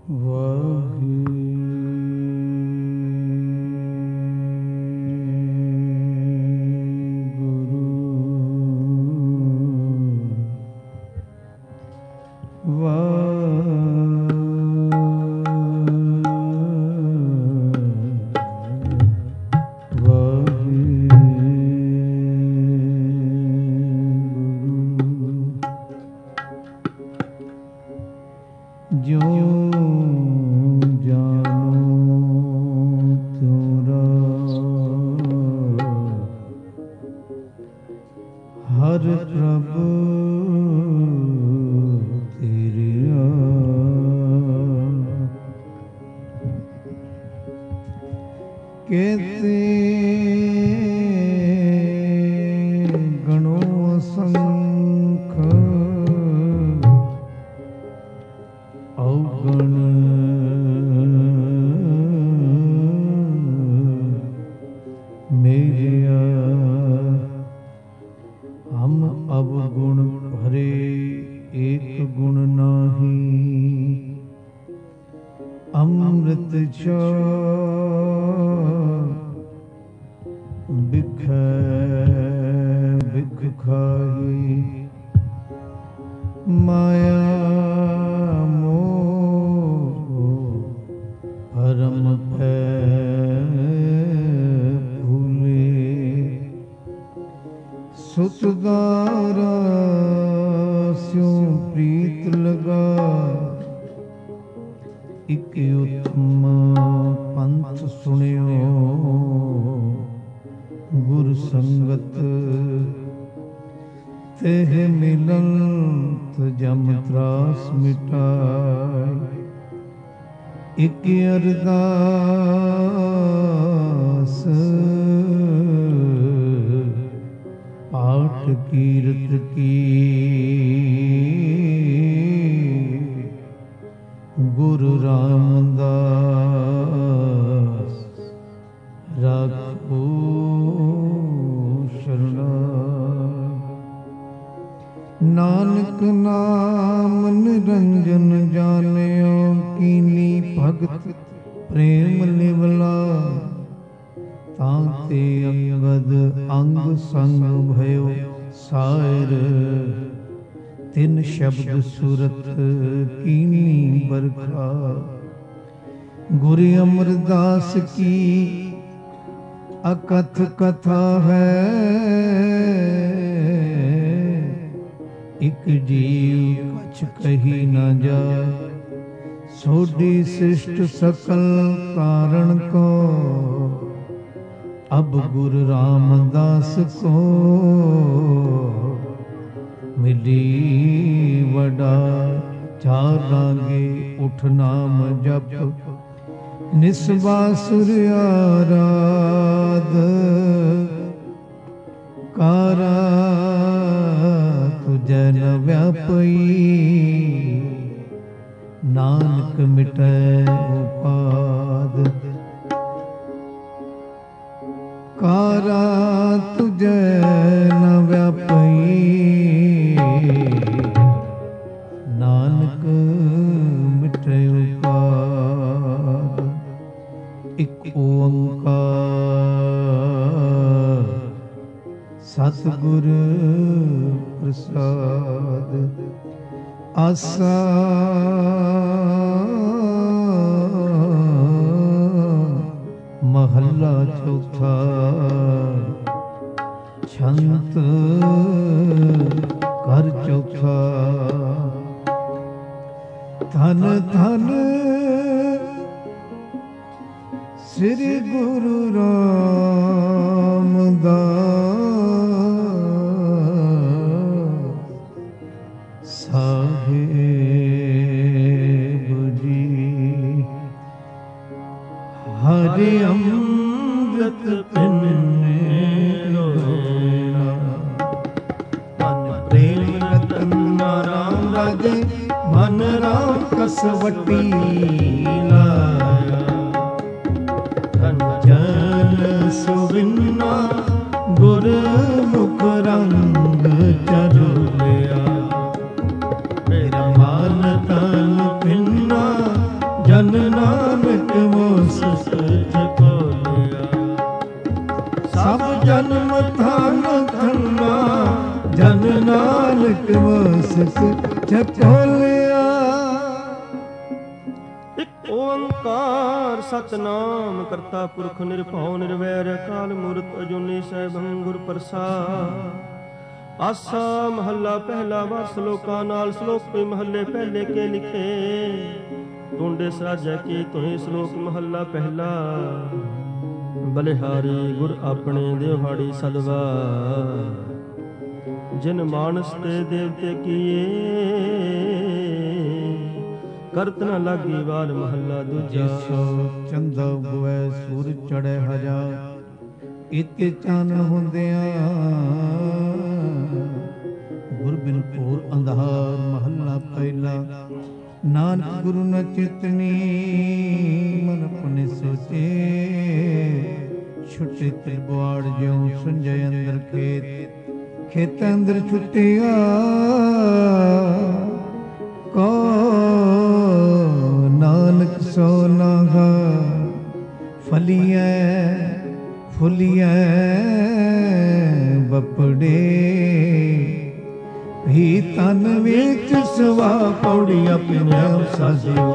अकथ कथा है इक जीव कछ कही न जाए सोडी सृष्ट सकल कारण को अब गुरु रामदास को मिली वडा चार लागे उठ नाम जप निस्वासुर आराध कारा तुझे न व्यापई नानक मिटै उपाद कारा तुझे न व्यापई नानक मिटै उपाद इक ओंकार सतगुर प्रसाद आसा महला चौथा छंत कर चौथा धन धन श्री गुरु रामदास साहेब जी हरि अमृत पिन्ने लोना मन प्रेम रतन राम राजे मन राम कसवटी लाया कंचन सुविन्ना गुर मुख रंग चरुलिया मेरा मान तन पिन्ना ਜਨ ਨਾਨਕ ਮੋਸ ਸਚ ਖੋਲਿਆ। ਸਭ ਜਨਮ ਥਾਨ ਖੰਨਾ ਜਨ ਨਾਨਕ ਮੋਸ ਸਚ ਖੋਲਿਆ। ਇਕ ਓੰਕਾਰ ਸਤਨਾਮ ਕਰਤਾ ਪੁਰਖ ਨਿਰਭਉ ਨਿਰਵੈਰ ਅਕਾਲ ਮੂਰਤ ਅਜੂਨੀ ਸੈਭੰ ਗੁਰ ਪ੍ਰਸਾਦ। ਆਸਾ ਮਹੱਲਾ ਪਹਿਲਾ ਵਾਰ ਸ਼ਲੋਕਾਂ ਨਾਲ। ਸ਼ਲੋਕ ਪੇ ਮਹੱਲੇ ਪਹਿਲੇ ਕੇ ਲਿਖੇ। ਟੁੰਡੇ ਸਾਜੈ ਕੀ ਤੁਹੀ ਸ਼ਲੋਕ ਮਹੱਲਾ ਪਹਿਲਾ। ਬਲਿਹਾਰੀ ਗੁਰ ਆਪਣੇ ਦਿਵਹਾੜੀ ਸਦਵਾ। ਜਿਨ ਮਾਨਸ ਤੇ ਦੇਵਤੇ ਕੀਏ ਕਰਤ ਨ ਲਾਗੀ ਵਾਰ ਮਹੱਲਾ ਦੂਜਾ। ਚੰਦਾ ਬੁਐ ਸੂਰਜ ਚੜ੍ਹੈ ਹਜ਼ਾਰ ਇਤਿ ਚਾਨਣ ਹੁੰਦਿਆਂ ਗੁਰ ਬਿਨ ਘੋਰ ਅੰਧਾਰ ਮਹੱਲਾ ਪਹਿਲਾ। ਨਾਨਕ ਗੁਰੂ ਨ ਚਿਤਨੀ ਮਨ ਆਪਣੇ ਸੋਚੇ ਛੁੱਟੇ ਤ੍ਰਿਬਵਾੜ ਜਿਉ ਸੰਜੈ ਅੰਦਰ ਖੇਤ ਖੇਤ ਅੰਦਰ ਛੁੱਟਿਆ ਕੋ ਨਾਨਕ ਸੋ ਨਾਗਾ ਫਲੀਐ ਫੁੱਲੀਐ ਬਪੜੇ ਹੀ ਤਨ ਵਿੱਚ ਸਵਾ ਪੌੜੀ ਆਪਣੇ ਸਾਜਿਓ।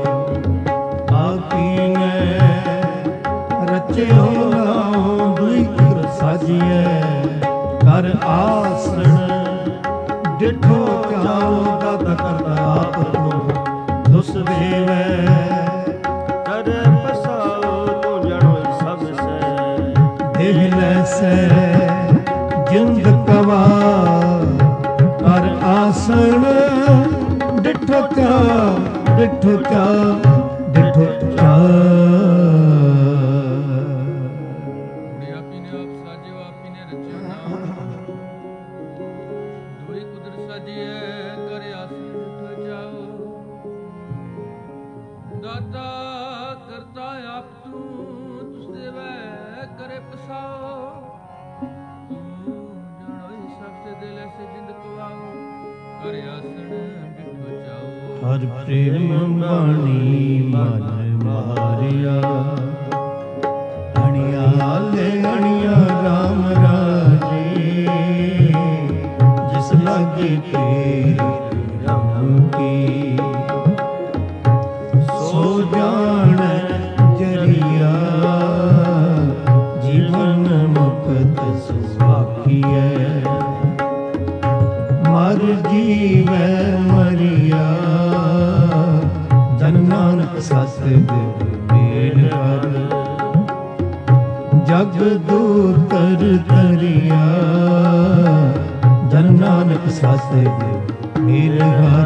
ਆਪੀਨੇ ਰਚਿਓ ਨਾਉ ਦੁਇ ਕਰ ਸਾਜੀਐ ਕਰ ਆਸਣ ਡਿਠੋ ਚਾਉ ਦਾਤਾ ਕਰਤਾ ਆਪ ਤੂੰ ਦੁਸ ਦੇਵੈ ਕਰ ਪਸਾਉ ਤੂੰ ਜਣੋ ਸਭ ਸੈ ਦੇਹ ਲੈਸੈ ਜਿੰਦ ਕਵਾ ਕਰ ਆਸਣ ਡਿਠੋ ਚਾ ਡਿਠੋ ਚਾ ਡਿਠੋ ਚਾ। ਆਪੀ ਨੇ ਆਪ ਸਾਜਿਓ ਆਪੀ ਨੇ ਰਚਿਓ ਨਾਮ ਦੋਈ ਕੁਦਰਤ ਸਾਜੀਐ ਕਰ ਆਸਣ ਡਿਠੋ ਚਾਓ। ਦਾਤਾ ਕਰਤਾ ਆਪ ਤੂੰ ਤੁਸ ਦੇਵੈ ਕਰੇ ਪਸਾਓ। ਹਰ ਪ੍ਰੇਮ ਬਾਣੀ ਮਨ ਮਾਰਿਆ ਅਣਿਆ ਲੈ ਅਣਿਆ ਰਾਮ ਰਾਜੇ ਜਿਸ ਲਾਗੇ ਤੇਰੀ ਰਾਮ ਕੀ ਸੋ ਜਾਣੈ ਜਰੀਆ ਜੀਵਨ ਮੁਕਤ ਸੁਆਖੀਐ ਮਰ ਜੀਵੈ ਮਰਿਆ ਜਨ ਨਾਨਕ ਸਤਿ ਮੇਲ ਹਰ ਜਗ ਦੂਤਰ ਤਰਿਆ ਜਨ ਨਾਨਕ ਸਤਿ ਮੇਲ ਹਰ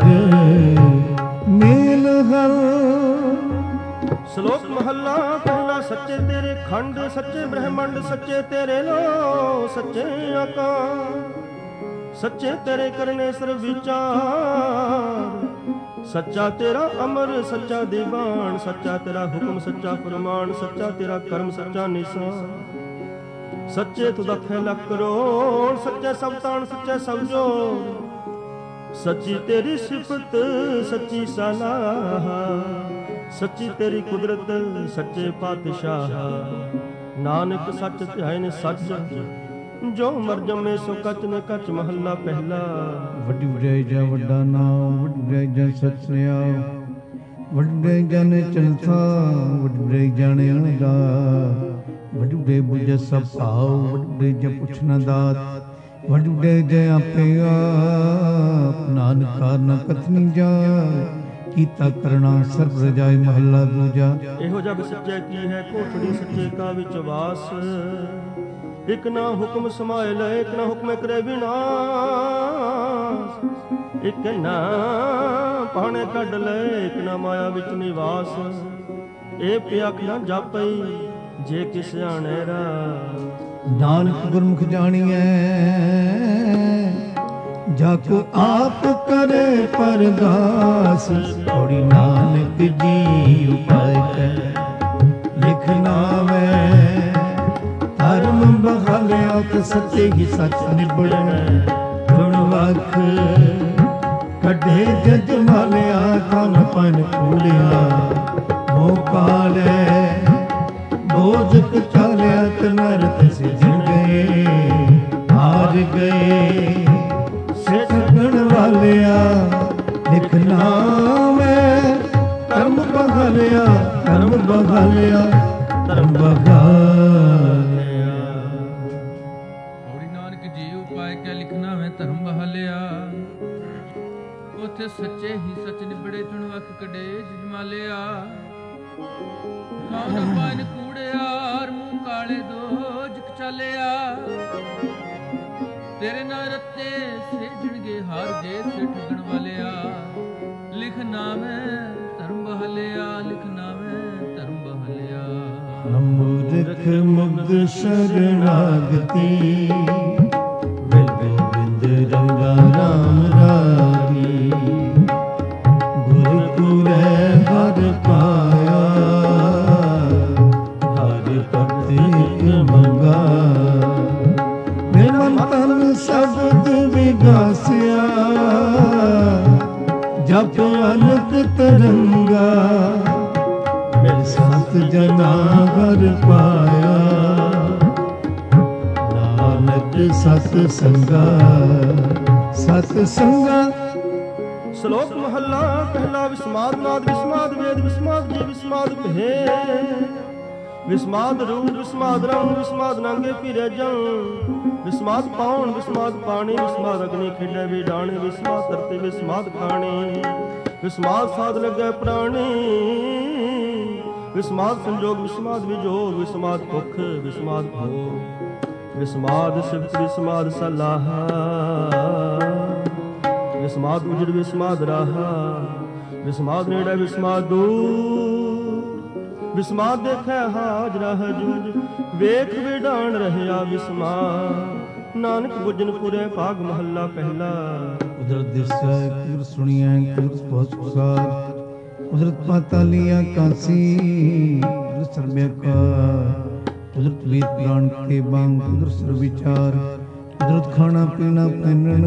ਮੇਲ ਹਰ। ਸ਼ਲੋਕ ਮਹੱਲਾ ਪਹਿਲਾ। ਸੱਚੇ ਤੇਰੇ ਖੰਡ ਸੱਚੇ ਬ੍ਰਹਮੰਡ ਸੱਚੇ ਤੇਰੇ ਲੋ ਸੱਚੇ ਆਕਾਰ ਸੱਚੇ ਤੇਰੇ ਕਰਨੇ ਸਰਬ ਵਿਚਾਰ। ਸੱਚਾ ਤੇਰਾ ਅਮਰ ਸੱਚਾ ਦੀਵਾਨ ਸੱਚਾ ਤੇਰਾ ਹੁਕਮ ਸੱਚਾ ਫਰਮਾਨ ਸੱਚਾ ਤੇਰਾ ਕਰਮ ਸੱਚਾ ਨਿਸ਼ਾਨ। ਸੱਚੇ ਤੁਦਾ ਖੈਲਾ ਕਰੋੜ ਸੱਚੇ ਸਭ ਤਾਣ ਸੱਚੇ ਸਭ ਜੋੜ। ਸੱਚੀ ਤੇਰੀ ਸਿਫਤ ਸੱਚੀ ਸਲਾਹ ਸੱਚੀ ਤੇਰੀ ਕੁਦਰਤ ਸੱਚੇ ਪਾਤਸ਼ਾਹ। ਨਾਨਕ ਸੱਚ ਧਿਆਇਨ ਸੱਚ ਜੋ ਮਰ ਜੰਮੇ ਸੋ ਕਚ ਨ ਕਚ ਮਹੱਲਾ ਪਹਿਲਾ। ਵੱਡੀ ਵਡਿਆਈ ਜਾ ਵੱਡਾ ਨਾਮ ਵੱਡੀ ਵਡਿਆਈ ਜਾ ਸਤਿਆ ਵੱਡੇ ਜਨ ਚਲਥਾ ਵੱਡੇ ਜਾਣੇ ਦਾ ਵੱਡੇ ਬੁਝੇ ਸਭ ਭਾਉ ਵੱਡੇ ਜ ਪੁੱਛਣਾ ਦਾਤ ਵੱਡੇ ਜ ਆਪੇ ਆਪ ਨਾਨਕ ਕਾਰਨ ਕਥਨੀ ਜਾ ਕੀਤਾ ਕਰਣਾ ਸਰਬ ਰਜਾਈ ਮਹੱਲਾ ਦੂਜਾ। ਇਹੋ ਜਗ ਸੱਚੇ ਕੀ ਹੈ ਕੋਠੜੀ ਸੱਚੇ ਕਾ ਵਿੱਚ ਵਾਸ। ਇਕ ਨਾ ਹੁਕਮ ਸਮਾਏ ਲੈ ਇਕ ਨਾ ਹੁਕਮ ਕਰੇ ਵਿਨਾਸ਼। ਇਕ ਨਾ ਪਾਣੇ ਕੱਢ ਲੈ ਇਕ ਨਾ ਮਾਇਆ ਵਿੱਚ ਨਿਵਾਸ। ਇਹ ਪਿਆਖ ਨਾ ਜਾਪਈ ਜੇ ਕਿਸ ਆਣੇ ਰਾ ਨਾਨਕ ਗੁਰਮੁਖ ਜਾਣੀਐ ਜਾਕੋ ਆਪ ਕਰੇ ਪਰਦਾਸ। ਥੋੜੀ ਨਾਨਕ ਜੀ ਉਪਾਇ ਕੈ ਲਿਖ ਨਾਵੈ ਧਰਮ ਬਹਾਲਿਆ ਤੇ ਸੱਚੇ ਹੀ ਸੱਚ ਨਿਬੜੈ। ਗੁਣ ਵਖ ਕੱਢੇ ਜਜ ਮਾਲਿਆ ਤਨ ਪਨ ਖੂਲਿਆ ਮੋਹ ਕਾਲੇ ਦੋਜਕ ਚਾਲਿਆ ਤੇ ਨਰਕ ਸਿਜਣ ਗਏ ਹਾਰ ਗਏ ਸੇ ਠੱਗਣ ਵਾਲਿਆ ਲਿਖਣਾ ਮੈਂ ਧਰਮ ਬਹਾਲਿਆ ਧਰਮ ਬਹਾਲਿਆ ਧਰਮ ਬਹਾਲਿਆ। ਹੋੜੀ ਨਾਨਕ ਜੀ ਉਪਾਇ ਕੈ ਲਿਖਣਾ ਮੈਂ ਧਰਮ ਬਹਾਲਿਆ ਉਥੇ ਸੱਚੇ ਹੀ ਸੱਚ ਨਿਬੜੇ ਚੁਣ ਵਖ ਕੜੇ ਜਜਮਾਲਿਆ। ਕਾਲ ਪਾਇਨ ਕੂੜਿਆਰ ਮੂੰਹ ਕਾਲੇ ਦੋਜਕ ਚਾਲਿਆ ਤੇਰੇ ਨਾਲ ਰੱਤੇ ਸੇਜਣਗੇ ਹਾਰ ਗਏ ਸੇ ਠੱਗਣ ਵਾਲਿਆ। ਲਿਖ ਨਾਮੈ ਧਰਮ ਬਹਾਲਿਆ ਲਿਖ ਨਾਮੈ ਧਰਮ ਬਹਾਲਿਆ। ਮੂਰਖ ਮੁਗਧ ਸ਼ਰਨਾਗਤੀ ਗੋਬਿੰਦ ਰੰਗਾ ਰਾਮ ਰਾਗੀ ਗੁਰਪੁਰੈ ਹਰ ਪਾਇਆ ਹਰ ਭਗਤ ਮੰਗਾ। ਮੇਰਾ ਮਨ ਸ਼ਬਦ ਵਿਗਾਸਿਆ ਜਪ ਅਨਕ ਤਰੰਗਾ ਮੇਰੇ ਸੰਤ ਜਨਾ ਹਰ ਪਾਇਆ ਨਾਨਕ ਸਤ ਸੰਗਾ ਸਤ ਸੰਗਾ। ਸ਼ਲੋਕ ਮਹੱਲਾ ਪਹਿਲਾ ਵਿਸਮਾਦ ਨਾਦ ਵਿਸਮਾਦ ਵੇਦ ਵਿਸਮਾਦ ਜੀ ਵਿਸਮਾਦ ਭੇ ਵਿਸਮਾਦ ਰੂਪ ਵਿਸਮਾਦ ਰੰਗ ਵਿਸਮਾਦ ਨੰਗੇ ਪੀਰੇ ਜੰਗ ਵਿਸਮਾਦ ਪਾਉਣ ਵਿਸਮਾਦ ਪਾਣੀ ਵਿਸਮਾਦ ਅਗਨੀ ਖੇਡੇ ਵੀ ਡਾਣੇ ਵਿਸਮਾਦ ਧਰਤੀ ਵਿਸਮਾਦ ਖਾਣੀ ਵਿਸਮਾਦ ਸਾਧ ਲੱਗੇ ਪ੍ਰਾਣੀ ਵਿਸਮਾਦ ਸੰਜੋਗ ਵਿਸਮਾਦ ਵਿਜੋਗ ਵਿਸਮਾਦ ਭੁੱਖ ਵਿਸਮਾਦ ਭੋਗ ਵਿਸਮਾਦ ਸਿਫਤ ਵਿਸਮਾਦ ਸਲਾਹਾ ਵਿਸਮਾਦ ਉਜੜ ਵਿਸਮਾਦ ਰਾਹਾ ਵਿਸਮਾਦ ਨੇੜੇ ਵਿਸਮਾਦ ਦੂਰ ਵਿਸਮਾਦ ਦੇਖੈ ਹਾਜ਼ਰਾ ਹਜੂਰ ਵੇਖ ਵਿਡਾਣ ਰਹਿਆ ਵਿਸਮਾਦ ਨਾਨਕ ਗੁਜਨਪੁਰੇ ਭਾਗ ਮਹੱਲਾ ਪਹਿਲਾ। ਕੁਦਰਤ ਦਿਸੈ ਕੁਦਰਤ ਸੁਣੀਐ ਕੁਦਰਤ ਬਹੁਤ ਸੁਸਾਰ ਕੁਦਰਤ ਪਾਤਾਲੀਆਂ ਕਾਸੀ ਕੁਦਰਤ ਸਰਬਿਆ ਕਾ ਕੁਦਰਤ ਵੇਦ ਪੁਰਾਣ ਕੇ ਬਾਂਗ ਕੁਦਰਤ ਸਰਬ ਵਿਚਾਰ ਕੁਦਰਤ ਖਾਣਾ ਪੀਣਾ ਪਹਿਨਣ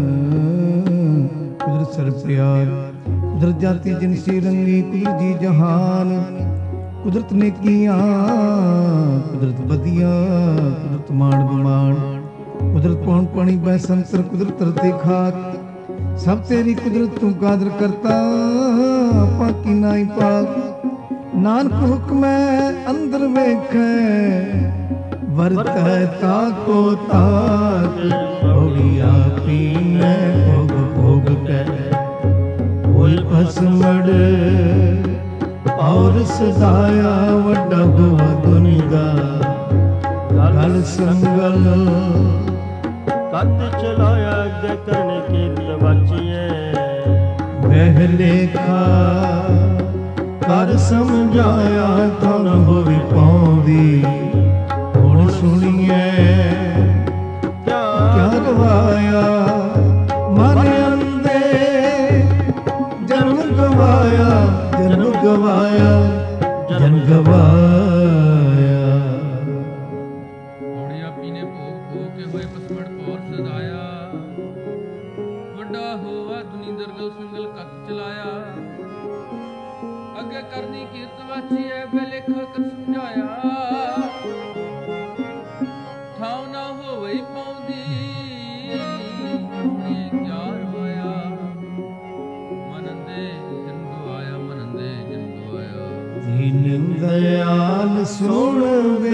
ਕੁਦਰਤ ਸਰਬ ਪਿਆਰ ਕੁਦਰਤ ਜਾਤੀ ਜਿਨਸੀ ਰੰਗੀ ਕੁਦਰਤ ਜੀ ਜਹਾਨ ਕੁਦਰਤ ਨੇਕੀਆਂ ਕੁਦਰਤ ਬਦੀਆਂ ਕੁਦਰਤ ਮਾਣ ਬਮਾਨ ਕੁਦਰਤ ਪੌਣ ਪਾਣੀ ਬੈ ਸੰਤਰ ਕੁਦਰਤ ਧਰਤੀ ਖਾਕ ਸਭ ਤੇਰੀ ਕੁਦਰਤ ਤੂੰ ਕਾਦਰ ਕਰਤਾ ਆਪਾਂ ਕੀ ਨਾਈ ਪਾਕ ਨਾਨਕ ਹੁਕਮੈ ਅੰਦਰ ਵੇਖੈ ਵਰਤੈ ਤਾਕੋ ਤਾਕ ਹੋੜੀਆ ਪੀਨੈ ਭੋਗ ਭੋਗ ਕੈ ਹੋਇ ਭਸਮੜ ਔਰ ਸਦਾਇਆ ਵੱਡਾ ਹੋਵਾ ਦੁਨੀਦਾ ਗਲ ਸੰਗਲ ਕੱਤ ਚਲਾਇਆ ਅੱਗੇ ਕਰਨੇ ਕੀ ਵਾਚੀਏ ਬਹਿ ਲੇਖਾ ਕਰ ਸਮਝਾਇਆ ਤਨ ਹੋਵੀ ਪਾਉਂਦੀ ਹੁਣ ਸੁਣੀਏ ਕਿਆ ਗਵਾਇਆ ਮਨ ਅੰਦੇ ਜਨਮ ਗਵਾਇਆ ਜਨਮ ਗਵਾਇਆ ਜਨ ਗਵਾਇਆ। ਹੋੜੀ ਆਪੀ ਨੇ ਭੋਗ ਭੋਗ ਕੇ ਹੋਏ ਪਸਮੜ ਪੌਰ ਸਦਾਇਆ ਵੱਡਾ ਹੋਵਾ ਦੁਨੀਦਰ ਗਲ ਸੰਗਲ ਕੱਤ ਚਲਾਇਆ ਅੱਗੇ ਕਰਨੀ ਕੀਰਤ ਵਾਚੀ ਐ ਬੇਲੇਖਾ ਕਰ ਸਮਝਾਇਆ ਠਾਉ ਨਾ ਹੋਵੇ ਪਾਉਂਦੀ ਹੁਣੇ ਕਿਆ ਰੋਇਆ ਮਨੰਦੇ ਜਨ ਗਵਾਇਆ ਮਨੰਦੇ ਜਨ ਗਵਾਇਆ। ਦੀਨ ਦਇਆਲ ਸੁਣ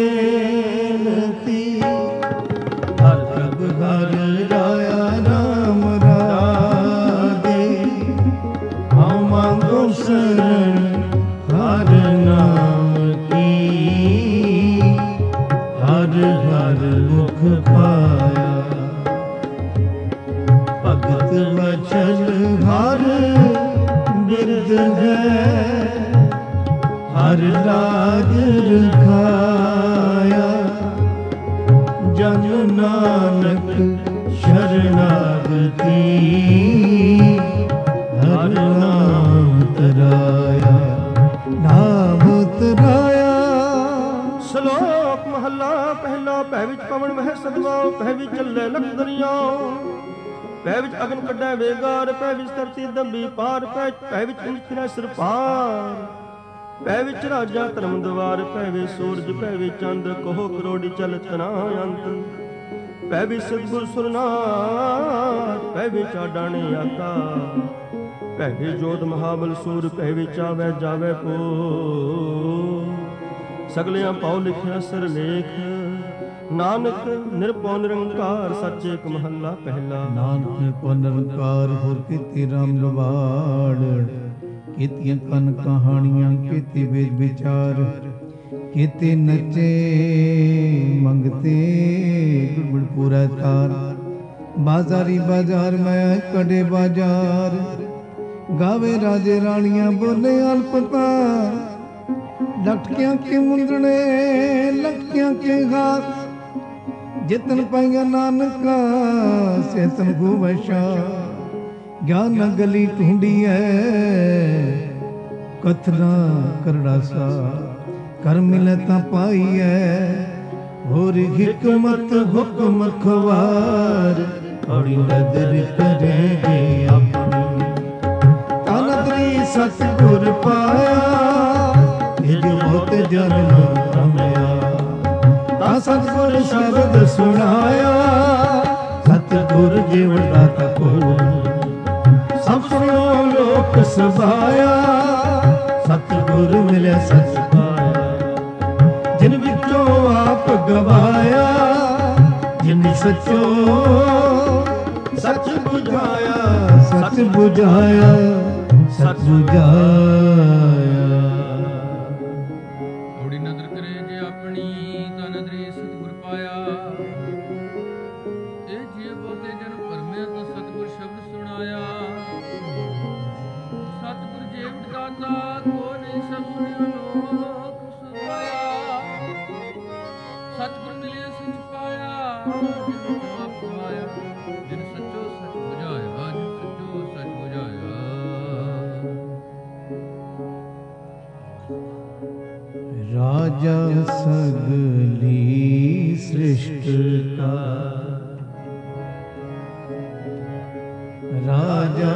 ਬੇਨਤੀ ਹਰ ਪ੍ਰਭ ਹਰ ਰਾਇਆ ਰਾਮ ਰਾਗੇ ਹਉ ਮੰਗੋ ਸ਼ਰਨ ਹਰ ਨਾਮ ਕੀ ਹਰ ਹਰ ਮੁਖ ਪਾਇਆ ਭਗਤ ਵਚਨ ਹਰ ਬਿਰਦ ਹੈ ਹਰ ਰਾਜ ਰਖਾਇਆ ਜਨ ਨਾਨਕ ਸ਼ਰਨਾਗਤੀ ਹਰ ਨਾਮ ਤਰਾਇਆ ਨਾਮ ਤਰਾਇਆ। ਸ਼ਲੋਕ ਮਹੱਲਾ ਪਹਿਲਾ ਭੈ ਵਿੱਚ ਪਵਨ ਵਹਿ ਸਦਵਾ ਭੈ ਵਿੱਚ ਚੱਲੇ ਲਖ ਦਰਿਆ ਭੈ ਵਿੱਚ ਅਗਨ ਕੱਢੈ ਵੇਗਾਰ ਭੈ ਵਿੱਚ ਧਰਤੀ ਦੰਬੀ ਪਾਰ ਭੈ ਵਿੱਚ ਇੰਜ ਫਿਰੈ ਸਿਰ ਪਾਰ ਪੈ ਵਿੱਚ ਰਾਜਾ ਧਰਮ ਦਵਾਰ, ਪੈ ਵੇ ਸੂਰਜ, ਪੈ ਵੇ ਚੰਦ, ਕਹੋ ਕਰੋੜੀ ਚਲਤ ਨਾ ਅੰਤ। ਪੈ ਵੇ ਸਤਿਗੁਰ ਸੁਰਨਾਥ, ਪੈ ਵੇ ਚਾਡਾਣੇ ਆਕਾ, ਪੈ ਵੇ ਜੋਧ ਮਹਾਬਲ ਸੂਰ, ਪੈ ਵੇ ਚਾਵੈ ਜਾਵੈ ਪੋ। ਸਗਲਿਆਂ ਪਾਉ ਲਿਖਿਆ ਸਰ ਲੇਖ, ਨਾਨਕ ਨਿਰਭਉ ਨਿਰੰਕਾਰ, ਸੱਚ ਏਕ ਮਹੱਲਾ ਪਹਿਲਾ। ਨਾਨਕ ਨਿਰਭਉ ਨਿਰੰਕਾਰ, ਹੋਰ ਕੀਤੀ ਰਾਮ ਲਵਾੜ। ਕੀਤੀਆਂ ਕਨ ਕਹਾਣੀਆਂ, ਕੀਤੀ ਵੇਦ ਵਿਚਾਰ, ਕੀਤੇ ਨਚੇ ਮੰਗਤੇ ਗੁਰਗੁਰ ਪੂਰਾ ਤਾਰ। ਬਾਜ਼ਾਰੀ ਬਾਜ਼ਾਰ ਮੈਂ ਕੜੇ ਬਾਜ਼ਾਰ, ਗਾਵੇ ਰਾਜੇ ਰਾਣੀਆਂ ਬੋਲੇ ਅਲਪਤਾ। ਲਟਕਿਆਂ ਕੇ ਮੁੰਦਣੇ ਲਟਕਿਆਂ ਕੇ ਘਾਸ, ਜਿਤਨ ਪਾਈਆਂ ਨਾਨਕਾ ਸੇਤਨ ਗੋਵਸ਼ਾ। ਗਿਆਨ ਗਲੀ ਢੂੰਡੀਐ ਕਥਨਾ ਕਰੜਾ ਸਾ, ਕਰ ਮਿਲੇ ਤਾਂ ਪਾਈਐ ਹੋਰ ਹਕਮਤ ਹੁਕਮ ਖਵਾਰ। ਔੜੀ ਨਦਰ ਕਰੇਗੀ ਆਪਣੀ, ਤਾਂ ਨਦਰੀ ਸਤਿਗੁਰ ਪਾਇਆ। ਇਹ ਜੋ ਬਹੁਤ ਜਨਮ ਰਮਿਆ, ਤਾਂ ਸਤਿਗੁਰ ਸ਼ਬਦ ਸੁਣਾਇਆ। ਸਤਿਗੁਰ ਜੀਵਨ ਦਾਤਾ ਕੋ, ਸਭ ਸੁਣੋ ਲੋਕ ਸਭਾਇਆ। ਸਤਿਗੁਰ ਮਿਲਿਆ ਸਚ ਪਾਇਆ, ਜਿਨ ਵਿੱਚੋਂ ਆਪ ਗਵਾਇਆ। ਜਿਨ ਸਚੋ ਸਚ ਬੁਝਾਇਆ, ਸਚ ਬੁਝਾਇਆ, ਸਚ ਬੁਝਾਇਆ। ਔੜੀ ਨਦਰ ਕਰੇ ਜੇ ਆਪਣੀ, ਤਾਂ ਨਦਰੀ ਸਤਿਗੁਰ ਪਾਇਆ। ਇਹ ਜੀਵ ਬਹੁਤੇ ਜਨ ਭਰਮੇ, ਤਾਂ ਸਤਿਗੁਰ ਸ਼ਬਦ ਸੁਣਾਇਆ। ਸਤਿਗੁਰ ਜੀਵ ਦਾਤਾ, ਕੋ ਨਹੀਂ ਸਭ ਸੁਣਿਓ ਲੋਕ ਸੁਭਾਇਆ। ਸਤਿਗੁਰ ਮਿਲਿਆ ਸਚ ਪਾਇਆ, ਜਿਨ ਆਪ ਗਵਾਇਆ। ਜਿਨ ਸੱਚੋ ਸਚ ਬੁਝਾਇਆ, ਜਿਨ ਸੱਚੋ ਸਚ ਬੁਝਾਇਆ। ਰਾਜਾ ਸਗਲੀ ਸ੍ਰਿਸ਼ਟ ਕਾ, ਰਾਜਾ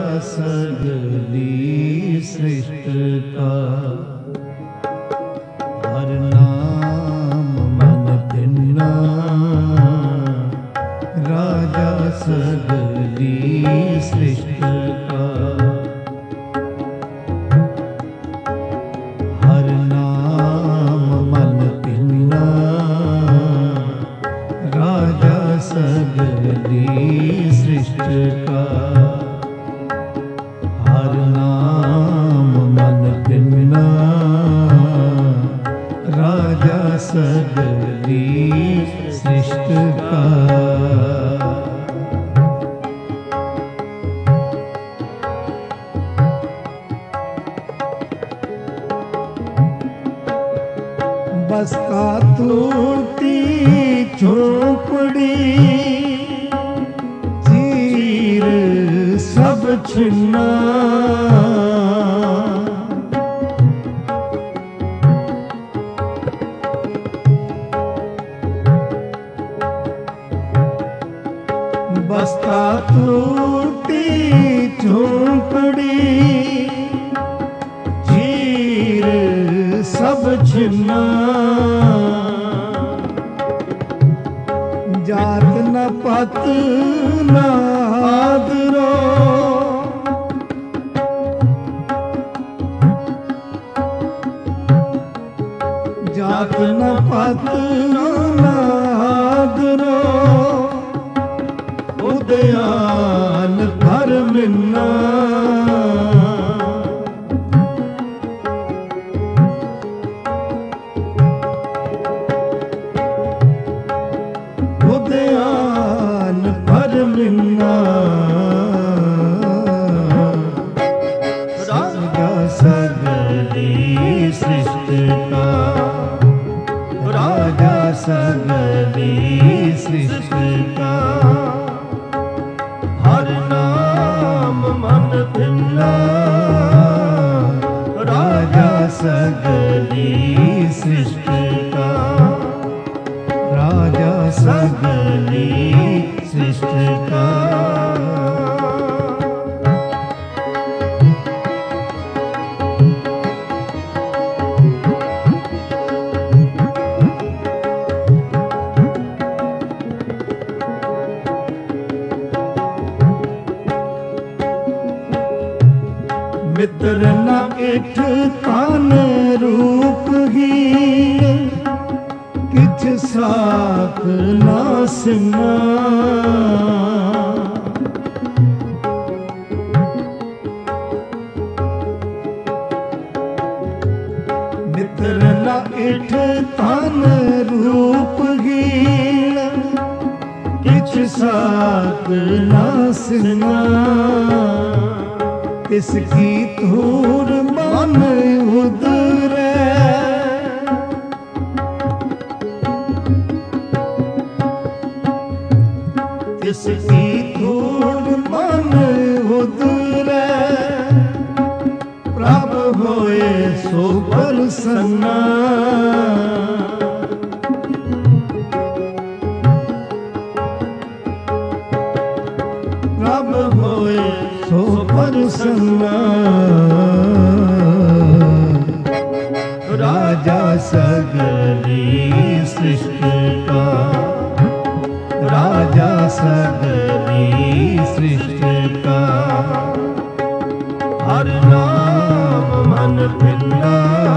ਸਗਲੀ ਸ੍ਰਿਸ਼ਟ ਕਾ। ਹਰ ਨਾਮ ਮਨ ਧਿੰਨਾ, ਰਾਜਾ ਸਗਲੀ ਸ੍ਰਿਸ਼ਟ ਕਾ। ਹਰ ਨਾਮ ਮਨ ਧਿੰਨਾ, ਰਾਜਾ ਸਗਲੀ ਸ੍ਰਿਸ਼ਟ ਕਾ। ਹਰ ਨਾਮ ਮਨ ਧਿੰਨਾ, ਰਾਜਾ ਸਗਲੀ ਸ੍ਰਿਸ਼ਟ ਕਾ। बसता टूटी झोपड़ी, चीर सब छिन्ना। बसता टूटी झोपड़ी, चीर सब छिन्ना। जात न पत न आदरो, जात न पत न आदरो। उद्यान भर मिन्ना, उद्यान भर मिन्ना। राजा सगली सृष्टि का, राजा सगली सृष्टि का। हर नाम मन भिन्ना, राजा सगली सृष्टि का। राजा सगली सृष्टि का। इठ तान रूप ही किछ साख नासना मित्र न इठ तान रूप हीन किछ साख नासना इसकी धूर मन उदरे इसकी धूर मन उदरे प्रभ होए सो प्रसन्ना प्रभ होए सो प्रसन्ना राजा सगली सृष्टि का राजा सगली सृष्टि का हर नाम मन भिन्ना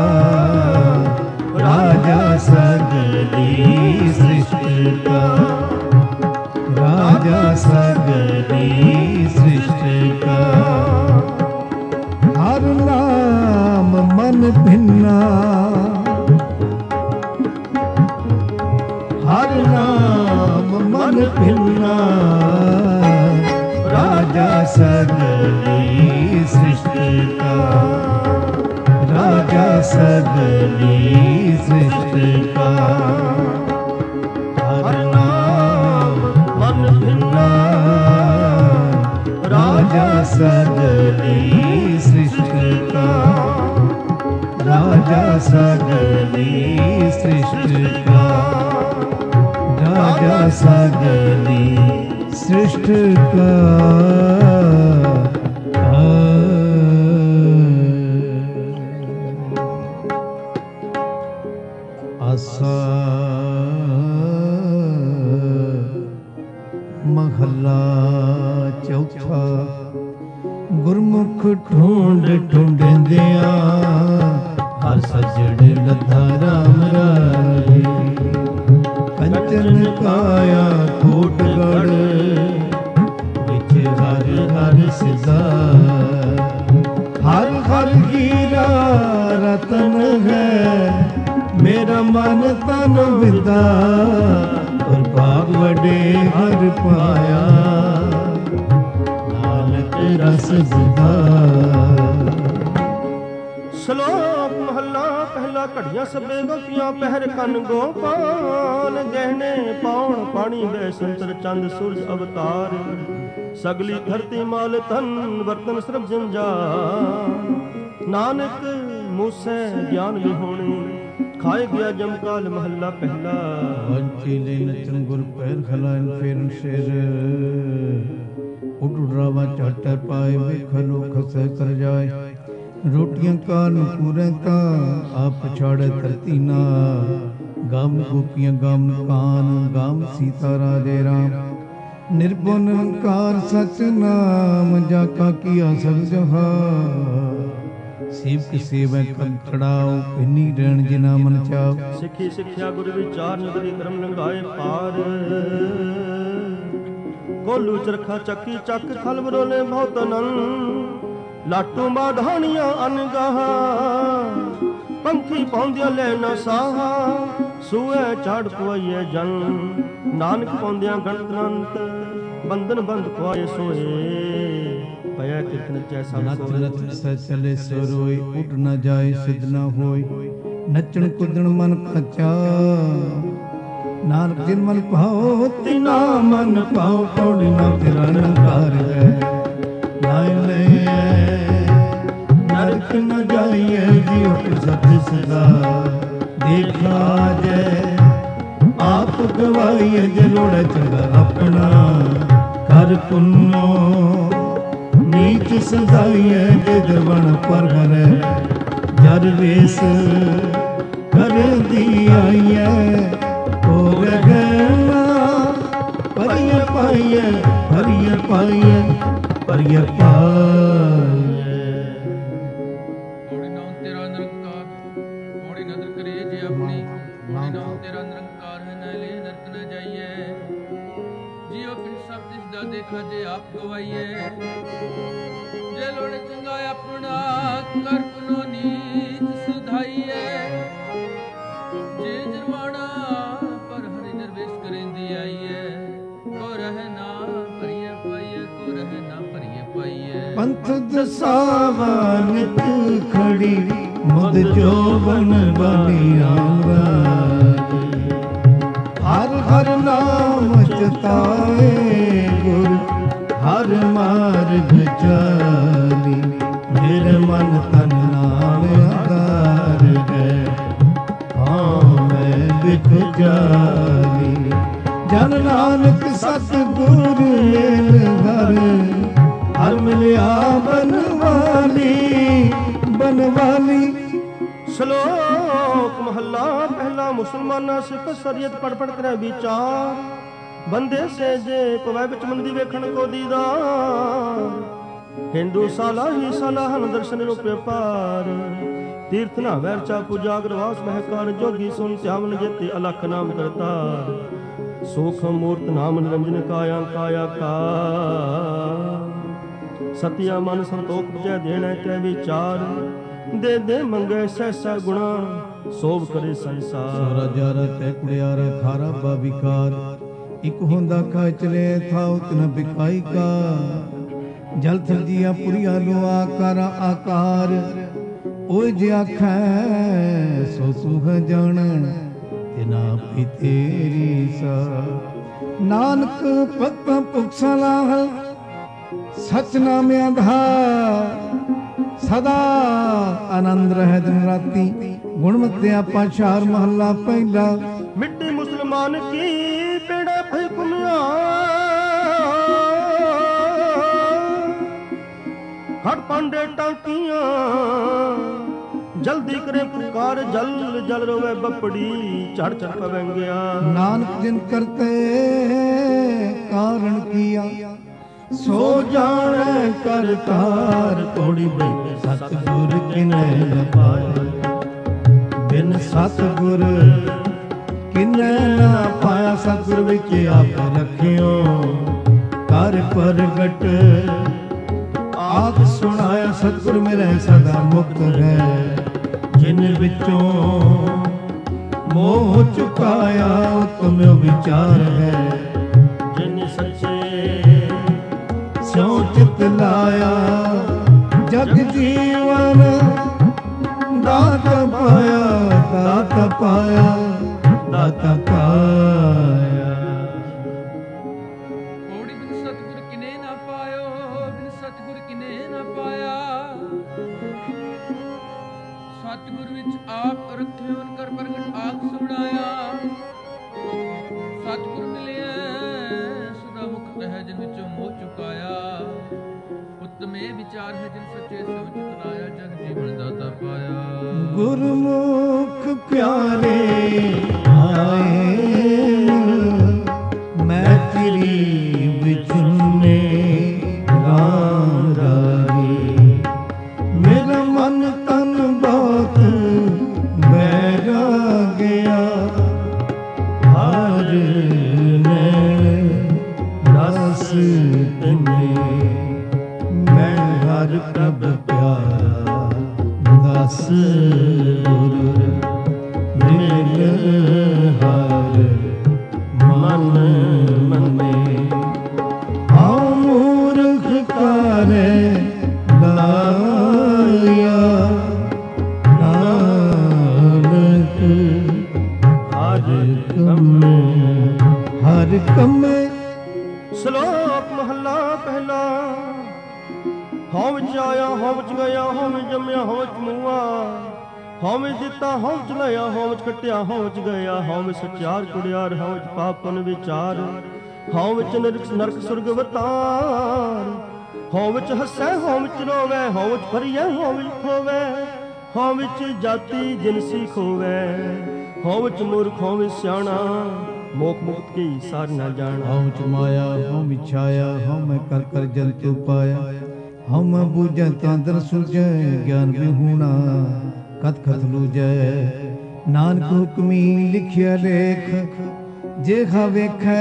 राजा सगली सृष्टि का राजा सगली सृष्टि का हर नाम मन भिन्ना हर नाम मन भिन्ना राजा सगली सृष्टि का राजा सगली सृष्टि का हर नाम मन भिन्ना राजा सगली सृष्टि का राजा सगली सृष्टि का राजा सगली सृष्टि का आसा महला चौथा गुरमुख ढूंढ ढूंढदिया हर सजड़ लद्धा राम राय कंचन काया कोटगढ़ विच हर हर सिदा हर हर हीरा रतन है मेरा मन तन विदा और भाग वडे हर पाया नानक रस विदा। ਸ਼ਲੋਕ ਮਹੱਲਾ ਪਹਿਲਾ ਘੜੀਆਂ ਸਭੇ ਗੋਪੀਆਂ ਪਹਿਰ ਕੰਨ ਗੋਪਾਲ ਗਹਿਣੇ ਪਾਉਣ ਪਾਣੀ ਬੈ ਸੰਤਰ ਚੰਦ ਸੂਰਜ ਅਵਤਾਰ ਸਗਲੀ ਧਰਤੀ ਮਾਲ ਤਨ ਵਰਤਨ ਸਰਬ ਜੰਜਾਲ ਨਾਨਕ ਮੂਸੈ ਗਿਆਨ ਵਿਹੋਣੀ ਖਾਏ ਗਿਆ ਜਮਕਾਲ ਮਹੱਲਾ ਪਹਿਲਾ। ਵੰਚੀ ਲੈ ਨਚਨ ਗੁਰ ਪੈਰ ਖਲਾਇਨ ਫੇਰਨ ਸ਼ੇਰ ਉੱਡ ਰਾਵਾ ਝਾਟਰ ਪਾਏ ਵੇਖਲੋ ਖਸੈ ਕਰ ਜਾਏ रोटियां का नूपुरें का आप पछाड़े धरती ना गाम गोपियां गाम कान गाम सीता राधे राम निर्गुण निरंकार सच नाम जाका किया सब जहा सेवक सेवै खड़ाओ इन्नी रण जिना मन चाव सिखी सिखिया गुरु विचार नगरी कर्म लंघाए पार कोलू चरखा चक्की चक खल बरोले बहुत आनंद ਲਾਟੂ ਮਾਧਾਣੀਆਂ ਅਨਗਾਹਾਂ ਪੰਖੀ ਪਾਉਂਦਿਆਂ ਲੈ ਨਾ ਸਾਹਾ ਸੂਏ ਚੜ ਪਵਾਈਏ ਜਨ ਨਾਨਕ ਪਾਉਂਦਿਆਂ ਗਣਤ ਬੰਧਨ ਬੰਦ ਪਵਾਏ ਸੋਏ ਭਇਆ ਕਿਤਨ ਚੈਸਾ ਨੱਚ ਨੱਚ ਸੈ ਚਲੇ ਸੋ ਰੋਏ ਉੱਡ ਨਾ ਜਾਏ ਸਿੱਧ ਨਾ ਹੋਏ ਨੱਚਣ ਕੁੱਦਣ ਮਨ ਕੱਚਾ ਨਾਨਕ ਜਿਨ ਮਨ ਭਾਉ ਤਿਨਾ ਮਨ ਭਾਉ ਕੋੜੀ ਨਾ ਤੇਰਾ ਨੰਕਾਰ ਹੈ ਨਾਇ ਲੈ नरक न जाइए जियो सत सदा देखा जय आप गवाइए जलोड़ चंगा अपना कर पुन्नो नीच सदाइए जे दरबन पर घरे जर वेस कर दी आइए ओ गहना परिय पाइए परिय पाइए परिय पाइए। ਆਪਣੀ ਗੁਣੀ ਨਾਮ ਤੇਰਾ ਨਿਰੰਕਾਰ ਹੈ ਨਾ ਲੈ ਨਰਕ ਨ ਜਾਈਏ ਜਿਉ ਪਿੰਡ ਸਭ ਤਿਸ ਦਾ ਦੇਖਾ ਜੇ ਆਪ ਗਵਾਈਏ ਜੇ ਲੋੜ ਚੰਗਾ ਆਪਣਾ ਕਰ ਪੁਨੋ ਨੀਚ ਸੁਧਾਈਏ ਜੇ ਜਰਵਾਣਾ ਪਰ ਹਰਿ ਦਰਵੇਸ਼ ਕਰੇਂਦੀ ਆਈਏ ਕੋ ਰਹਿ ਨਾ ਭਰੀਏ ਪਾਈਏ ਕੋ ਰਹਿ ਨਾ ਭਰੀਏ ਪਾਈਏ ਪੰਥ ਦਸਾਵਾ ਨਿਤ ਖੜੀ ਮੁਦ ਜੋਬਨ ਬਲਿਆਵਾ ਹਰ ਹਰ ਨਾਮ ਚਿਤਾਏ ਗੁਰ ਹਰ ਮਾਰਗ ਚਾਲੀ ਮੇਰੇ ਮਨ ਤਨ ਨਾਮ ਆਧਾਰ ਹੈ ਹਾਂ ਮੈਂ ਵਿਖ ਜਾਲੀ ਜਨ ਨਾਨਕ ਸਤਿਗੁਰ ਮੇਲ ਘਰ ਹਰ ਮਿਲਿਆ ਬਨਵਾਲੀ। ਸ਼ਲੋਕ ਮਹੱਲਾ ਪਹਿਲਾ ਮੁਸਲਮਾਨਾਂ ਸਿੱਖ ਸ਼ਰੀਅਤ ਪੜ ਪੜ ਕਰੇ ਵਿਚਾਰ ਬੰਦੇ ਸੇ ਜੇ ਪਵੈ ਵਿੱਚ ਮੰਦੀ ਵੇਖਣ ਕੋ ਦੀਦਾਰ ਹਿੰਦੂ ਸਾਲਾ ਹੀ ਸਾਲਾ ਹਨ ਦਰਸ਼ਨ ਰੂਪੇ ਪਾਰ ਤੀਰਥ ਨਾ ਵੈਰਚਾ ਪੂਜਾ ਗਰਵਾਸ ਮਹਿਕਾਰ ਜੋਗੀ ਸੁਨ ਧਿਆਵਨ ਜੇਤੇ ਅਲਖ ਨਾਮ ਕਰਤਾਰ ਸੂਖਮ ਮੂਰਤ ਨਾਮ ਨਿਰੰਜਨ ਕਾਇਆ ਕਾਇਆ ਕਾ ਸਤਿਆ ਮਨ ਸੰਤੋਖ ਬੁਝੈ ਦੇਣਾ ਕਹਿ ਵਿਚਾਰ ਦੇ ਦੇ ਮੰਗੇ ਸਹਿਸਾ ਗੁਣਾ ਸੋਭ ਕਰੇ ਸੰਸਾਰ ਸੋਰਾ ਜਾਰਾ ਤੈ ਕੁੜਿਆਰਾ ਖਾਰਾ ਬਾ ਵਿਕਾਰ ਇਕ ਹੁੰਦਾ ਕਾ ਚਲੇ ਥਾ ਉਤਨ ਬਿਕਾਈ ਕਾ ਜਲ ਥਲਜੀਆ ਪੁਰੀਆ ਲੋ ਆਕਾਰ ਆਕਾਰ ਓਏ ਜੇ ਆਖੈ ਸੋ ਸੁਖ ਜਾਣਨ ਤਿਨਾ ਪੀ ਤੇਰੀ ਸਾ ਨਾਨਕ ਪਤ ਭੁਖ ਸਲਾਹ ਸਚ ਨਾਮ ਆਧਾਰ ਸਦਾ ਆਨੰਦ ਰਹਿ ਦਿਨ ਰਾਤੀ ਗੁਣਮਤਿਆ ਪਾਸ਼ਾਰ ਮਹੱਲਾ ਪਹਿਲਾ ਮਿੱਟੀ ਮੁਸਲਮਾਨ ਕੀ ਪੇੜਾ ਭਈ ਘੁਮਿਆ ਖੜ ਪਾਂਡੇ ਟਾਂਕੀਆਂ ਜਲਦੀ ਕਰੇ ਪੁਕਾਰ ਜਲ ਜਲ ਰੋਵੇ ਬੱਪੜੀ ਝੜ ਝੜ ਪਵੰਗਿਆ ਨਾਨਕ ਜਿਨ ਕਰਤੇ ਕਾਰਣ ਕੀਆ ਸੋ ਜਾਣੈ ਕਰਤਾਰ ਤੋੜੀ ਬਈ ਸਤਿਗੁਰ ਕਿਨੈ ਨ ਪਾਇਆ ਬਿਨ ਸਤਿਗੁਰ ਕਿਨੈ ਨਾ ਪਾਇਆ ਸਤਿਗੁਰ ਵਿੱਚ ਆਪ ਰੱਖਿਓ ਕਰ ਪ੍ਰਗਟ ਆਪ ਸੁਣਾਇਆ ਸਤਿਗੁਰ ਮੇਰੇ ਸਦਾ ਮੁਕਤ ਹੈ ਜਿਨ ਵਿੱਚੋਂ ਮੋਹ ਚੁਕਾਇਆ ਉਤਮ ਵਿਚਾਰ ਹੈ ਜਿਨ ਸੱਚੇ ਸਿਉ ਚਿਤ ਲਾਇਆ ਜਗ ਜੀਵਨ ਦਾਤ ਪਾਇਆ ਦਾਤ ਪਾਇਆ ਦਾਤ ਪਾਇਆ ਕੋੜੀ ਬਿਨ ਸਤਿਗੁਰ ਕਿਨੇ ਨਾ ਪਾਇਓ ਬਿਨ ਸਤਿਗੁਰ ਕਿਨੇ ਨਾ ਪਾਇਆ ਸਤਿਗੁਰ ਵਿੱਚ ਆਪ ਰੱਖਿਓ ਕਰ ਪ੍ਰਗਟ ਆਪ ਸੁਣਾਇਆ ਸਤਿਗੁਰ ਮਿਲਿਆ ਸਦਾ ਮੁਕਤ ਹੈ ਜਿਨ ਵਿੱਚੋਂ ਮੋਹ ਚੁਕਾਇਆ ਉੱਤਮ ਇਹ ਵਿਚਾਰ ਹੈ ਜਿਨ ਸੱਚੇ ਸੋਚ ਲਾਇਆ ਜਗ ਜੀਵਨ ਦਾਤਾ ਪਾਇਆ ਗੁਰਮੁਖ ਪਿਆਰੇ ਆਏ ਮੈਂ ਤੇਰੀ ਵਿਚੁਨੇ ਰਾਮ ਰਾਗੀ ਮੇਰਾ ਮਨ ਤਨ ਬਹੁਤ ਬਹਿਰਾ ਗਿਆ ਹਰ ਨੇ ਰਸ ਤਨੇ ਮੈਂ ਹਰ ਪ੍ਰਭ ਪਿਆਰਾ ਦਸ ਗੁਰ ਮਿਲ ਹਰ ਮਨ ਮਨੇ ਆਉ ਮੂਰਖ ਕਾਰੇ ਲਾਇਆ ਨਾਨਕ ਹਰ ਕੰਮੇ ਸ਼ਲੋਕ ਮਹੱਲਾ ਪਹਿਲਾ ਹਉ ਵਿੱਚ ਆਇਆ ਹਉ ਵਿੱਚ ਗਿਆ ਹਉ ਵਿੱਚ ਜੰਮਿਆ ਹਉ ਵਿੱਚ ਮੂਆ ਹਉ ਵਿੱਚ ਦਿੱਤਾ ਹਉ ਵਿੱਚ ਲਿਆ ਹਉ ਵਿੱਚ ਕੱਟਿਆ ਹਉ ਵਿੱਚ ਗਿਆ ਹਉ ਵਿੱਚ ਸਚਿਆਰ ਕੁੜਿਆਰ ਹਉ ਵਿੱਚ ਪਾਪਨ ਵਿਚਾਰ ਹਉ ਵਿੱਚ ਨਰਕ ਸੁਰਗ ਵਤਾਰ ਹਉ ਵਿੱਚ ਹੱਸੈ ਹਉ ਵਿੱਚ ਰੋਵੇ ਹਉ ਵਿੱਚ ਫਰੀਐ ਹਉ ਵਿੱਚ ਖੋਵੇ ਹਉ ਵਿੱਚ ਜਾਤੀ ਜਿਨਸੀ ਖੋਵੇ ਹਉ ਵਿੱਚ ਮੂਰਖ ਹਉ ਵਿੱਚ ਸਿਆਣਾ ਮੋਖ ਮੁਕਤ ਕੀ ਸਾਰ ਨਾ ਜਾਣ ਹਉ ਚ ਮਾਇਆ ਹਉ ਵਿਛਾਇਆ ਹਉ ਮੈਂ ਕਰ ਕਰ ਜੰਤੂ ਪਾਇਆ ਹਉ ਮੈਂ ਬੂਝੈ ਤਾਂਦਰ ਸੁਝੈ ਗਿਆਨ ਵਿਹੂਣਾ ਕਤ ਕਤ ਲੂਜੈ ਨਾਨਕ ਹੁਕਮੀ ਲਿਖਿਆ ਲੇਖ, ਜੇ ਹਾ ਵੇਖੈ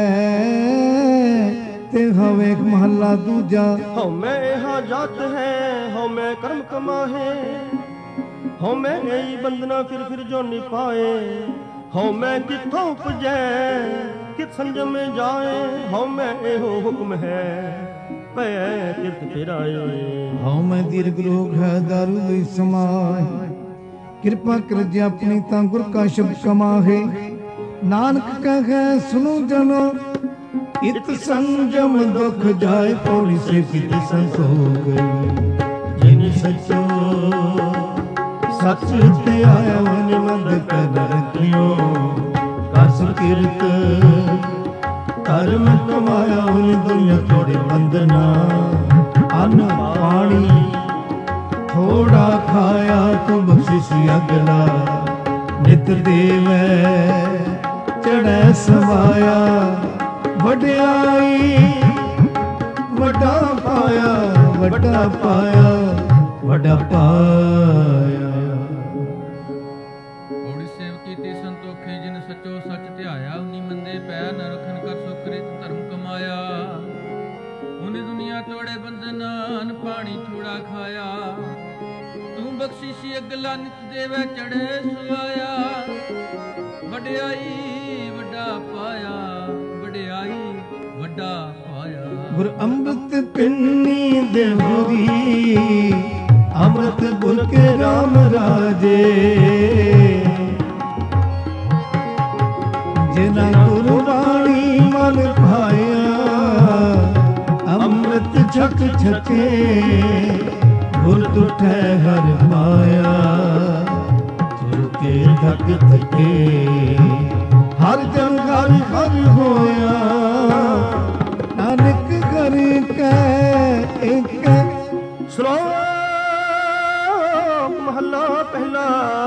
ਤੇ ਹਾ ਵੇਖ ਮਹੱਲਾ ਦੂਜਾ। ਹਉ ਮੈਂ ਇਹਾ ਜਾਤ ਹੈ, ਹਉ ਮੈਂ ਕਰਮ ਕਮਾਹੇ, ਹਉ ਮੈਂ ਇਹੀ ਬੰਦਨਾ ਫਿਰ ਫਿਰ ਜੋ ਨਿਪਾਏ, ਹਉ ਮੈਂ ਕਿੱਥੋਂ ਉਪਜੈ ਕਿਤ ਸੰਜਮ ਜਾਏ, ਹਉ ਮੈਂ ਇਹੋ ਹੁਕਮ ਹੈ ਪੈ ਕਿਰਤ ਫਿਰਾਏ। ਹਉ ਮੈਂ ਦੀਰਘ ਲੋਕ ਹੈ ਦਾਰੂ ਲਈ ਸਮਾਏ, ਕਿਰਪਾ ਕਰ ਜੇ ਆਪਣੀ ਤਾਂ ਗੁਰ ਕਾ ਸ਼ਬਦ ਕਮਾਹੇ। ਨਾਨਕ ਕਹੈ ਸੁਨੋ ਜਨੋ ਇਤ ਸੰਜਮ ਦੁਖ ਜਾਏ, ਪੌੜੀ ਸੇ ਕਿਤ ਸੰਤੋਖ ਜਿਨ ਸਚੋ ਸਚ ਤੇ ਆਇਆ ਮਨ ਮੰਦ ਕਰ ਰਖਿਓ, ਕਸ ਕਿਰਤ ਧਰਮ ਕਮਾਇਆ ਹੁਣ ਦੁਨੀਆ ਥੋੜੇ ਬੰਦਨਾ, ਅੰਨ ਪਾਣੀ ਥੋੜਾ ਖਾਇਆ ਤੂੰ ਬਖਸ਼ਿਸ਼ ਅਗਲਾ, ਨਿਤ ਦੇਵੈ ਚੜੈ ਸਮਾਇਆ, ਵਡਿਆਈ ਵੱਡਾ ਪਾਇਆ, ਵੱਡਾ ਪਾਇਆ, ਵੱਡਾ ਪਾਇਆ। ਔੜੀ ਸੇਵ ਕੀਤੀ ਸੰਤੋਖੇ, ਜਿਨ ਸਚੋ ਸੱਚ ਧਿਆਇਆ, ਉਨੀ ਮੰਦੇ ਪੈ ਨ ਰਖਨ ਕਰ ਸੁਕ੍ਰਿਤ ਧਰਮ ਕਮਾਇਆ, ਉਨੀ ਦੁਨੀਆ ਤੋੜੇ ਬੰਧਨ ਅਨ ਪਾਣੀ ਥੋੜਾ ਖਾਇਆ, ਤੂੰ ਬਖਸ਼ਿਸ਼ ਅਗਲਾ ਨਿਤ ਦੇਵੈ ਚੜ੍ਹੇ ਸੁਆਇਆ, ਵਡਿਆਈ ਵੱਡਾ ਪਾਇਆ, ਵਡਿਆਈ ਵੱਡਾ ਪਾਇਆ। ਗੁਰ ਅੰਮ੍ਰਿਤ ਪਿੰਨੀ ਦੇਵਰੀ, ਅੰਮ੍ਰਿਤ ਗੁਰ ਕੇ ਰਾਮ ਰਾਜੇ, ਜਿਨਾ ਗੁਰੂ ਬਾਣੀ ਮਨ ਭਾਇਆ, ਅੰਮ੍ਰਿਤ ਛਕ ਛਕੇ ਗੁਰ ਤੁਠੈ ਹਰ ਪਾਇਆ, ਤੁਰ ਕੇ ਥਕ ਥਕੇ ਹਰ ਜਨ ਘਰ ਹਰ ਹੋਇਆ, ਨਾਨਕ ਘਰ ਕੈ ਇੱਕ। ਸ਼ਲੋਕ ਮਹੱਲਾ ਪਹਿਲਾ।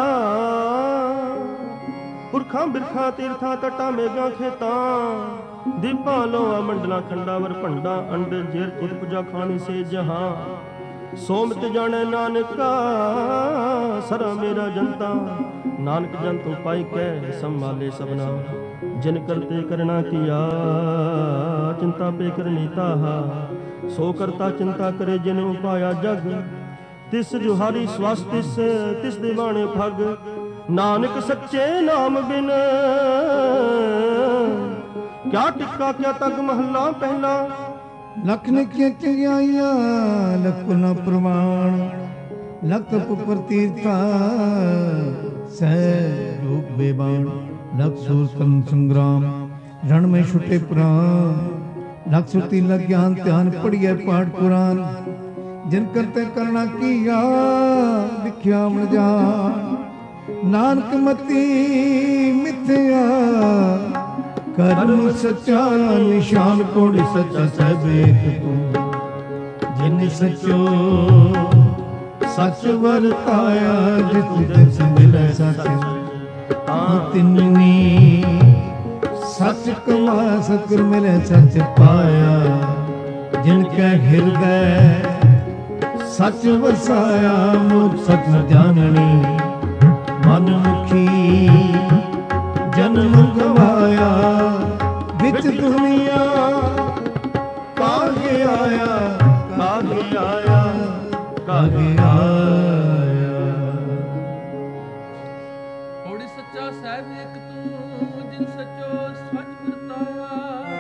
ਪੁਰਖਾਂ ਬਿਰਖਾਂ ਤੀਰਥਾਂ ਤਟਾਂ ਮੇਘਾਂ ਖੇਤਾਂ, ਦੀਪਾਂ ਲੋਆ ਮੰਡਲਾਂ ਖੰਡਾਵਰ ਭੰਡਾ, ਅੰਡ ਜੇਰ ਤੁਧ ਪੁਜਾ ਖਾਣੀ ਸੇ ਜਹਾਂ, ਸੋਮਤ ਜਾਣੈ ਨਾਨਕਾ ਸਰਾ ਮੇਰਾ ਜਨਤਾ, ਨਾਨਕ ਜਨ ਤੂੰ ਪਾਈ ਕੈ ਸੰਭਾਲੇ ਸਭਨਾ, ਜਿਨ ਕਰਤੇ ਕਰਣਾ ਕੀਆ ਚਿੰਤਾ ਪੇ ਕਰਨੀ ਤਾਹਾ, ਸੋ ਕਰਤਾ ਚਿੰਤਾ ਕਰੇ ਜਿਨ ਉਪਾਇਆ ਜਗ, ਤਿਸ ਜੁਹਾਰੀ ਸਵਸ ਤਿਸ ਦਿਵਾਣੇ ਭਗ, ਨਾਨਕ ਸੱਚੇ ਨਾਮ ਬਿਨ ਕਿਆ ਟਿੱਕਾ ਕਿਆ ਤਗ। ਮਹੱਲਾ ਪਹਿਲਾ। ਲਖ ਨਿਕੀਆਂ ਚੰਗਿਆਈਆਂ ਲਖ ਨਾ ਪ੍ਰਮਾਣ, ਲਖ ਉਪਰ ਤੀਰਥਾ ਸਹਿ ਰੂਪ ਬੇਬਾਨ, ਲਖ ਸੂਰ ਕਰਨ ਸੰਗਰਾਮ ਰਣ में छुटे प्राण, लख सुरती लग ज्ञान ध्यान पढ़िए पाठ पुराण, जिन करते करना किया लिखिया मन जान, नानक मती मिथ्या कर्म सच्चा निशान, कोड़ी सच्चा सब एक तू, जिन सचो सच वरताया, जित जिस मिले सच तिन्नी, सच कमा सतगुर मिले सच पाया, जिनके हृदय सच वसाया, मूर्ख सच न जाननी, मन मुखी जन्म गवाया, विच दुनिया काहे आया, काहे आया, काहे आया। ਔੜੀ ਸੱਚਾ ਸਾਹਿਬ ਇੱਕ ਤੂੰ, ਜਿਨ ਸਚੋ ਸੱਚ ਵਰਤਾਇਆ,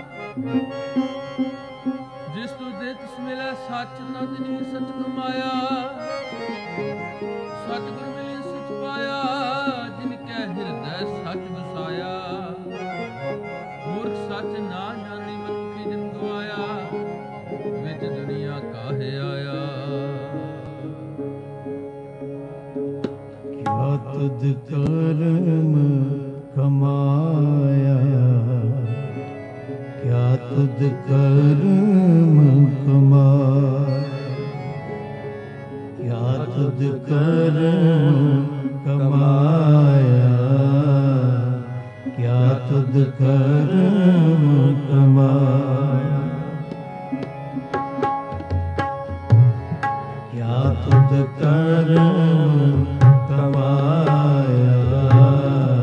ਜਿਸ ਤੂੰ ਦੇ ਤਿਸ ਮਿਲੈ ਸੱਚ, ਨਦਨੀ ਸੱਚ ਕਮਾਇਆ, ਸਤਿਗੁਰ ਮਿਲੇ ਸੱਚ ਪਾਇਆ, ਜਿਨ ਕੈ ਹਿਰਦੈ ਸੱਚ ਵਸਾਇਆ, ਮੂਰਖ ਸੱਚ ਨਾ ਜਾਣੀ, ਮਨੁੱਖੀ ਜਨ ਗਵਾਇਆ, ਵਿੱਚ ਦੁਨੀਆ ਕਾਹੇ ਆਇਆ। क्या तुझ कर्म कमाया, क्या तुझ कर्म कमाया, क्या तुझ कर्म कमाया, क्या तुझ कर्म कमाया, क्या तुझ कर्म कमाया,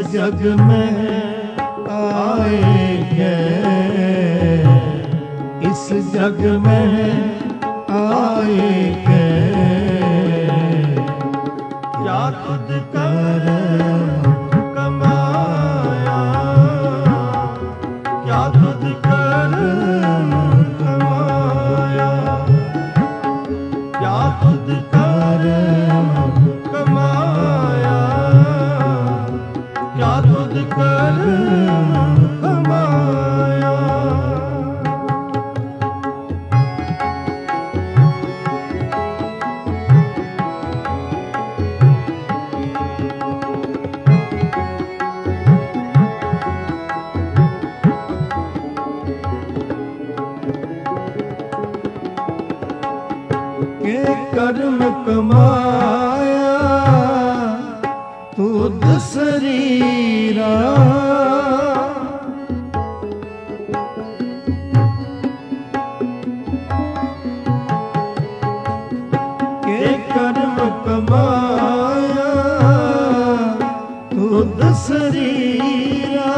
जग में आए गए, इस जग में आए गए, क्या खुद कर्म कमाया, क्या खुद कर्म कमाया, क्या खुद कर्म कमाया, क्या खुद कर्म कमाया। के कर्म कमाया तुद शरीरा, के कर्म कमाया तुद शरीरा,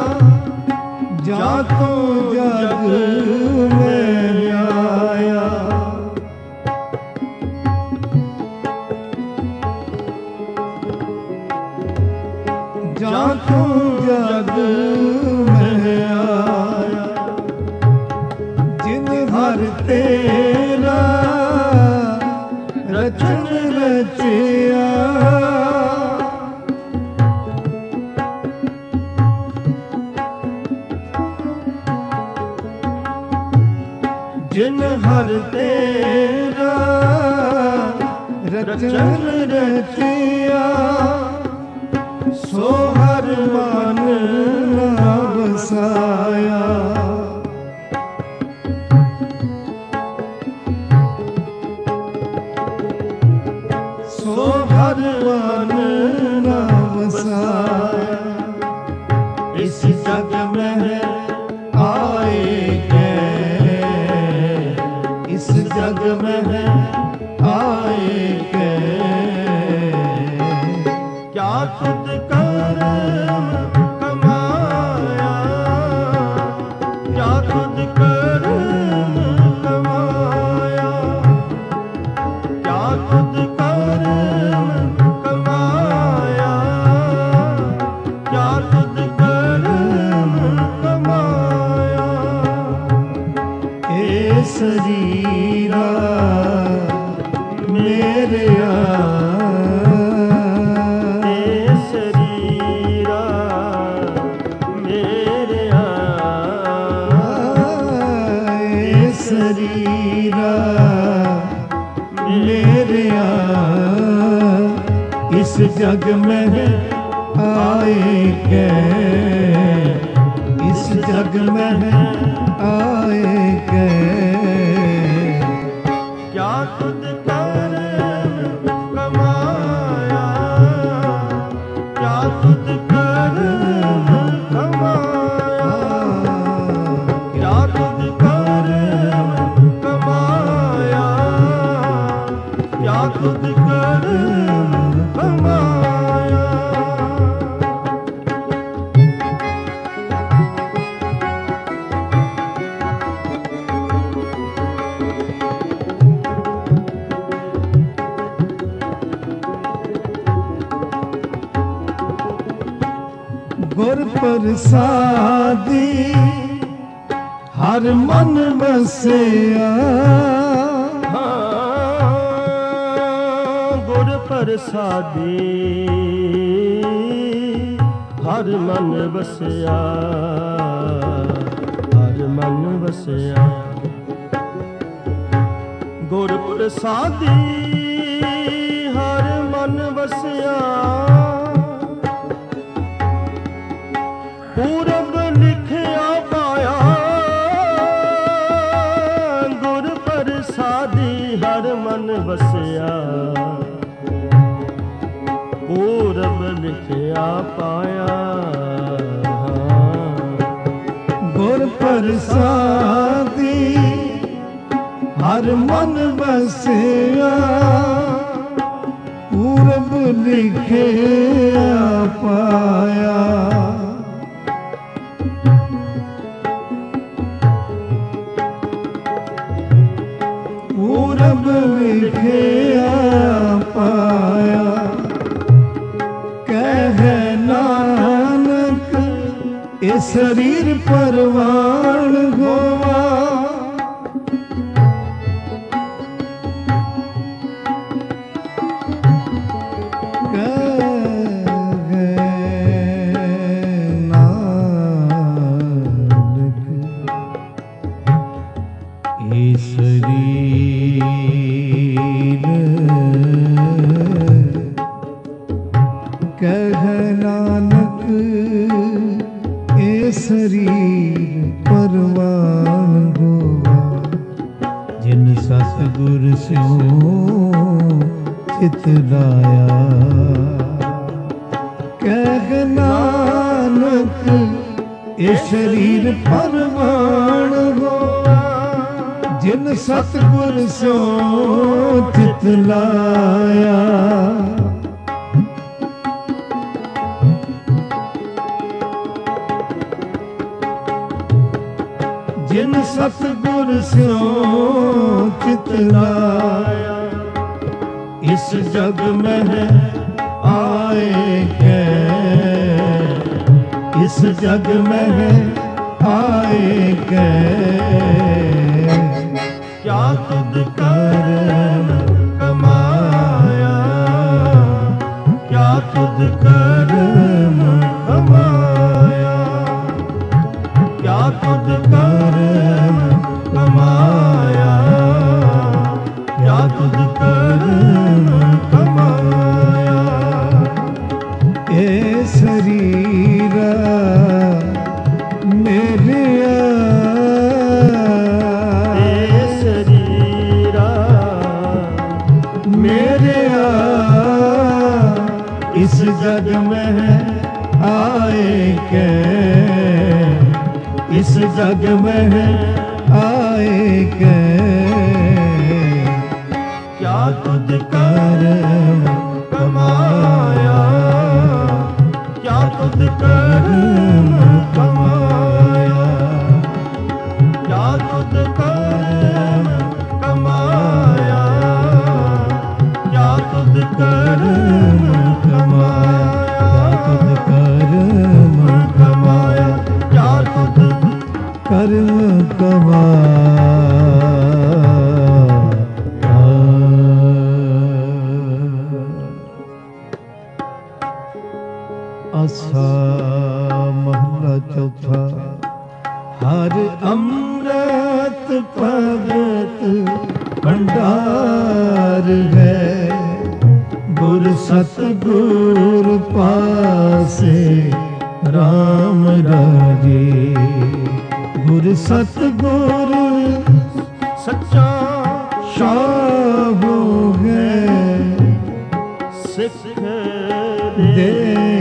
जातो जग में आया, जातो जग में आया, जिन हर तेरा रचन रचिया, जिन हर तेरा रचन रचिया, सो हर मन ना बसाया, सो हर मन ना बसाया, इस जग में आए गए, इस जग में आए गए, क्या खुद कर्म कमाया, क्या खुद कर्म कमाया, क्या खुद कर्म कमाया, क्या खुद कर्म कमाया। ए शरीरा मेरे शरीरा मेरे इस जग में आए गए, इस जग में आए गए, क्या खुद कर्म कमाया, क्या खुद कर्म कमाया, क्या खुद कर्म कमाया, क्या खुद कर्म कमाया। गुर प्रसादी हर मन बसिया, गुर प्रसादी हर मन बसिया, हर मन बसिया, गुर प्रसादी हर मन बसिया, पूरब लिखिया पाया, गुर प्रसादी हर मन बसिया, पूरब लिखिया पाया, गुर प्रसादी हर मन बसिया, पूरब लिखिया पाया, ਕਹਿ ਨਾਨਕ ਇਹ ਸਰੀਰ ਪਰਵਾਨ ਹੋਵਾ। शरीर परवान होवा जिन सतगुर सो चित लाया। जिन सतगुर सो चित लाया इस जग में आए के इस जग में आए के क्या खुद कर्म कमाया। क्या खुद कर्म कमाया। क्या खुद कर्म कमाया। क्या खुद कर्म कमाया। ए शरीर मेरे शरीरा मेरे इस जग में आए के इस जग में आए के क्या खुद कर्म कमाया। क्या खुद कर्म कमाया। क्या खुद कर्म कमाया। क्या खुद कर्म कमाया। क्या खुद कर्म कमाया। क्या खुद कर्म कमाया। आसा महला चौथा। हर अमृत भगत भंडार है गुर सतगुर पासे राम राजे। गुर सतगुर सच्चा शाह है सिख दे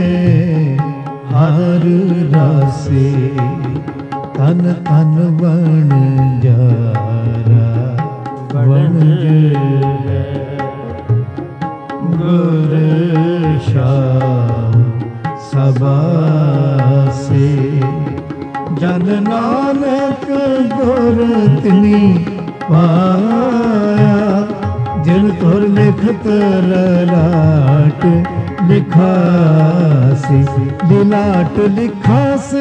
हर रासे तन तन बन जारा बन है गुर शाह सबा से। जन नानक गुर तिनी पाया जिन तुर लिखत ललाट लिखा से दिलाट लिखा से।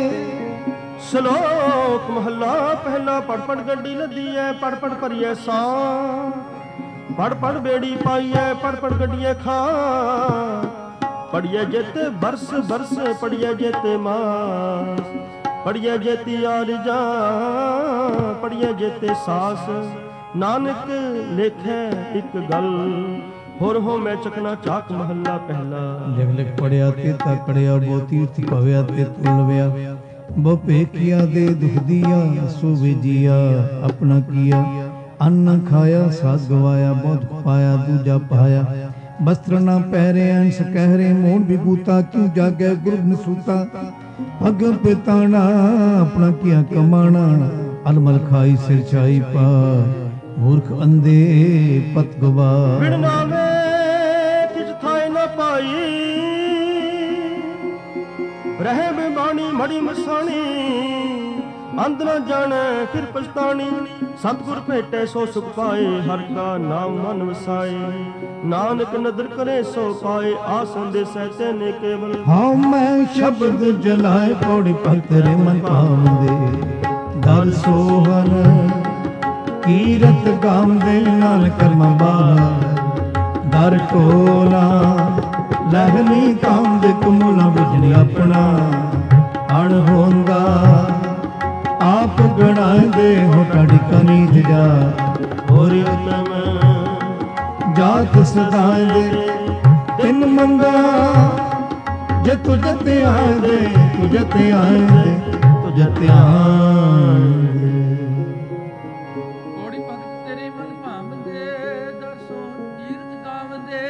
ਸ਼ਲੋਕ ਮਹੱਲਾ ਪਹਿਲਾ। ਪੜ ਪੜ ਗੱਡੀ ਲੱਦੀ ਐ ਪੜ ਪੜ ਭਰੀਐ ਸਾਂ। ਪੜ ਪੜ ਬੇੜੀ ਪਾਈਐ ਪੜ ਪੜ ਗੱਡੀਏ ਖਾਂ। ਪੜੀਐ ਜੇਤੇ ਬਰਸ ਬਰਸ ਪੜੀਐ ਜੇਤੇ ਮਾਸ। ਪੜੀਐ ਜੇਤੀ ਆਰਜਾ ਪੜੀਐ ਜੇਤੇ ਸਾਸ। ਨਾਨਕ ਲੇਖੈ ਇੱਕ ਗੱਲ ਹੋਰ ਹੋ ਮੈਂ ਚਕਨਾ ਚਾਕ। ਮਹੱਲਾ ਪਹਿਲਾ। ਲਿਖ ਲਿਖ ਪੜਿਆ ਤੇ ਤਕੜਿਆ ਬੋ ਤੀਰਥ ਭਵਿਆ ਤੇ ਤੁਲਵਿਆ। ਬਹੁ ਭੇਖਿਆ ਦੇ ਦੁਖ ਦੀਆ ਸੋ ਵਿਜਿਆ ਆਪਣਾ ਕੀਆ। ਅੰਨ ਖਾਇਆ ਸਾਧ ਗਵਾਇਆ ਬਹੁਤ ਪਾਇਆ ਦੂਜਾ ਪਾਇਆ। ਵਸਤਰ ਨਾ ਪਹਿਰੇ ਅੰਸ਼ ਕਹਿਰੇ ਮੋੜ ਵਿਭੂਤਾ ਕਿਉ ਜਾਗੈ ਗੁਰ ਨਸੂਤਾ। ਅਗ ਪਿਤਾਣਾ ਆਪਣਾ ਕੀਆ ਕਮਾਣਾ। ਅਲਮਲ ਖਾਈ ਸਿਰ ਛਾਈ ਪਾ ਮੂਰਖ ਅੰਧੇ ਪਤ ਗਵਾ। ਬਿਨ ਨਾਮੇ ਕਿਛ ਥਾਇ ਨਾ ਪਾਈ ਰਹਿ ਬਿਬਾਣੀ ਮੜੀ ਮਸਾਣੀ। ਅੰਧ ਨਾ ਜਾਣੈ ਫਿਰ ਪਛਤਾਣੀ। ਸਤਿਗੁਰ ਭੇਟੈ ਸੋ ਸੁਖ ਪਾਏ, ਹਰਿ ਕਾ ਨਾਮ ਮਨ ਵਸਾਏ। ਨਾਨਕ ਨਦਰ ਕਰੇ ਸੋ ਪਾਏ, ਆਸਨ ਦੇ ਸਹਿਤੇ ਨੇ ਕੇਵਲ। ਹਉ ਮੈਂ ਸ਼ਬਦ ਜਲਾਏ ਪੌੜੀ ਪਤਰੇ ਮਨ ਪਾਉਂਦੇ। ਦਰ ਸੋਹਨ ਕੀਰਤ ਗਾਉਂਦੇ ਨਾਲ ਕਰਮ ਬਾਹਰ। ਦਰ ਟੋਲਾ ਲਹਿਨੀ ਕਾਂਦੇ ਕਮੂਲਾ ਬੁਝਣੀ ਆਪਣਾ। ਅਣ ਹੋਂਦਾ ਆਪ ਗਣਾਉਂਦੇ ਹੋ ਟਾੜੀ ਕਨੀਜ ਜਾ। ਹੋਰ ਉਤਮ ਜਾਤ ਸਦਾਇਂਦੇ ਤਿੰਨ ਮੰਗਾ। ਜੇ ਤੁਝ ਤੇ ਆਂਦੇ ਤੁਝ ਤੇ ਆਂਦੇ ਤੁਝ ਤੇ ਆਂਦੇ। ਕੋੜੀ ਭਗਤ ਤੇਰੇ ਮਨ ਭਾਵਦੇ, ਦਰਸੋ ਕੀਰਤ ਗਾਵਦੇ।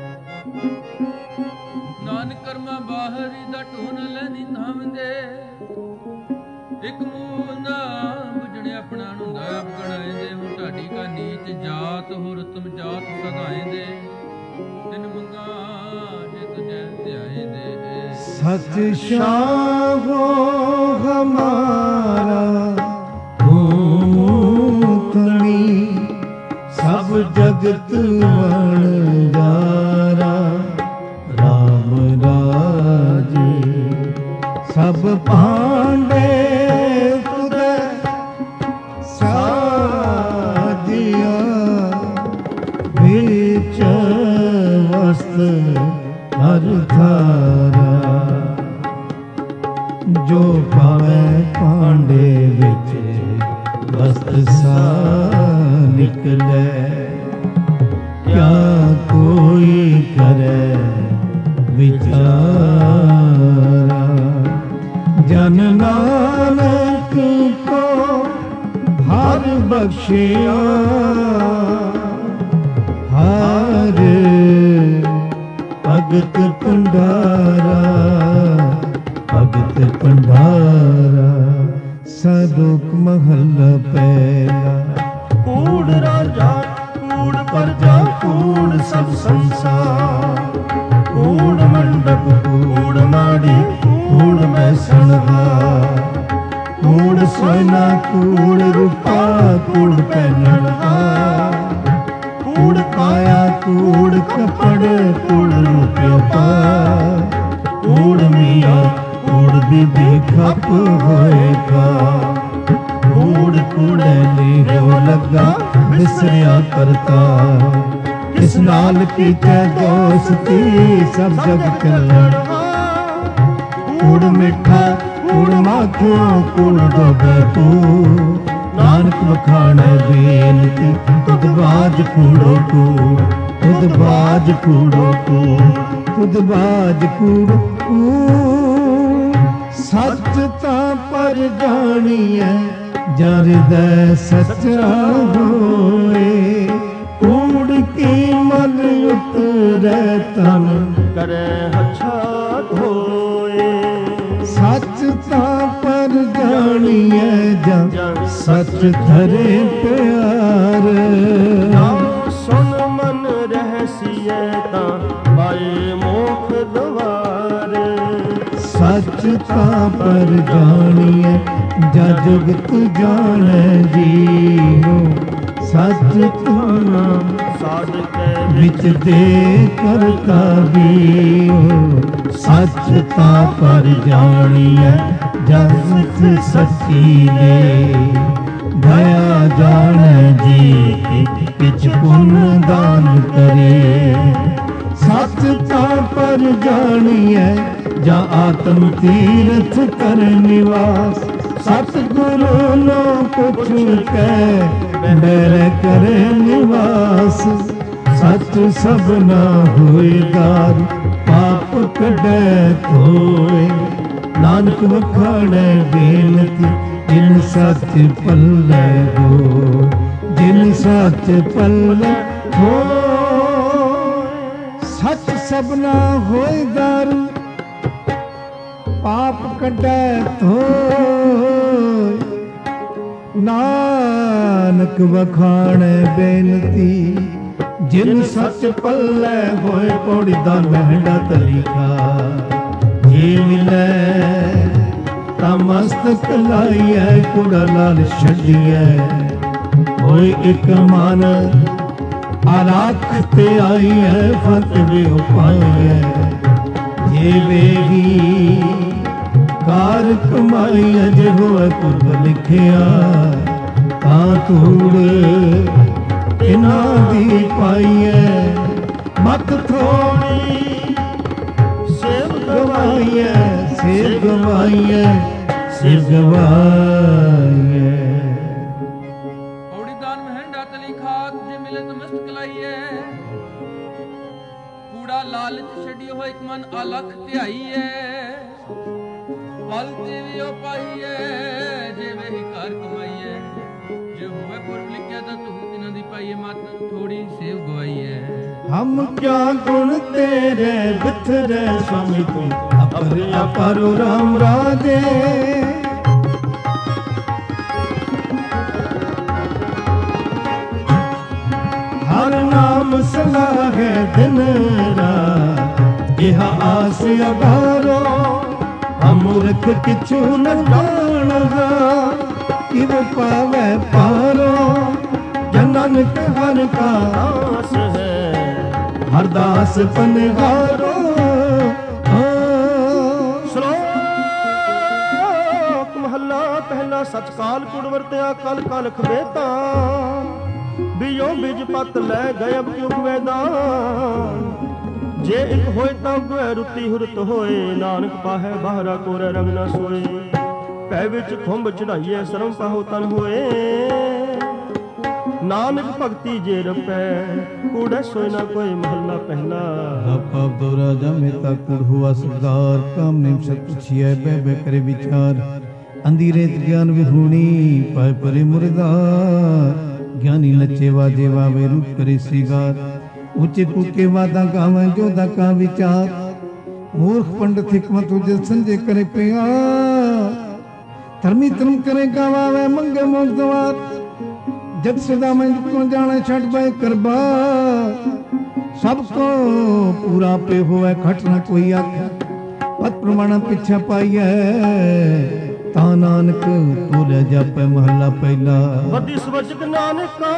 ਨਾਨਕ ਕਰਮਾ ਬਾਹਰੀ ਦਾ ਢੋਨ ਲੈਨੀ ਥਾਵਦੇ। ਇੱਕ ਮੂੰਹ ਨਾ ਬੁਝਣੇ ਆਪਣਾ ਨੂੰ ਆਪ ਗਣਾਏਂਦੇ। ਹੁਣ ਢਾਡੀ ਕਾ ਨੀਚ ਜਾਤ ਹੋਰ ਤੁਮ ਜਾਤ ਸਦਾਏਂਦੇ। ਤਿਨ ਮੰਗਾ ਜੇ ਤੁਝੇ ਧਿਆਏਂਦੇ। ਸਚ ਸ਼ਾਹੋ ਹਮਾਰਾ ਤੂਤਨੀ। ਸਭ ਜਗਤ ਵਣਜਾਰਾ ਰਾਮ ਰਾਜੇ। ਸਭ ਭਾਂਡੇ ਤੁਧੇ ਸਾਜਿਆ। ਵਿੱਚ ਵਸਤ ਹਰ ਧਾਰਾ। ਜੋ ਪਾਵੇ ਭਾਂਡੇ ਵਿੱਚ ਵਸਤ ਸਾ ਨਿਕਲੇ। ਕਿਆ ਕੋਈ ਕਰੇ ਵਿਚਾਰਾ। ਜਨ ਨਾਨਕ ਕੋ ਹਰ ਬਖਸ਼ਿਆ। ਹਰ ਭਗਤ ਭੰਡਾਰਾ। ਭਗਤ ਭੰਡਾਰਾ। ਸਦੋਖ ਮਹੱਲਾ ਪਹਿਲਾ। ਕੂੜ ਰਾਜਾ ਕੂੜ ਪਰਜਾ ਕੂੜ ਸਭ ਸੰਸਾਰ। ਕੂੜ ਮੰਡਪ ਕੂੜ ਮਾੜੀ ਕੂੜ ਮੈਸਣਹਾਰ। ਕੂੜ ਸੋਨਾ ਕੂੜ ਰੂਪਾ ਕੂੜ ਪਹਿਨਣਹਾਰ। ਕੂੜ ਕਾਇਆ ਕੂੜ ਕਪੜ ਕੂੜ ਰੂਪਿਆ ਪਾਰ। ਕੂੜ ਮੀਆਂ ਕੂੜ ਬੀਬੀ ਖਪ ਹੋਏਗਾ। ਕੂੜ ਕੂੜੇ ਨੀ ਹੋ ਲੱਗਾ ਵਿਸਰਿਆ ਕਰਤਾ। ਕਿਸ ਨਾਲ ਕੀਤੇ ਦੋਸਤੀ ਸਭ ਜਗ ਚੱਲਣਹਾਰ। ਕੂੜ ਮਿੱਠਾ ਕੂੜ ਮਾਖਿਓ ਕੂੜ ਡੋਬੇ ਕੂੜ। ਨਾਨਕ ਵਖਾਣੈ ਬੇਨਤੀ ਤੁਧ ਬਾਜ ਕੂੜੋ ਕੂੜ। ਤੁਧ ਬਾਜ ਕੂੜੋ ਕੂੜ ਤੁਧ ਬਾਜ ਕੂੜੋ ਕੂੜ। ਸੱਚ ਤਾਂ ਪਰ ਜਾਣੀਐ ਜਰ ਦੈ ਸੱਚਾ ਹੋਏ। ਕੂੜ ਕੀ ਮਨ ਉਤਰੈ ਤਨ ਕਰੇ ਹੱਛਾ ਧੋਏ। ਸੱਚ ਤਾਂ ਪਰ ਜਾਣੀਐ ਜਨ ਸੱਚ ਧਰੇ ਪਿਆਰ। ਨਾਮ ਸੁਨ ਮਨ ਰਹਿਸੀਐ ਤਾਂ ਪਾਏ ਮੋਖ ਦਵਾਰ। ਸੱਚ ਤਾਂ ਪਰ ਜਾਣੀਐ ਜਾ ਜੁਗਤ ਜਾਣੈ ਜੀਉ। ਸੱਚ ਤਾਂ ਸਾਧਕੈ ਵਿੱਚ ਦੇ ਕਰਤਾ ਬੀਉ। ਸੱਚ ਤਾਂ ਪਰ ਜਾਣੀਐ ਜਗਤ ਸੱਚੀ ਨੇ। ਦਇਆ ਜਾਣੈ ਜੀ ਕਿਛ ਪੁੰਨ ਦਾਨ ਕਰੇ। ਸੱਚ ਤਾਂ ਪਰ ਜਾਣੀਐ ਜਾਂ ਆਤਮ ਤੀਰਥ ਕਰ ਨਿਵਾਸ। ਸਤਿਗੁਰੂ ਨੂੰ ਪੁੱਛ ਕੇ ਬੈਰ ਕਰੇ ਨਿਵਾਸ। ਸੱਚ ਸਭਨਾ ਹੋਏ ਦਾਰ ਪਾਪ ਕੱਢੈ ਧੋਏ। ਨਾਨਕ ਵਖਾਣੈ ਬੇਨਤੀ ਜਿਨ ਸੱਚ ਪੱਲੇ ਹੋ। ਜਿਨ ਸੱਚ ਪੱਲੇ ਹੋ। ਸੱਚ ਸਭਨਾ ਹੋਏ ਦਾਰ ਪਾਪ ਕੱਢੈ ਧੋਏ। ਨਾਨਕ ਵਖਾਣੈ ਬੇਨਤੀ ਜਿਨ ਸੱਚ ਪੱਲੇ ਹੋਏ। ਪੌੜੀ ਦਾ ਮਹਿੰਡਾ ਤਰੀਕਾ ਜੇ ਮਿਲੈ ਮਾਤਾ ਮਸਤਕ ਲਾਈਐ ਕੁੜਾ ਲਾਲ ਛੱਡੀਐ ਹੋਏ ਇੱਕ ਮਨ ਆਰਾਖ ਤੇ ਆਈਐ ਫਤ ਵੇ ਉਪਾਈਐ ਜੇ ਵੇਹੀ ਕਾਰ ਕਮਾਈ ਅਜ ਹੋਏ ਪੁਰਬ ਲਿਖਿਆ ਤਾਂ ਧੂੜ ਇਹਨਾਂ ਦੀ ਪਾਈਐ ਮਤ ਥੋੜੀ ਸੇਵ ਗਵਾਈਐ ਸੇਵ ਗਵਾਈਐ ਸੇਵ ਗਵਾਈਐ ਪੌੜੀ ਦਾਨ ਮਹਿੰਡਾ ਤਲੀ ਖਾਕ ਜੇ ਮਿਲੇ ਤਾਂ ਮਸਤਕ ਲਾਈਐ ਕੂੜਾ ਲਾਲਚ ਛੱਡੀ ਹੋਏ ਇੱਕ ਮਨ ਅਲਖ ਧਿਆਈਐ ਬਲ ਤੇ ਵੀ ਉਹ ਪਾਈਐ ਜੇ ਵੇਹੀ ਘਰ ਕਮਾਈਐ ਜੇ ਹੋਵੇ ਪੁਰਬ ਲਿਖਿਆ ਤਾਂ ਤੂੰ ਤਿਨਾਂ ਦੀ ਪਾਈਐ ਮਤ ਥੋੜੀ ਸੇਵ ਗਵਾਈਐ ਹਮ ਕਿਆ ਗੁਣ ਤੇਰੇ ਬਿਥਰੇ स्वामी ਤੂੰ ਅਪਰ ਅਪਰ ਰਾਮ ਰਾਜੇ ਹਰ ਨਾਮ ਸਲਾਹੇ ਦਿਨ ਰਾਤ ਇਹ ਆਸ ਅਗਾਰੋ ਅਮੁਰਖ ਕਿਛੂ ਨ ਜਾਣਦਾ ਕਿਵ ਪਾਵੇ ਪਾਰੋ ਜਨਨ ਹਰ ਕਾ ਆਸ ਹੈ ਹਰਦਾਸ ਪਨਹਾਰੋ ਸ਼ਲੋਕ ਮਹੱਲਾ ਪਹਿਲਾ ਸਚ ਕਾਲ ਕੁੜ ਵਰਤਿਆ ਕਲ ਕਲਖ ਬੇਤਾ ਬਿਯੋ ਬਿਜ ਪਤ ਲੈ ਗਏ ਅਬ ਕਿਉ ਮੈਦਾਨ ਜੇ ਇੱਕ ਹੋਏ ਤਾਂ ਗਏ ਰੁੱਤੀ ਹੁਰਤ ਹੋਏ ਨਾਨਕ ਪਾਹੈ ਬਾਹਰਾ ਕੋਰੇ ਰੰਗ ਨਾ ਸੋਏ ਪੈ ਵਿੱਚ ਖੁੰਭ ਚੜਾਈਏ ਸਰਮ ਪਾਹੋ ਤਨ ਹੋਏ ਨਾਨਕ ਭਗਤੀ ਜੇ ਰਪੈ ਕੂੜੈ ਸੋਇ ਨਾ ਕੋਈ ਮਹੱਲਾ ਪਹਿਲਾ ਆਪਾ ਦੋ ਰਾਜਾ ਮੇਤਾ ਕੁੜ ਹੁਆ ਸਰਦਾਰ ਕਾਮ ਨੇਮ ਸਤ ਪੁਛੀਐ ਬਹਿ ਬਹਿ ਕਰੇ ਵਿਚਾਰ ਅੰਧੀਰੇ ਗਿਆਨ ਵਿਹੂਣੀ ਪਾਏ ਪਰੇ ਮੁਰਦਾਰ ਗਿਆਨੀ ਨੱਚੇ ਵਾਜੇ ਵਾਵੇ ਰੂਪ ਕਰੇ ਸਿਗਾਰ ਉੱਚੇ ਕੂਕੇ ਵਾਦਾ ਗਾਵੇਂ ਜੋ ਦਾ ਕਾ ਵਿਚਾਰ ਮੂਰਖ ਪੰਡਤ ਹਕਮਤ ਉਜਲ ਸੰਜੇ ਕਰੇ ਪਿਆ ਧਰਮੀ ਧਰਮ करे गावे मंगे मोग दवार जब सदा मैं को जाने छठ बाई करबा सबको पूरा पे होवे खट न कोई आख्या पत प्रमाण पिछा पाइए ता नानक तोले जापे महला पहला वदी सवजग नानका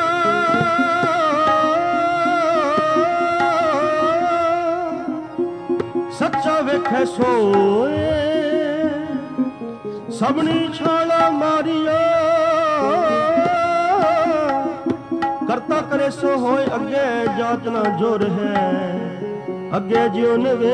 सच्चा वेखे सोए सबनी छाला मारिया करता करे सो होए अगे जातना जोर है अगे जियो नवे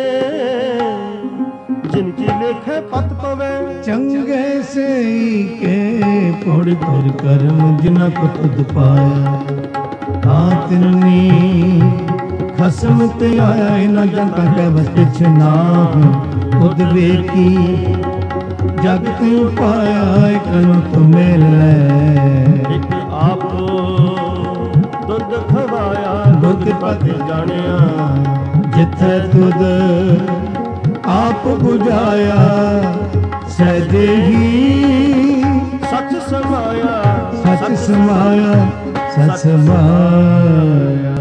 जिनकी लेखे पत पवे चंगे से के पुर पुर कर्म जिना को तुद पाया तिन्नी खसम ते आया न जनता के बस किछ ना खुद वेखी जग तू पाया कन तू मेल एक आप दुध खवाया दुध पत जानिया जिथे तुद आप बुझाया सहजे ही सच समाया सच समाया सच समाया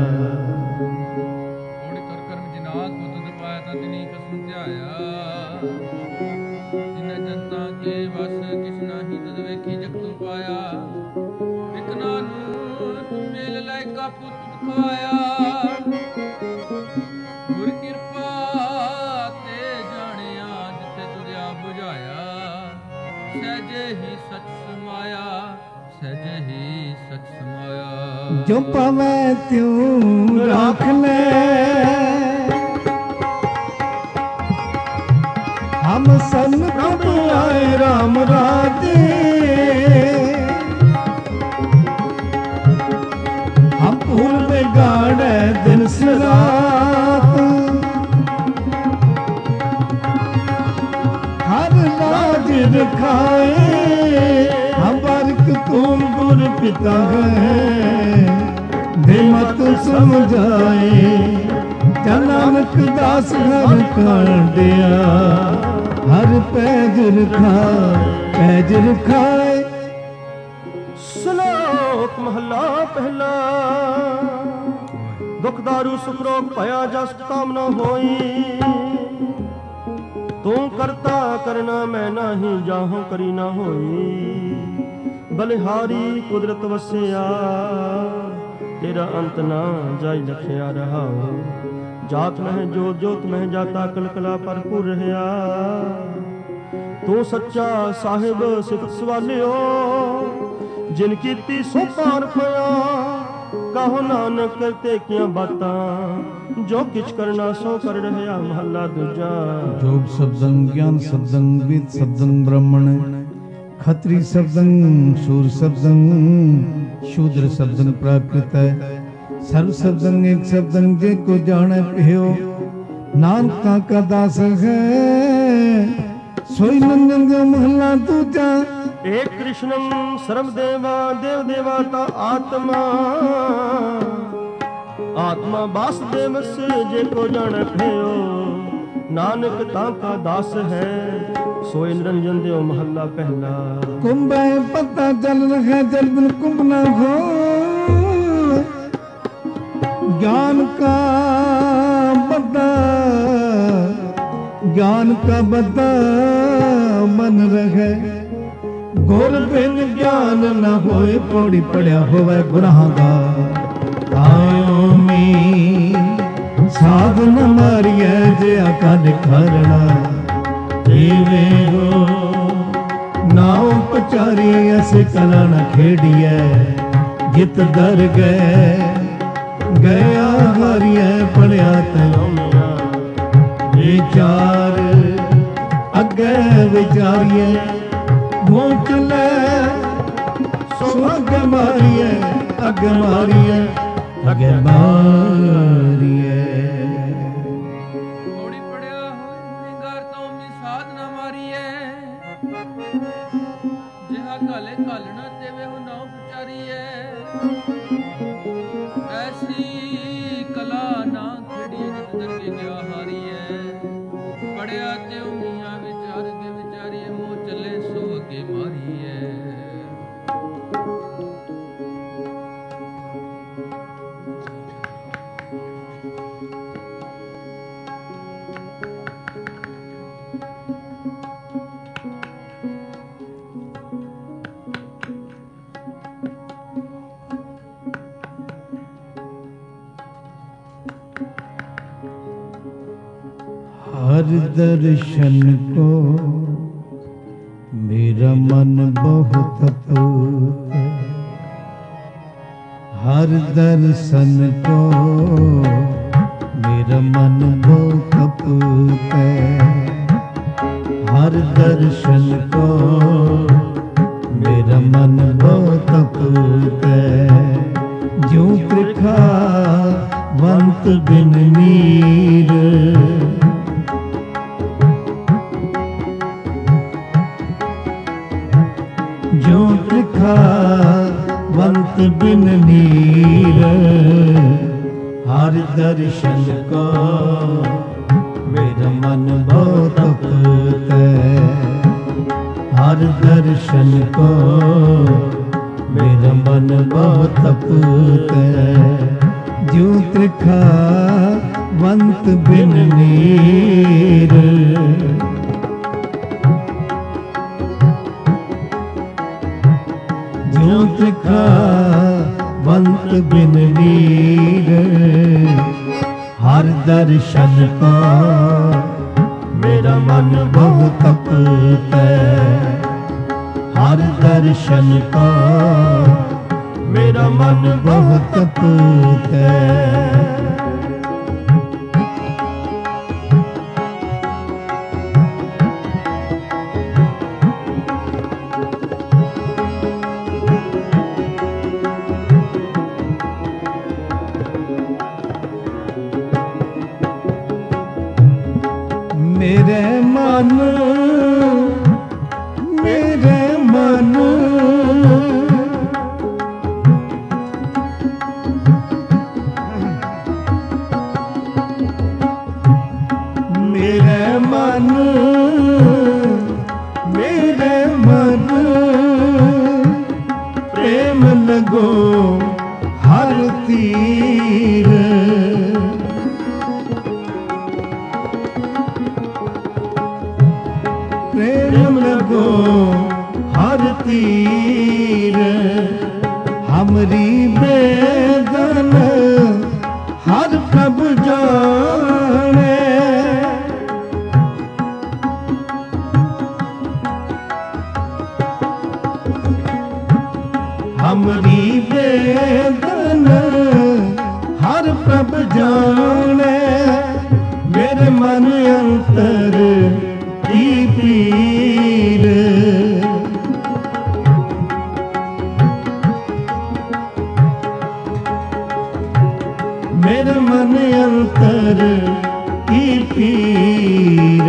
जो पावे त्यों राख ले हम सन कब आए राम राधे हम फूल में गाड़े दिन से रात हर लाज रखाए हम बारिक तुम गुर पिता है दे मत समझाए नानक दास घर कर दिया हर पैज रखाए श्लोक महला पहला दुख दारू सुख रोग भया जस काम न होई तू करता करना मैं नाही, जाहूं करी ना होई। बलिहारी कुदरत वसिया, तेरा अंत ना जाई लखिया रहा। जात मह जोत जोत मह जाता, कलकला भरपूर रहा। तू सच्चा साहिब सिफत सवालियो, जिन कीती सो पार पया। कहो नानक करते किया बातां, जो किछ करना सो कर रहा। महला दूजा। जोग शब्दं ज्ञान शब्दं वेद शब्दं ब्राह्मण, खत्री शब्दं शूर शब्दं शूद्र शब्दं प्राकृत। सर्व शब्दं एक शब्दं जे को जाने पियो, नानका का दास है सोई नंदन जो महला दूजा। एक कृष्णं सर्वदेवा देव देवता आत्मा, आत्मा वासुदेव से जे को जान भयो। नानक ताका दास है सोई निरंजन देव। महला पहला। कुंभ पता चल रहा जल बिन कुंभ ना हो, ज्ञान का बता ज्ञान का बता मन रहे। गुर बिन ज्ञान न होए, पौड़ी पड़िया होवे गुनाहगार। आयो मी साध न मारिए, जे अकद करना देवे हो। नाव पचारी ऐसे कला न खेड़िए, जित दर गए गया हारिए। पड़िया तलौमिया विचार अगे विचारिए, मुँह चले सो अगे मारिए। अगे मारिए अगे मारिए। थोड़ी पड़िया होए निगार तो मी साध ना मारिए। जिहा काले कालना तेवे हो नाव पुचारिए। ऐसी कला ना खड़ी जित दरगे गया हारिए। पड़िया ते मियाँ विचार के विचारिए, मुँह चले सो अगे मारिए। हर दर्शन को मेरा मन बहुत पूत। हर दर्शन को मेरा मन बहुत पूत। हर दर्शन को मेरा मन बहुत पूत। जो त्रिखा वंत बिन नीर, जो त्रिखा वंत बिन नीर। हर दर्शन को मेरा मन बहुत पूत। हर दर्शन को मेरा मन बहुत पूत। जो त्रिखा वंत बिन नीर। जो त्रिखा वंत बिन नीर। हर दर्शन को मेरा मन बहुत पूत। हर दर्शन को मेरा मन बहुत पूत। मेरे मन मेरे मन मेरे मन मेरे मन प्रेम लगो हर तीर। प्रेम लगो हर तीर, हमरी बेदन हर प्रभ जाने। हमरी बेदन हर प्रभ जाने, मेरे मन अंतर की पीर। मेरे मन अंतर की पीर,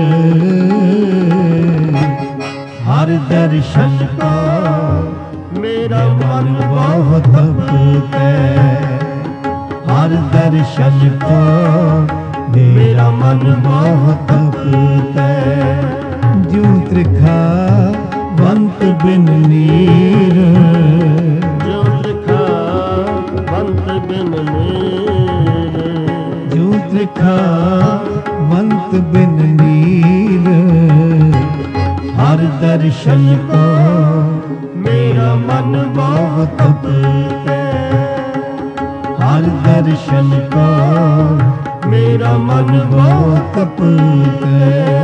हर दर्शन का मेरा मन बहुत तपते, हर दर्शन को मेरा मन बहुत तपते। जू त्रिखा बंत बिन नीर, जो लिखा बंत बिन नीर, जू त्रिखा बंत बिन नीर, हर दर्शन को मेरा मन बहुत तपते, हर दर्शन को मेरा मन बहुत तपते।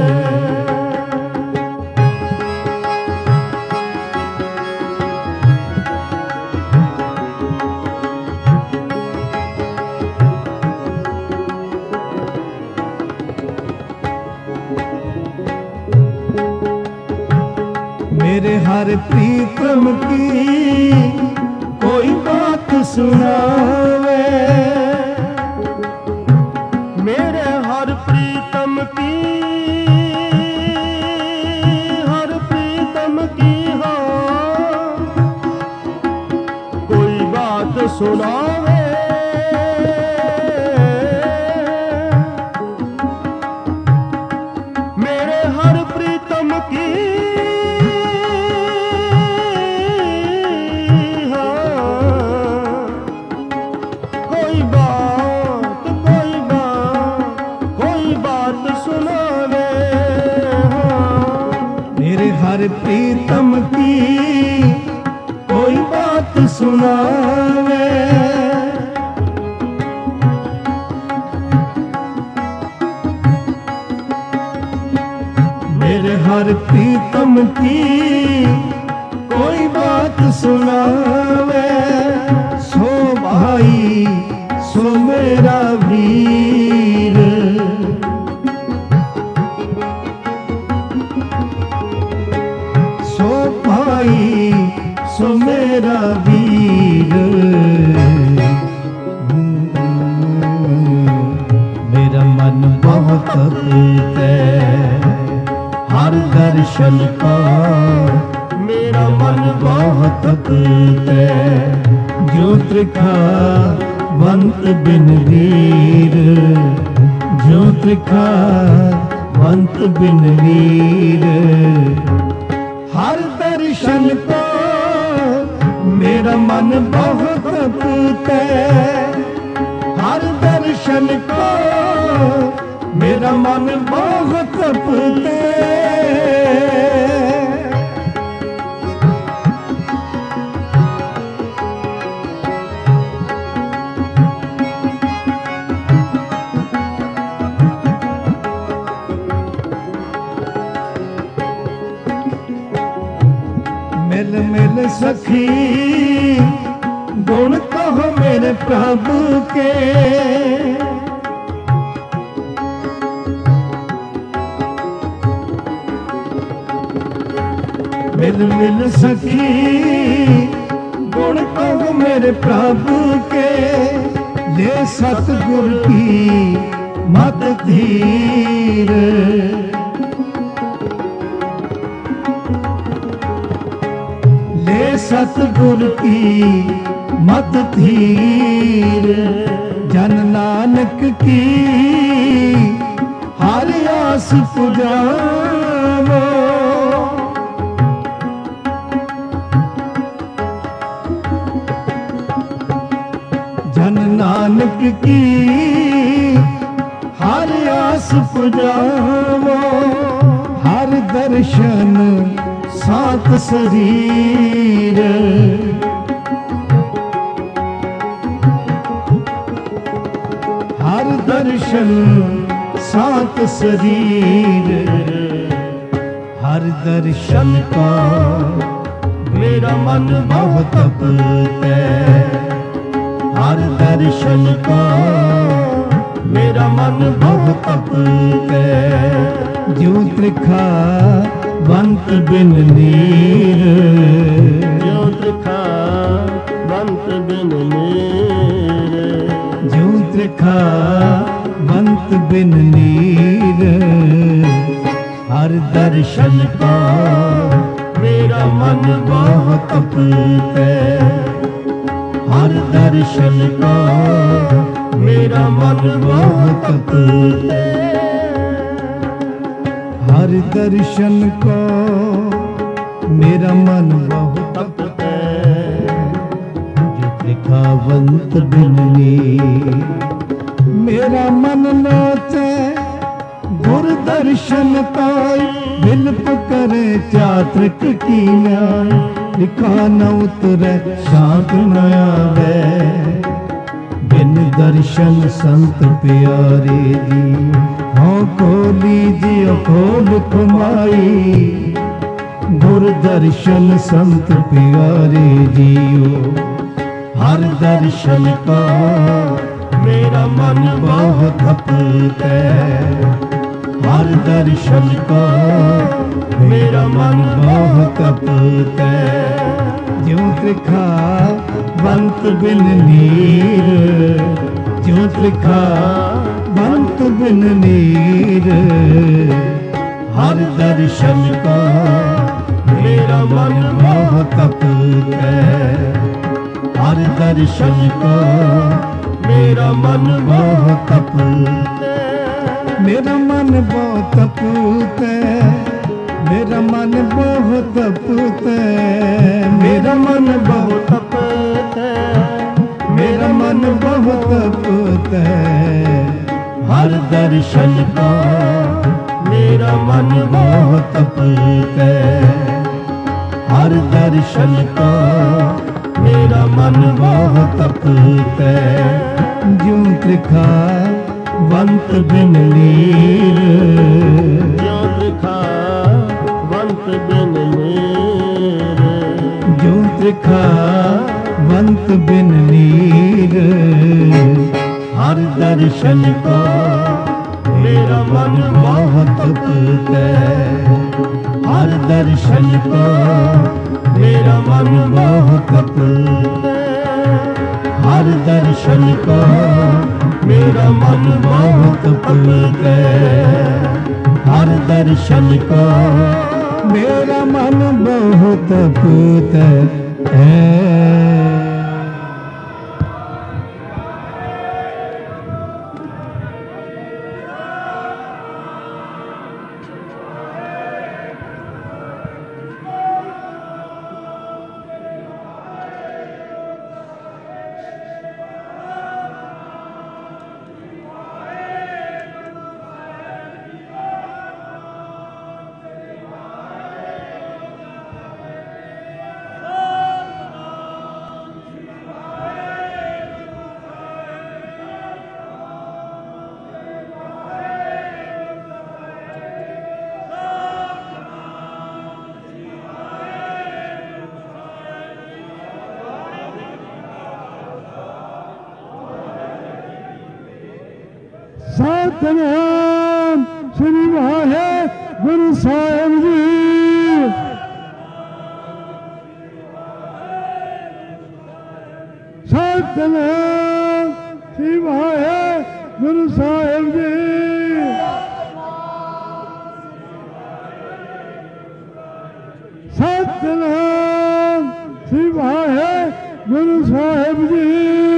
मेरे हर प्रीतम की कोई बात सुनावे, मेरे हर प्रीतम की, हर प्रीतम की हो कोई बात सुनावे। मेरे हर प्रीतम की हर प्रीतम की कोई बात सुनावे। मेरे हर प्रीतम की कोई बात सुनावे, सो भाई सो मेरा वीर। सो भाई सो मेरा वीर, मेरा मन बहुत तपते, हर दर्शन का मेरा मन बहुत तपते। जो त्रिखा बंत बिन वीर, जो त्रिखा बंत बिन वीर, हर दर्शन को मेरा मन बहुत तपते, हर दर्शन को मेरा मन बहुत तपते। मिल मिल सखी गुण कहो मेरे प्रभु के, मिल मिल सखी गुण कहो मेरे प्रभु के। ले सतगुर की मत धीर, ले सतगुर की मत धीर। जन नानक की हर आस पुजावो, जन नानक की हर आस पुजावो। हर ਦਰਸ਼ਨ ਸਾਤ ਸਰੀਰ, ਹਰ ਦਰਸ਼ਨ ਸਾਤ ਸਰੀਰ, ਹਰ ਦਰਸ਼ਨ ਕਾ ਮੇਰਾ ਮਨ ਬਹੁ ਤਪਤੈ, ਹਰ ਦਰਸ਼ਨ ਕਾ ਮੇਰਾ ਮਨ ਬਹੁ ਤਪਤੈ, ਜਿਉ ਤ੍ਰਿਖਾ ਬੰਤ ਬਿਨ ਨੀਰ, ਜਿਉ ਤ੍ਰਿਖਾ ਬੰਤ ਬਿਨ ਨੀਰ, ਜਿਉ ਤ੍ਰਿਖਾ ਬੰਤ ਬਿਨ ਨੀਰ, ਹਰ ਦਰਸ਼ਨ ਕਾ ਮੇਰਾ ਮਨ ਬਹੁ ਤਪਤੈ, ਹਰ ਦਰਸ਼ਨ ਕਾ ਮੇਰਾ ਮਨ ਬਹੁ ਤਪਤੈ, ਹਰ ਦਰਸ਼ਨ ਕਾ ਮੇਰਾ ਮਨ ਬਹੁ ਤਪਤੈ, ਜੋ ਤ੍ਰਿਖਾਵੰਤ ਬਿਨ ਨੀਰ, ਮੇਰਾ ਮਨ ਨਾਚੈ ਗੁਰ ਦਰਸ਼ਨ ਪਾਈ, ਬਿਲਪ ਕਰੇ ਚਾਤ੍ਰਿਕ ਕੀਨਾ, ਲਿਖਾ ਨ ਉਤਰੈ ਸ਼ਾਂਤ ਨ ਆਵੈ, ਬਿਨ ਦਰਸ਼ਨ ਸੰਤ ਪਿਆਰੇ ਜੀ, ਹਉ ਖੋਲੀ ਜਿਉ ਖੋਲ ਕਮਾਈ, ਗੁਰ ਦਰਸ਼ਨ ਸੰਤ ਪਿਆਰੇ ਜੀਓ, ਹਰ ਦਰਸ਼ਨ ਕਾ ਮੇਰਾ ਮਨ ਬਹੁ ਤਪਤੈ, ਹਰ ਦਰਸ਼ਨ ਕਾ ਮੇਰਾ ਮਨ ਬਹੁ ਤਪਤੈ, ਜਿਉ ਤ੍ਰਿਖਾ ਬੰਤ ਬਿਨ ਨੀਰ, ਜਿਉ ਤ੍ਰਿਖਾ ਬੰਤ ਬਿਨ ਨੀਰ, ਹਰ ਦਰਸ਼ਨ ਕਾ ਮੇਰਾ ਮਨ ਬਹੁ ਤਪਤੈ, ਹਰ ਦਰਸ਼ਨ ਕਾ ਮੇਰਾ ਮਨ ਬਹੁ ਤਪਤੈ, ਮੇਰਾ ਮਨ ਬਹੁ ਤਪਤੈ, ਮੇਰਾ ਮਨ ਬਹੁ ਤਪਤੈ, ਮੇਰਾ ਮਨ ਬਹੁ ਤਪਤੈ, ਮੇਰਾ ਮਨ ਬਹੁ ਤਪਤੈ, ਹਰ ਦਰਸ਼ਨ ਕਾ ਮੇਰਾ ਮਨ ਬਹੁ ਤਪਤੈ, ਹਰ ਦਰਸ਼ਨ ਕਾ ਮੇਰਾ ਮਨ ਬਹੁ ਤਪਤੈ, ਜਿਉ ਤ੍ਰਿਖਾ ਬੰਤ ਬਿਨ ਨੀਰ, ਜਿਉ ਤ੍ਰਿਖਾ ਬੰਤ ਬਿਨ ਨੀਰ, ਜਿਉ ਤ੍ਰਿਖਾ ਬੰਤ ਬਿਨ ਨੀਰ, ਹਰ ਦਰਸ਼ਨ ਕਾ ਮੇਰਾ ਮਨ ਬਹੁ ਤਪਤੈ, ਹਰ ਦਰਸ਼ਨ ਕਾ ਮੇਰਾ ਮਨ ਬਹੁ ਤਪਤੈ, ਹਰ ਦਰਸ਼ਨ ਕਾ ਮੇਰਾ ਮਨ ਬਹੁ ਤਪਤੈ, ਹਰ ਦਰਸ਼ਨ ਕਾ ਮੇਰਾ ਮਨ ਬਹੁ ਤਪਤੈ ਹੈ। ਸਤਿਨਾਮ ਸ੍ਰੀ ਵਾਹਿਗੁਰੂ ਸਾਹਿਬ ਜੀ। ਸਤਿਨਾਮ ਸ੍ਰੀ ਵਾਹਿਗੁਰੂ ਸਾਹਿਬ ਜੀ। ਸਤਿਨਾਮ ਸ੍ਰੀ ਵਾਹਿਗੁਰੂ ਸਾਹਿਬ ਜੀ।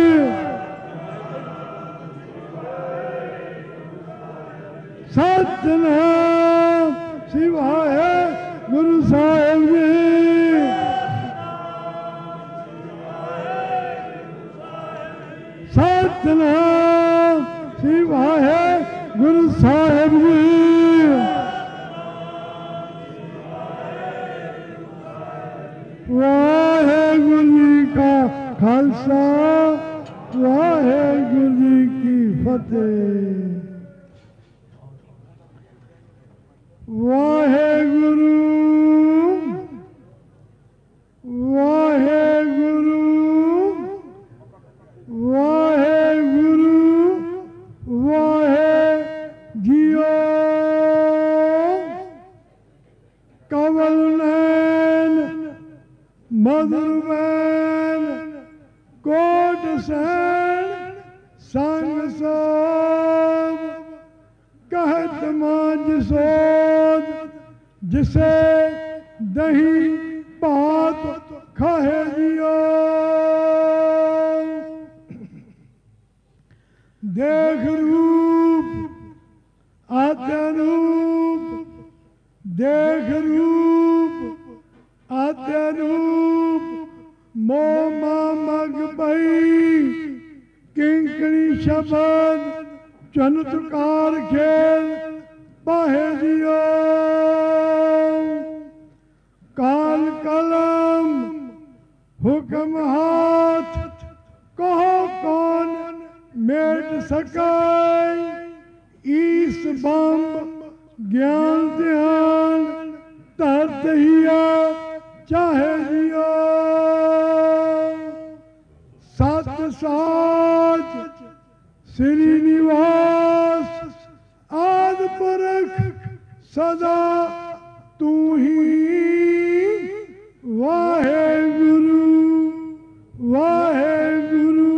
ਸਤਿਨਾਮ ਸ੍ਰੀ ਵਾਹਿਗੁਰੂ ਸਾਹਿਬ ਜੀ। ਸਤਿਨਾਮ ਸ੍ਰੀ ਵਾਹਿਗੁਰੂ ਸਾਹਿਬ ਜੀ। ਵਾਹਿਗੁਰੂ ਵਾਹਿਗੁਰੂ ਵਾਹਿਗੁਰੂ ਵਾਹਿਜੀਓ ਕਵਲ ਨੈਣ ਮਧੁਰ ਬੈਨ ਕੋਟ ਸੈਣ ਸੰਗ ਸੋਭ कहत मांझ सोध जिसे दही भात खाए दियो देख रूप आत्यारूप देख रूप आत्यारूप मोह मग पई किंकणी शब्द चनतकार खेल बाहे दियो काल कलम हुक्म हाथ कहो कौन मेट सकाय ईस बम्ब ज्ञान ध्यान तरत हिया चाहे दियो सत साच श्रीनिवास आद पुरख सदा तू ही वाहेगुरु वाहेगुरु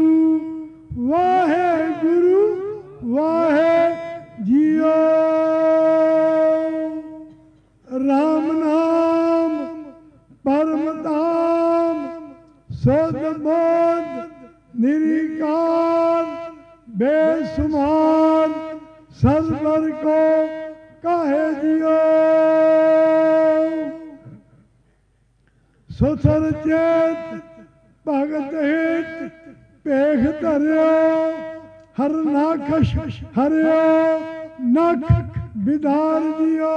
वाहेगुरु वाहे जियो राम नाम परम धाम सद बोध निरिकार बेसुमार सरवर को कहे दियो सुथर चेत भगत हित पेख धरियो हर नाखश हरियो नख विदार दियो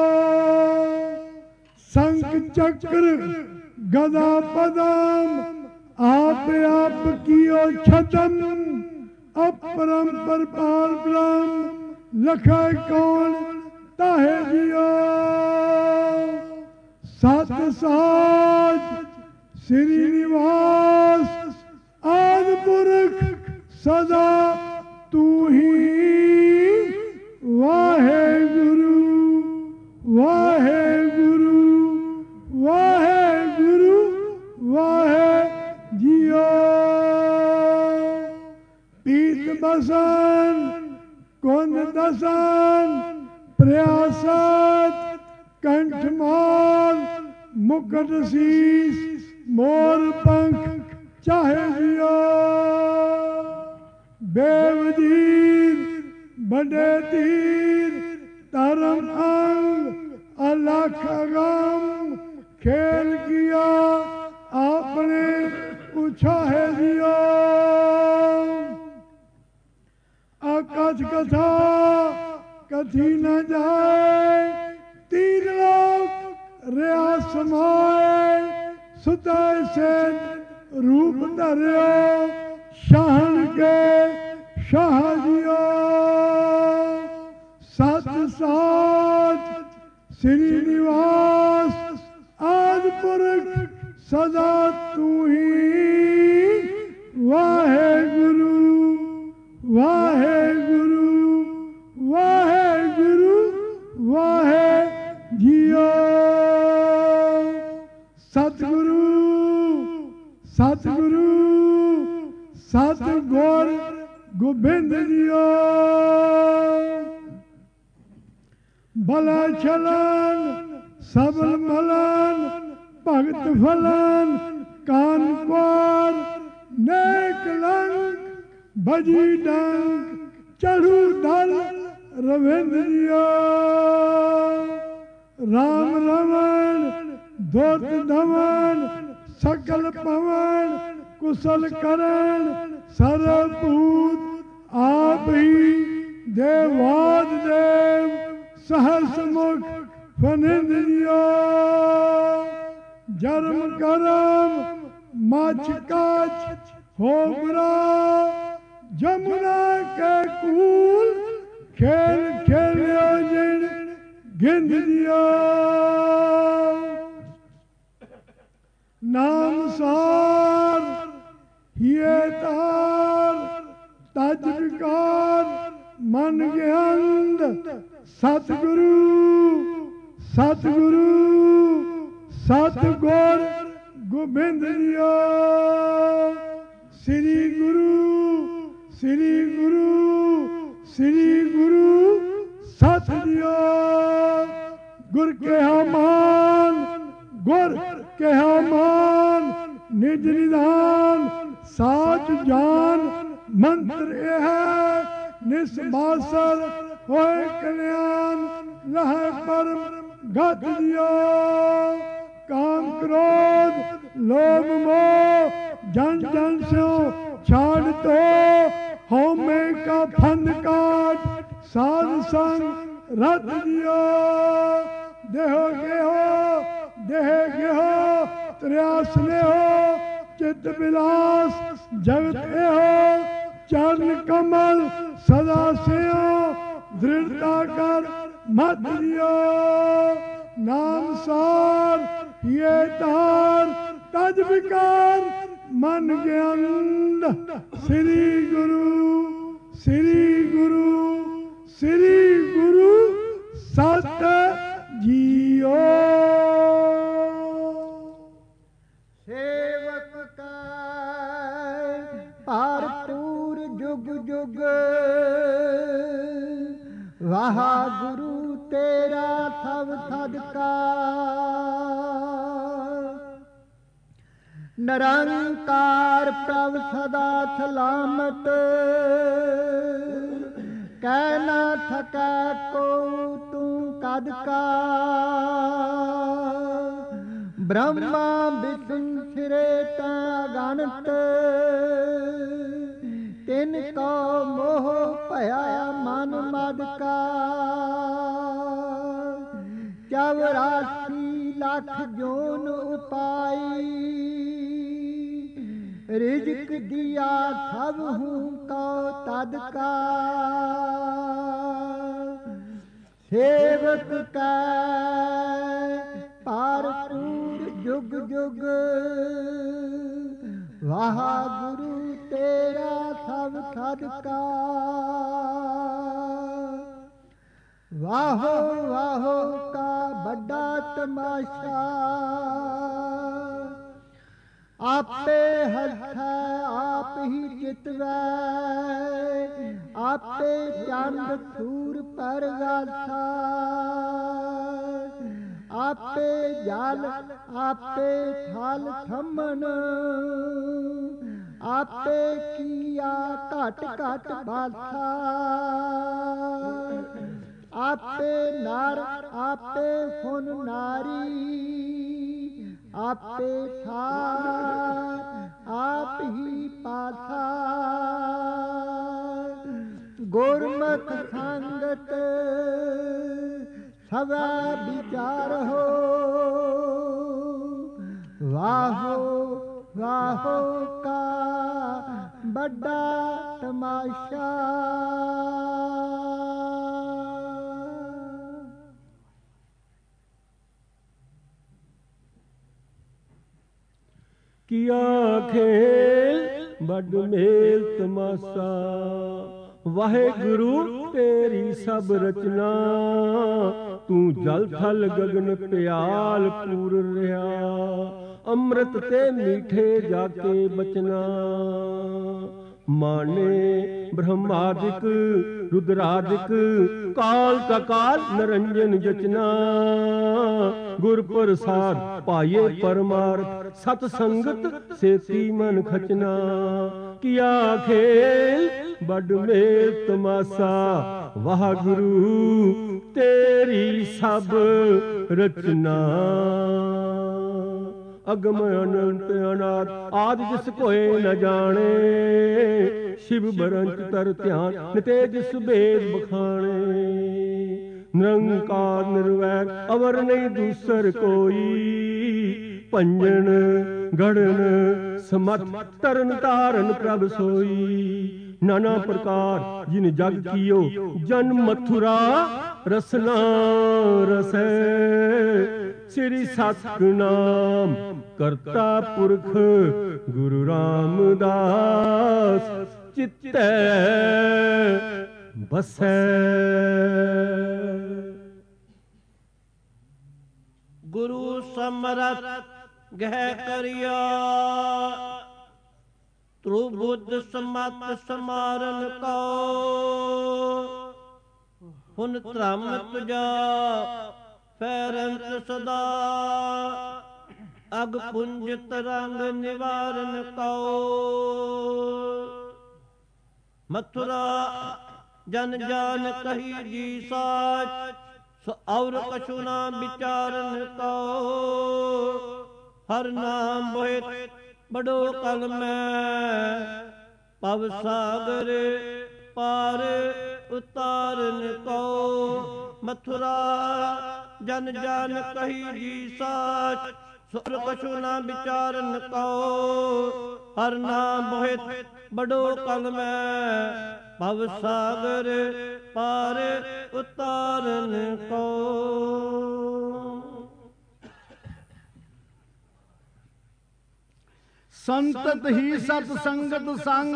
संक चक्र गदा पदम आप कियो छतम अपरंपर पार ब्रह्म लखा कौन ताहे दियो सत साज श्रीनिवास आद पुरख सदा तू ही वाहेगुरु वाहेगुरु वाहेगुरु वाहे जियो पीत बसन कुंद दसन प्रयासत कंठमाल मुकुट शीस मोर पंख चाहे जियो बेवजीर बड़े तीर तरम अंग अलख गम खेल किया आपने पूछा है जियो आकाश कथा कथी न जाए तीन लोक रिया समाए सुतय से रूप धरियो शाहन के शाह जियो सत साच श्रीनिवास आद पुरख सदा तू ही वाहेगुरु वाहेगुरु वाहेगुरु वाहे जियो सतगुरु सतगुरु सतगुर गोबिंद जियो भला चलन सबल मलन भगत फलन कान क्वार नेक लंक भजी डंक चढ़ू दल रविंद्र जियो राम रमन धोत धमन सकल पवन कुशल करण सर्वभूत आप ही देवाद देव सहस मुख फनिंद्र जियो जन्म करम माछ काच होबरा जमुना के कूल खेल खेलियो जिन ਗਿੰਦ ਦਿਆ ਨਾਮ ਸਾਰ ਹੀਏ ਤਾਰ ਤਜ ਵਿਕਾਰ ਮਨ ਗਿਆੰਦ ਸਤਿਗੁਰੂ ਸਤਿਗੁਰੂ ਸਤਿਗੁਰ ਗੋਬਿੰਦ ਦਿਆ ਸ੍ਰੀ ਗੁਰੂ ਸ੍ਰੀ ਗੁਰੂ ਸ੍ਰੀ ਗੁਰੂ ਸਤ ਦਿਆ ਗੁਰ ਕਿਹਾ ਮਾਨ ਗੁਰ ਕਿਹਾ ਮਾਨ ਨਿਜ ਨਿਧਾਨ ਸਾਚ ਜਾਨ ਮੰਤਰ ਇਹ ਹੈ ਨਿਸਬਾਸਰ ਹੋਏ ਕਲਿਆਣ ਲਹੈ ਪਰਮ ਗਤ ਦਿਆ ਕਾਮ ਕ੍ਰੋਧ ਲੋਭ ਮੋਹ ਜਨ ਜਨ ਸਿਓ ਛਾੜ ਤੋ ਹਉਮੈ ਕਾ ਫੰਦ ਕਾਟ ਸਾਧ ਸੰਗ ਰਤ ਦਿਆ ਦੇਹੋ ਗੇਹੋ ਤ੍ਰਿਆ ਸਨੇਹੋ ਚਿਤ ਬਿਲਾਸ ਜਗਤ ਇਹੋ ਚਰਨ ਕਮਲ ਸਦਾ ਸਿਓ ਦ੍ਰਿੜਤਾ ਕਰ ਮਤ ਦਿਆ ਨਾਮ ਸਾਰ ਹੀਏ ਤਾਰ ਤਜ ਵਿਕਾਰ ਮਨ ਗਿਆੰਦ ਸ੍ਰੀ ਗੁਰੂ ਸ੍ਰੀ ਗੁਰੂ ਸ੍ਰੀ ਗੁਰੂ ਸਤ ਜੀਓ ਸੇਵਕ ਕੈ ਭਰਪੂਰ ਜੁਗ ਜੁਗ ਵਾਹਿਗੁਰੂ ਤੇਰਾ ਸਭ ਸਦਕਾ ਨਿਰੰਕਾਰ ਪ੍ਰਭ ਸਦਾ ਸਲਾਮਤ ਕਹਿ ਨਾ ਥਕੈ ਕੋ ਤੂੰ ਕਦ ਕਾ ਬ੍ਰਹਮਾ ਵਿਸ਼ਨੂੰ ਸਿਰੇ ਤੈ ਅਗਣਤ ਤਿਨ ਕੋ ਮੋਹ ਭਇਆ ਮਨ ਮਦ ਕਾ 84 ਲੱਖ ਜੋਨ ਉਪਾਈ ਰਿਜਕ ਦਿਆ ਸਭ ਹੂੰ ਕੋ ਤਦ ਕਾ ਸੇਵਕ ਕੈ ਭਰਪੂਰ ਜੁਗ ਜੁਗ ਵਾਹਿਗੁਰੂ ਤੇਰਾ ਸਭ ਸਦਕਾ ਵਾਹੋ ਵਾਹੋ ਕਾ ਵੱਡਾ ਤਮਾਸ਼ਾ ਆਪੇ ਹੱਥੈ ਆਪ ਹੀ ਚਿਤਵੈ ਆਪੇ ਚੰਦ ਸੂਰ ਪਰਗਾਸਾ ਆਪੇ ਜਲ ਆਪੇ ਥਲ ਥੰਮਨ ਆਪੇ ਕੀਆ ਘਟ ਘਟ ਬਾਸਾ ਆਪੇ ਨਰ ਆਪੇ ਫੁਨ ਨਾਰੀ ਆਪੇ ਸਾਰ ਆਪ ਹੀ ਪਾਸਾ ਗੁਰਮਤਿ ਸੰਗਤ ਸਵੈ ਵਿਚਾਰ ਹੋ ਵਾਹੋ ਵਾਹੋ ਕਾ ਵੱਡਾ ਤਮਾਸ਼ਾ ਕੀਆ ਖੇਲ ਵੱਡ ਮੇਲ ਤਮਾਸਾ ਵਾਹਿਗੁਰੂ ਤੇਰੀ ਸਭ ਰਚਨਾ ਤੂੰ ਜਲ ਥਲ ਗਗਨ ਪਿਆਲ ਪੂਰ ਰਿਹਾ ਅੰਮ੍ਰਿਤ ਤੇ ਮੀਠੇ ਜਾ ਕੇ ਬਚਨਾ ਮਾਨੇ ਬ੍ਰਹਮਾਦਿਕ ਰੁਦਰਾਦਿਕ ਕਾਲ ਕਾ ਕਾਲ ਨਿਰੰਜਨ ਜਚਨਾ ਗੁਰ ਪ੍ਰਸਾਦ ਪਾਏ ਪਰਮਾਰਥ ਸਤ ਸੰਗਤ ਸੇਤੀ ਮਨ ਖਚਨਾ ਕੀਆ ਖੇਲ ਵੱਡ ਮੇਲ ਤਮਾਸਾ ਵਾਹਿਗੁਰੂ ਤੇਰੀ ਸਭ ਰਚਨਾ ਅਗਮ ਅਨੰਤ ਅਨਾਦ ਆਦ ਜਿਸ ਕੋਏ ਨ ਜਾਣੇ ਸ਼ਿਵ ਬਰੰਚ ਤਰ ਧਿਆਨ ਨਿਤੇ ਜਿਸ ਭੇਦ ਬਖਾਣੇ ਨਿਰੰਕਾਰ ਨਿਰਵੈਰ ਅਵਰ ਨਹੀਂ ਦੂਸਰ ਕੋਈ ਭੰਜਨ ਗੜਨ ਸਮਤ ਤਰਨ ਤਾਰਨ ਪ੍ਰਭ ਸੋਈ नाना प्रकार जिन जग कियो जन मथुरा रसना रसै श्री सतनाम करता पुरख गुरु रामदास चित्तै बसै। गुरु समरथ गह करिया त्रुबुद्ध समत समारन को हुन धर्म तुझा फैरंत सदा अग पुंज तरंग निवारन को। मथुरा जन जान कही जी साच सो और कछु ना विचारन को। हर नाम बोहित बड़ो कल में पव सागर पार उतारन को। मथुरा जन जान कही जी साच सुर कछु ना विचारन को। हर नाम बोहित बड़ो कल में भव सागर पार उतारन को। संतत ही सतसंगत संग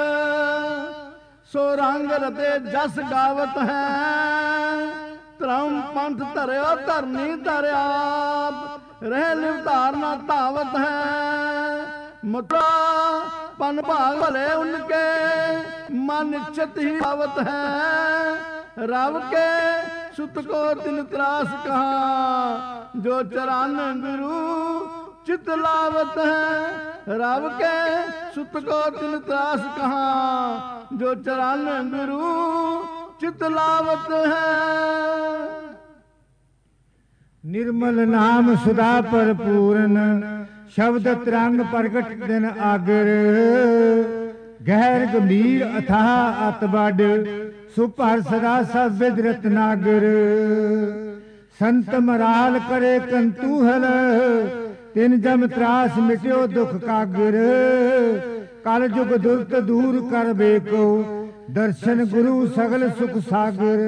सो रंग रते जस गावत है। धर्म पंथ धरियो धरनी धरिया रह निवतार ना धावत है। मथुरा पन भाग भले उनके मन इच्छत ही आवत है। रब के सुत को तिन त्रास कहा जो चरान गुरु चित लावत है। रब के सुत को तिन त्रास कहा जो चरान गुरु चित लावत है। निर्मल नाम सुधा पर पूर्ण शब्द तरंग प्रगट दिन आगर। गहर गंभीर अथाह अतबड सुपर सदा सब विद रत्नागर। संत मराल करे कंतूहल तिन जम त्रास मिट्यो दुख कागर। कल जुग दुर्त दूर कर बेको दर्शन गुरु सगल सुख सागर।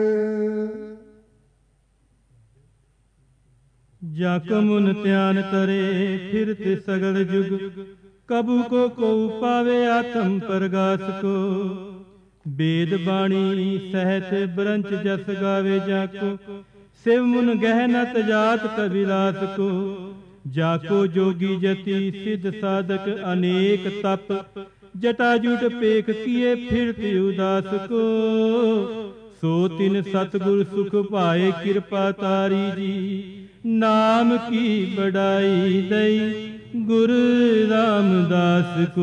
जाको मुन ध्यान करे फिरत सगल जुग कबू को पावे आत्म प्रगास को। वेद बाणी सहत ब्रंच जस गावे जाको शिव मुन गहना तजात कविलास को। जाको जोगी जति सिद्ध साधक अनेक तप जटाजुट पेख किए फिरत उदास को। सो तिन सतगुर सुख पाए कृपा तारी जी नाम की बड़ाई दई गुरु रामदास को।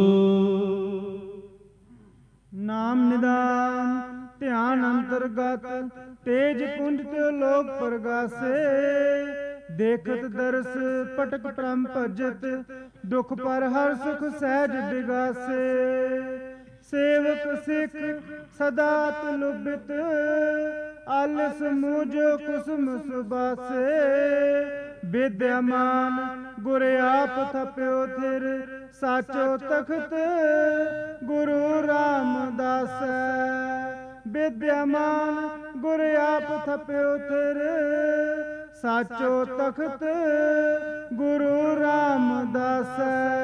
नाम निदान ध्यान अंतर्गत तेज कुंज ते लोक प्रगासे। देखत दर्श पटक परम भजत दुख पर हर सुख सहज बिगासे। सेवक सिख सदा तुलुबित आलस मूजो कुसुम सुबासे। विद्यमान गुर आप थप्यो थिर साचो तख्त गुरु रामदास। विद्यमान गुर आप थप्यो थिर साचो तख्त गुरु रामदास।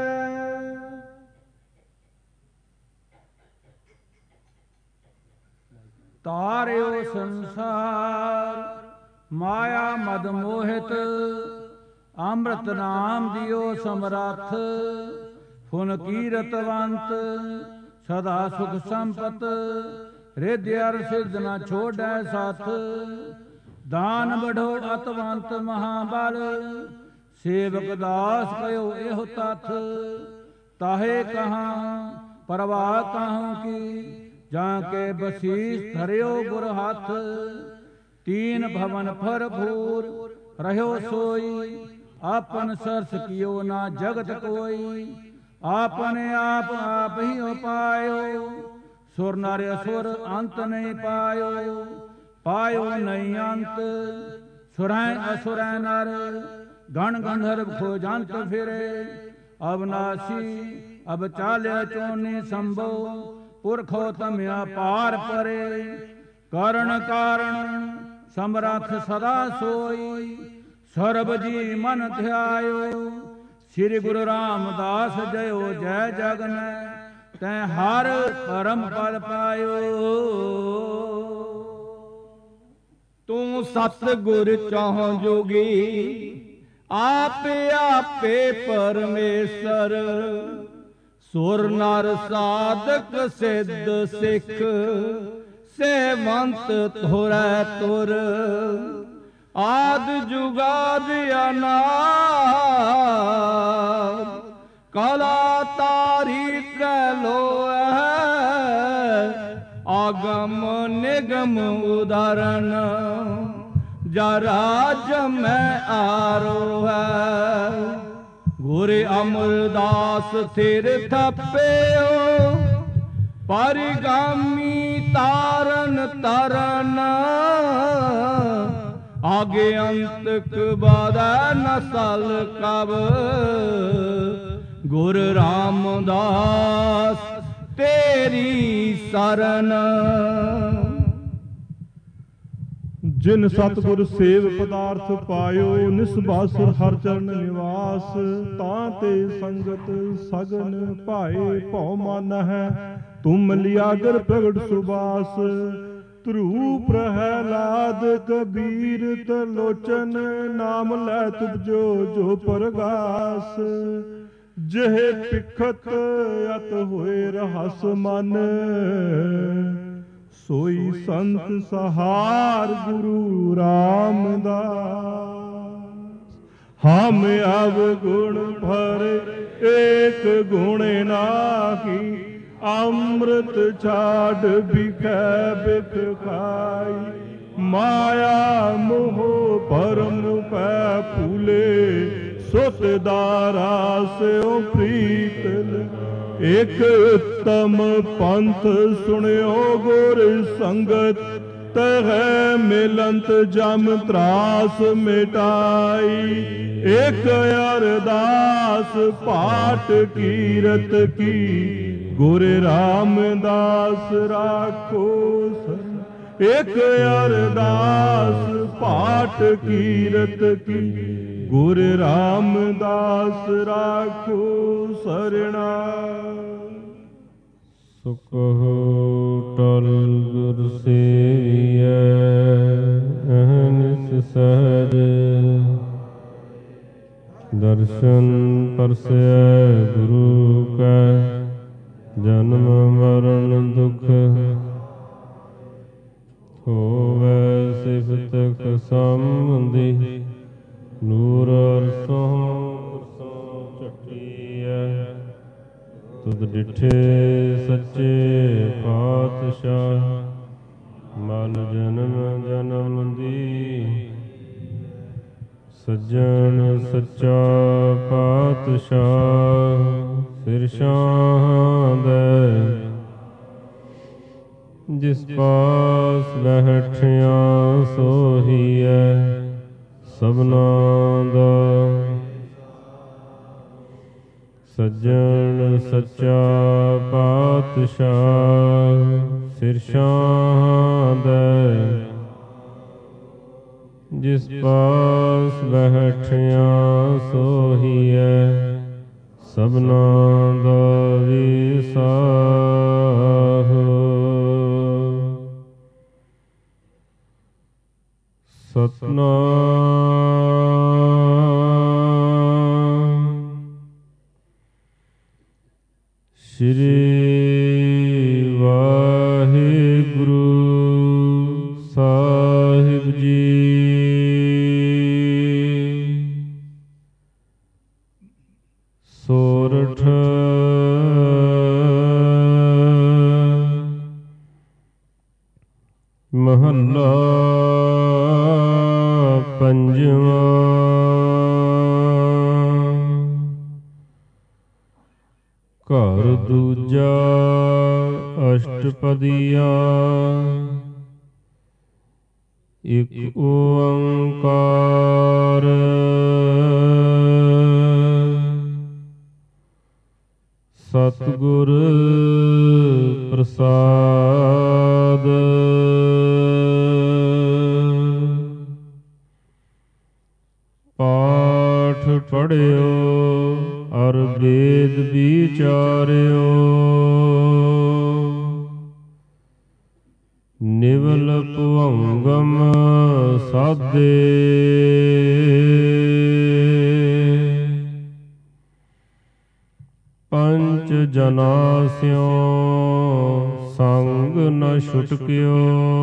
तार्यो संसार माया मद मोहित अमृत नाम दियो समरथ। फुन कीरतवंत सदा सुख संपत रिद्धि अर सिद्ध न छोड़ै साथ। दान बढ़ो अतवंत महाबल सेवक दास कयो एहो तथ। ताहे कहाँ परवाह कहूँ की जाके बसीस धरियो गुर हाथ। तीन भवन भरपूर रहो सोई आपन सरस कियो ना जगत कोई। आपने आप ही उपायो सुर नर असुर अंत नहीं पायो। पायो नहीं अंत सुरैं असुरैं नर गण गंधर्व खोजंत फिरे। अविनाशी अब चाले चोनी संभो ਪੁਰਖੋ ਤਮਿਆ ਪਾਰ ਪਰੇ, ਕਰਨ ਕਾਰਣ ਸਮਰੱਥ ਸਦਾ ਸੋਈ, ਸਰਬ ਜੀ ਮਨ ਧਿਆਇਓ, ਸ੍ਰੀ ਗੁਰੂ ਰਾਮਦਾਸ ਜਯੋ ਜੈ ਜਗਨੈ, ਤੈ ਹਰ ਪਰਮ ਪਦ ਪਾਇਓ। ਤੂੰ ਸਤ ਗੁਰ ਚਾਹੁ ਜੋਗੀ, ਆਪੇ ਆਪੇ ਪਰਮੇਸ਼ਰ, ਸੁਰ ਨਰ ਸਾਧਕ ਸਿੱਧ ਸਿੱਖ, ਸੇਵੰਤ ਤੁਰੈ ਤੁਰ, ਆਦ ਜੁਗਾਦ ਅਨਾਦ, ਕਲਾ ਤਾਰੀ ਤ੍ਰੈ ਲੋਐ, ਆਗਮ ਨਿਗਮ ਉਦਾਹਰਨ, ਜਰਾ ਜਮੈ ਆਰੋਹੈ, ਗੁਰ ਅਮਰਦਾਸ ਥਿਰ ਥਪਿਓ, ਪਰਿਗਾਮੀ ਤਾਰਨ ਤਰਨ, ਆਗੇ ਅੰਤਕ ਬਾਧੈ ਨਸਲ ਕਬ, ਗੁਰ ਰਾਮਦਾਸ ਤੇਰੀ ਸਰਨ। ਜਿਨ ਸਤਿਗੁਰ ਸੇਵ ਪਦਾਰਥ ਪਾਇਓ, ਨਿਸਬਾਸੁਰ ਹਰ ਚਰਨ ਨਿਵਾਸ, ਤਾਂ ਤੇ ਸੰਗਤ ਸਗਨ ਭਾਏ ਭਉ ਮਨ ਹੈ, ਤੁਮ ਲਿਆਗਰ ਪ੍ਰਗਟ ਸੁਬਾਸ, ਧਰੂ ਪ੍ਰਹਿਲਾਦ ਕਬੀਰ ਤਲੋਚਨ, ਨਾਮ ਲੈ ਤੁਪਜੋ ਜੋ ਪਰਗਾਸ, ਜਿਹੇ ਪਿਖਤ ਅਤ ਹੋਏ ਰਹਸ ਮਨ, ਸੋਈ ਸੰਤ ਸਹਾਰ ਗੁਰੂ ਰਾਮਦਾਸ। ਹਮ ਅਵਗੁਣ ਭਰੇ ਏਕ ਗੁਣ ਨਾਹੀ, ਅੰਮ੍ਰਿਤ ਛਾੜ ਬਿਖੈ ਬਿਖ ਖਾਈ, ਮਾਇਆ ਮੋਹ ਪਰਮ ਪੈ ਭੂਲੇ, ਸੁਤ ਦਾਰਾ ਸਿਓ ਪ੍ਰੀਤ, ਇਕ ਉੱਤਮ ਪੰਥ ਸੁਣਿਓ ਗੁਰ ਸੰਗਤ, ਤਹਿ ਮਿਲੰਤ ਜਮ ਤਰਾਸ ਮਿਟਾਈ, ਇਕ ਅਰਦਾਸ ਪਾਠ ਕੀਰਤ ਕੀ, ਗੁਰ ਰਾਮਦਾਸ ਰਾਖੋ ਸਰਨ, ਇਕ ਅਰਦਾਸ ਪਾਠ ਕੀਰਤ ਕੀ, ਗੁਰ ਰਾਮਦਾਸ ਰਾਖੋ ਸਰਣਾ। ਸੁਕਹੁ ਟਲ ਗੁਰ ਸੇਵੀਐ, ਅਹਨਿਸ ਸਹਜ, ਦਰਸ਼ਨ ਪਰਸੈ ਗੁਰੂ ਕੈ, ਜਨਮ ਮਰਨ ਦੁਖ, ਹੋਵੈ ਸਿਫਤ ਕਸੰਬੰਧੀ, ਨੂਰ ਅਰਸੋਂ ਝਟੀਐ, ਤੁਧ ਡਿਠੇ ਸੱਚੇ ਪਾਤਸ਼ਾਹ, ਮਨ ਜਨਮ ਜਨਮ ਦੀ, ਸੱਜਣ ਸੱਚਾ ਪਾਤਸ਼ਾਹ, ਸਿਰ ਸ਼ਾਹ ਦੇ, ਜਿਸ ਪਾਸ ਬੈਠਿਆ ਸੋਹੀਐ, ਸਭਨਾ ਦਾ ਸੱਜਣ ਸੱਚਾ ਪਾਤਸ਼ਾਹ, ਸਿਰ ਸ਼ਾਹ ਦੇ, ਜਿਸ ਪਾਸ ਬੈਠਿਆ ਸੋਹੀਐ, ਸਭਨਾ ਦਾ ਵਿਸਾਹੋ। ਸਤਨਾਮ ਸ਼੍ਰੀ ਵਾਹਿਗੁਰੂ ਸਾਹਿਬ ਜੀ। ਸੋਰਠ ਮਹੱਲਾ ਪੰਜਵਾਂ। ਘਰ ਦੂਜਾ ਅਸ਼ਟਪਦੀਆ। ਇਕ ਓੰਕਾਰ ਸਤਿਗੁਰ ਪ੍ਰਸਾਦਿ। ਪਾਠ ਪੜਿਓ ਅਰ ਵੇਦ ਵਿਚਾਰਿਓ, ਨਿਵਲ ਭੁਵੰਗਮ ਸਾਧੇ, ਪੰਚ ਜਨਾ ਸਿਓ ਸੰਗ ਨ ਛੁਟਕਿਓ,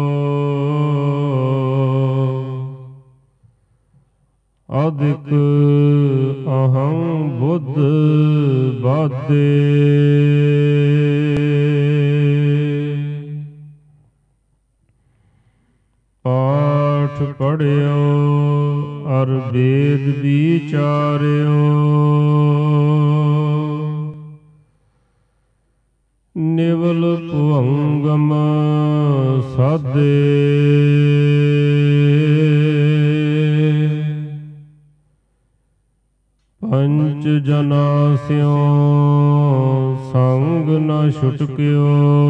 ਅਧਿਕ ਅਹੰ ਬੁੱਧ ਬਾਧੇ, ਪਾਠ ਪੜਿਓ ਅਰ ਵੇਦ ਵਿਚਾਰਿਓ, ਨਿਵਲ ਭੁਵੰਗਮ ਸਾਧੇ, ਪੰਚ ਜਨਾ ਸਿਓ ਸੰਗ ਨ ਛੁਟਕਿਓ,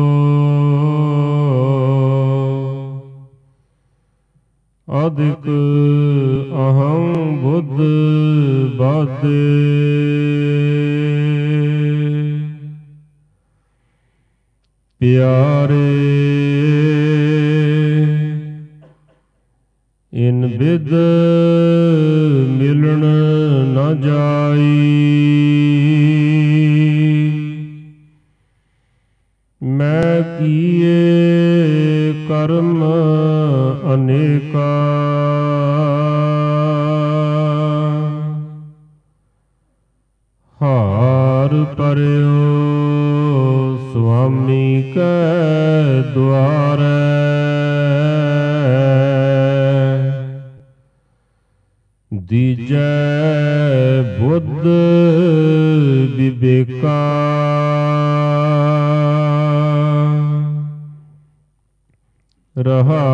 ਅਧਿਕ ਅਹੰ ਬੁੱਧ ਬਾਧੇ, ਪਿਆਰੇ ਇਨ ਬਿਦ ਮਿਲਣ ਨ ਜਾਈ, ਮੈਂ ਕੀਏ ਕਰਮ ਅਨੇਕਾ, ਹਾਰ ਪਰਿਓ ਸੁਆਮੀ ਕੈ ਦੁਆਰੈ, ਦੀਜੈ ਬੁੱਧ ਵਿਵੇਕਾ, ਰਹਾਉ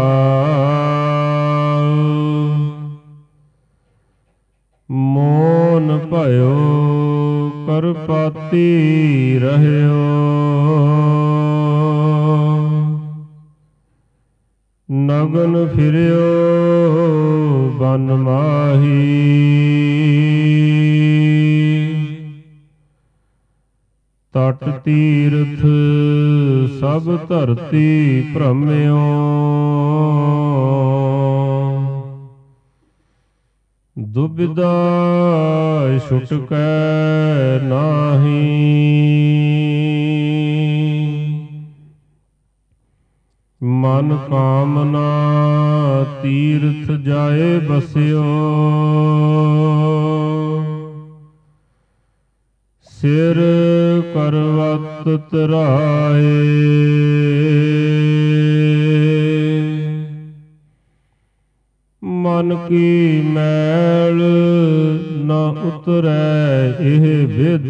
ਮੋਨ ਭਇਓ ਕਰਪਾਤੀ ਰਹਿਓ, ਨਗਨ ਫਿਰਿਓ ਬਨ ਮਾਹੀ, ਤਟ ਤੀਰਥ ਸਭ ਧਰਤੀ ਭ੍ਰਮਿਓ, ਦੁਬਿਧਾ ਛੁਟਕੈ ਨਾਹੀ, ਮਨ ਕਾਮਨਾ ਤੀਰਥ ਜਾਏ ਬਸਿਓ, ਸਿਰ ਕਰਵਤ ਤਰਾਏ, ਮਨ ਕੀ ਮੈਲ ਨ ਉਤਰੈ ਇਹ ਵਿਦ,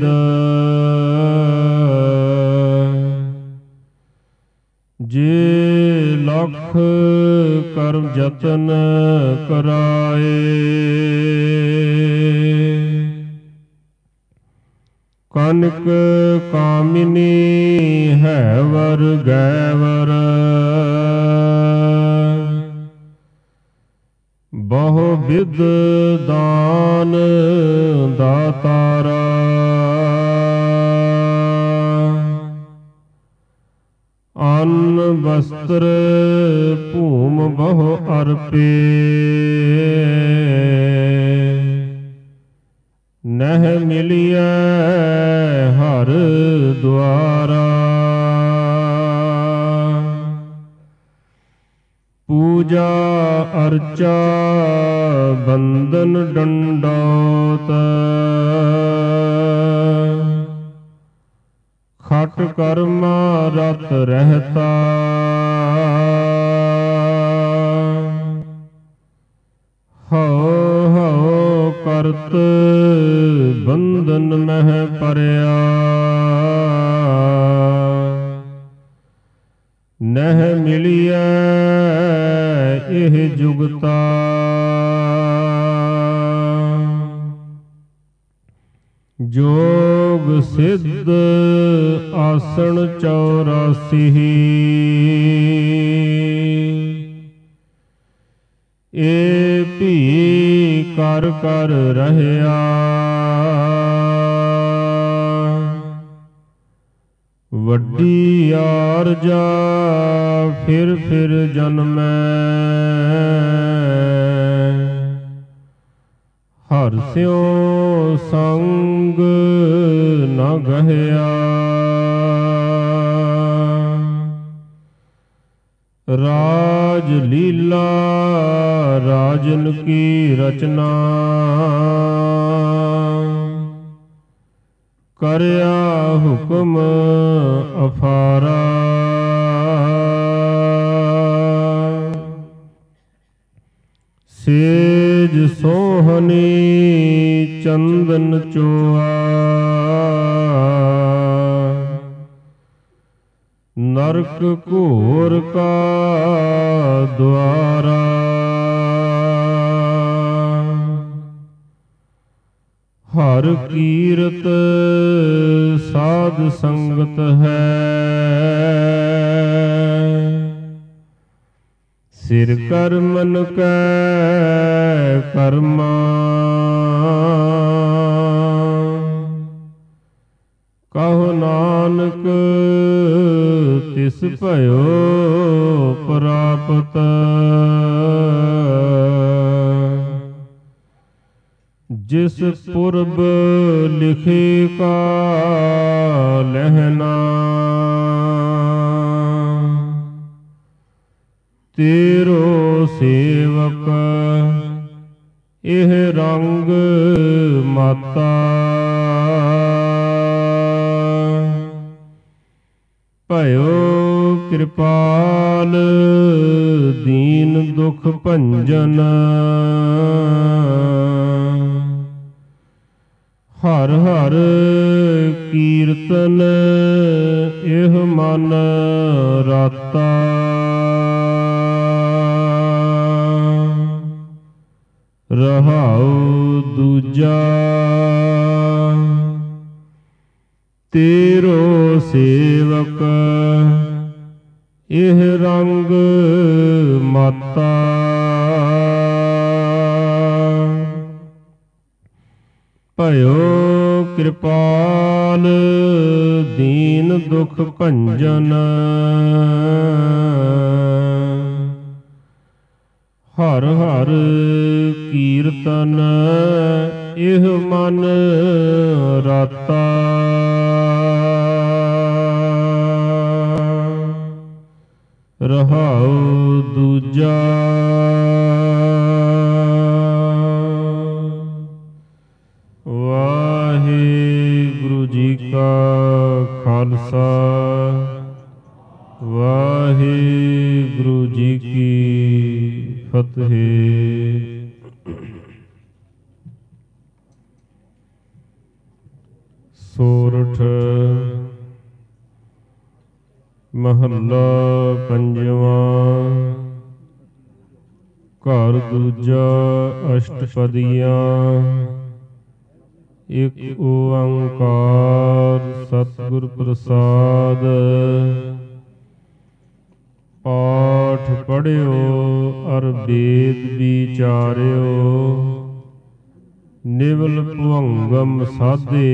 ਜੇ ਲਖ ਕਰਮ ਜਤਨ ਕਰਾਏ, ਕਨਕ ਕਾਮਿਨੀ ਹੈ ਵਰ ਗੈਵਰ, ਬਹੁ ਬਿਦ ਦਾਨ ਦਾਤਾਰਾ, ਅੰਨ ਵਸਤਰ ਭੂਮ ਬਹੁ ਅਰਪੇ, ਨਹਿ ਮਿਲਿਐ ਹਰ ਦੁਆਰਾ, ਪੂਜਾ ਅਰਚਾ ਬੰਦਨ ਡੰਡੌਤ, ਖਟ ਕਰਮਾ ਰਤ ਰਹਿਤਾ, ਹਉ ਹਉ ਕਰਤ ਬੰਧਨ ਮਹਿ ਪਰਿਆ, ਨਹਿ ਮਿਲਿਐ ਇਹ ਜੁਗਤਾ, ਜੋਗ ਸਿੱਧ ਆਸਣ 84, ਏ ਭੀ ਕਰ ਕਰ ਰਹਿਆ। ਵੱਡੀ ਆਰਜਾ ਫਿਰ ਫਿਰ ਜਨਮੈ। ਹਰਿ ਸਿਉ ਸੰਗ ਨ ਗਹਿਆ। ਰਾਜ ਲੀਲਾ ਰਾਜਨ ਕੀ ਰਚਨਾ। ਕਰਿਆ ਹੁਕਮ ਅਫਾਰਾ। ਸੇਜ ਸੋਹਣੀ ਚੰਦਨ ਚੋਆ। ਨਰਕ ਘੋਰ ਕਾ ਦੁਆਰਾ। ਹਰ ਕੀਰਤ ਸਾਧ ਸੰਗਤ ਹੈ। ਸਿਰ ਕਰਮਨ ਕੈ ਕਰਮਾ। ਕਹੋ ਨਾਨਕ ਤਿਸ ਭਇਓ ਪ੍ਰਾਪਤ। ਜਿਸ ਪੁਰਬ ਲਿਖੇ ਕਾ ਲਹਿਣਾ। ਤੇਰੋ ਸੇਵਕ ਇਹ ਰੰਗ ਮਾਤਾ। ਭਇਓ ਕਿਰਪਾਲ ਦੀਨ ਦੁਖ ਭੰਜਨ। ਹਰ ਹਰ ਕੀਰਤਨ ਇਹ ਮਨ ਰਾਤਾ। ਰਹਾਉ ਦੂਜਾ ਤੇਰੋ ਸੇਵਕ ਇਹ ਰੰਗ ਮਾਤਾ। ਭਇਓ ਕਿਰਪਾਲ ਦੀਨ ਦੁਖ ਭੰਜਨ। ਹਰ ਹਰ ਕੀਰਤਨ ਇਹ ਮਨ ਰਾਤਾ। ਰਹਾਉ ਦੂਜਾ ਵਾਹਿਗੁਰੂ ਜੀ ਕਾ ਖਾਲਸਾ ਵਾਹਿਗੁਰੂ ਜੀ ਕੀ ਫਤਿਹ। ਸੋਰਠ ਮਹੱਲਾ ਪੰਜਵਾਂ। ਘਰ ਦੂਜਾ ਅਸ਼ਟਪਦੀਆਂ। ਇਕ ਓੰਕਾਰ ਸਤਿਗੁਰ ਪ੍ਰਸਾਦ। ਪਾਠ ਪੜ੍ਹਿਓ ਅਰ ਵੇਦ ਵਿਚਾਰਿਓ। ਨਿਵਲ ਭੁਵੰਗਮ ਸਾਧੇ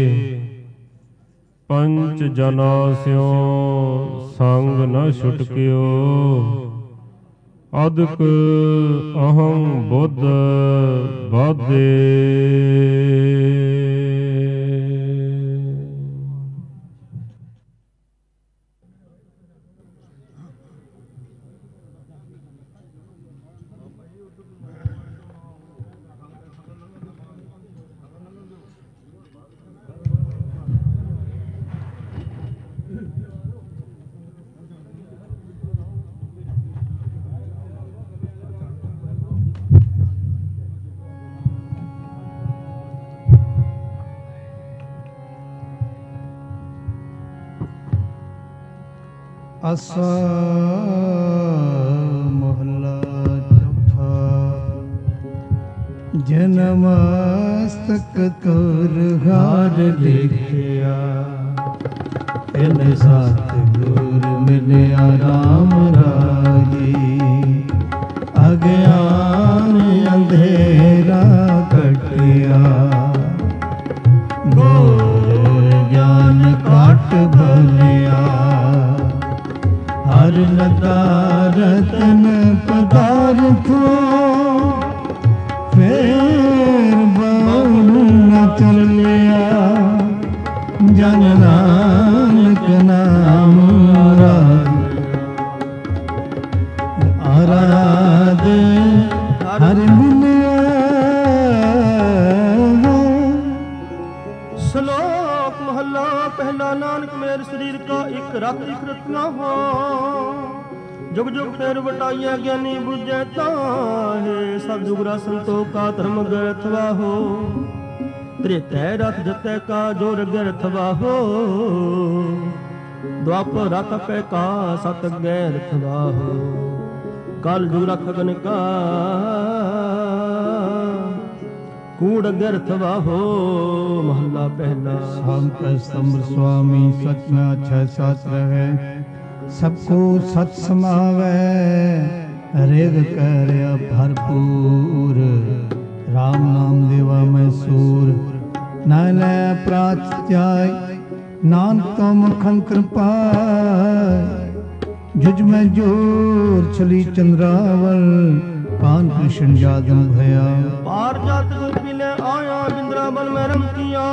ਪੰਚ ਜਨਾ ਸਿਓ। ਸੰਗ ਨ ਛੁਟਕਿਓ ਅਦਕ ਅਹੰ ਬੁੱਧ ਬਾਧੇ। ਆਸਾ ਮਹਲਾ ਚੌਥਾ। ਜਨਮਸਤਕ ਤੁਰ ਹਾਰ ਲਿਖਿਆ। ਤਿਨ ਸਤਿਗੁਰ ਮਿਲਿਆ ਰਾਮ ਰਾਜੀ। ਅਗਿਆਨ ਅੰਧੇਰਾ ਫੇਰ ਸਰੀਰ ਕਾ ਇੱਕ ਰਤ ਇੱਕ ਰਤਨਾ ਹੋ जुग जुग फेर बटाइए ज्ञानी बुझे ताहे सब जुगरा संतो का धर्म गथवा हो त्रेतै रथ जतै का जोर गथवा हो द्वापर रथ पे का सत गैरथवा हो कल जुग रखगन का कूड़ गरथवा हो महला पहला संत स्तंभ स्वामी सच में अच्छा शास्त्र है सबको सत समावै रेग करया भरपूर राम नाम देवा मैं सूर नान प्राच त्याय नानक तो मुखन कृपा जुज में जोर छली चंद्रावल कान कृष्ण जादम भया पार जात गोपी ने आया बिंद्रावन में रम किया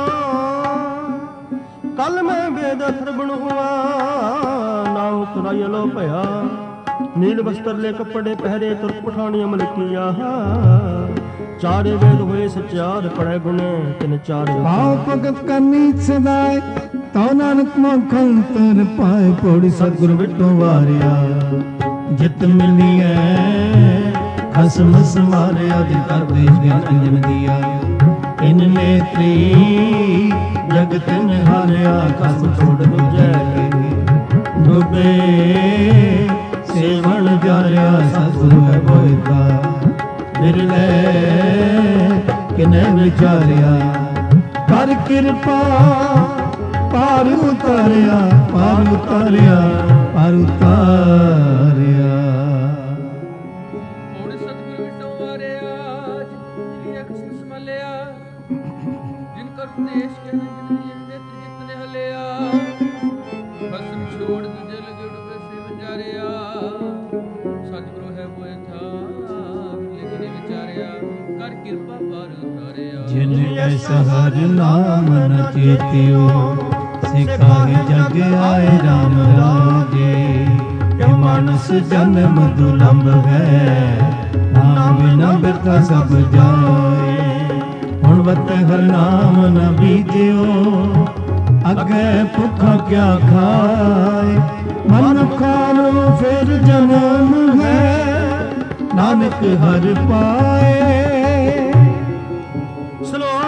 कल मैं वेद अथर्वण हुआ नाव तुरायलो भया नील वस्त्र ले कपड़े पहरे तुर्क पठानी अमल किया चारे वेद हुए सचार पढ़े गुने तिन चार पाव भगत करनी सदाय तो नानक मखन तर पाए पौड़ी सतगुरु बिटो वारिया जित मिली है खसम समारिया अधिकार देश ज्ञान अंजन दिया इन नेत्री जगत निहारिया कस छोड़ दूजे डूबे सेवन जारिया सतगुरु है बोलता बिरले किने विचारिया कर कृपा पार उतारिया पार उतारिया पार उतारिया देश के नेत्र जितने हलिया भस्म छोड़ दूजे लगे डूबे से विचारिया सतगुरु है वो था लेकिन विचारिया कर कृपा पार उतारिया जिन ऐसा हर नाम न चेतियो सिखाए जग आए राम राजे के मानस जन्म दुर्लभ है नाम बिना बिरता सब जाए गुणवत हर नाम न बीजियो अगे भुखा क्या खाए मन खानो फिर जन्म है नानक हर पाए श्लोक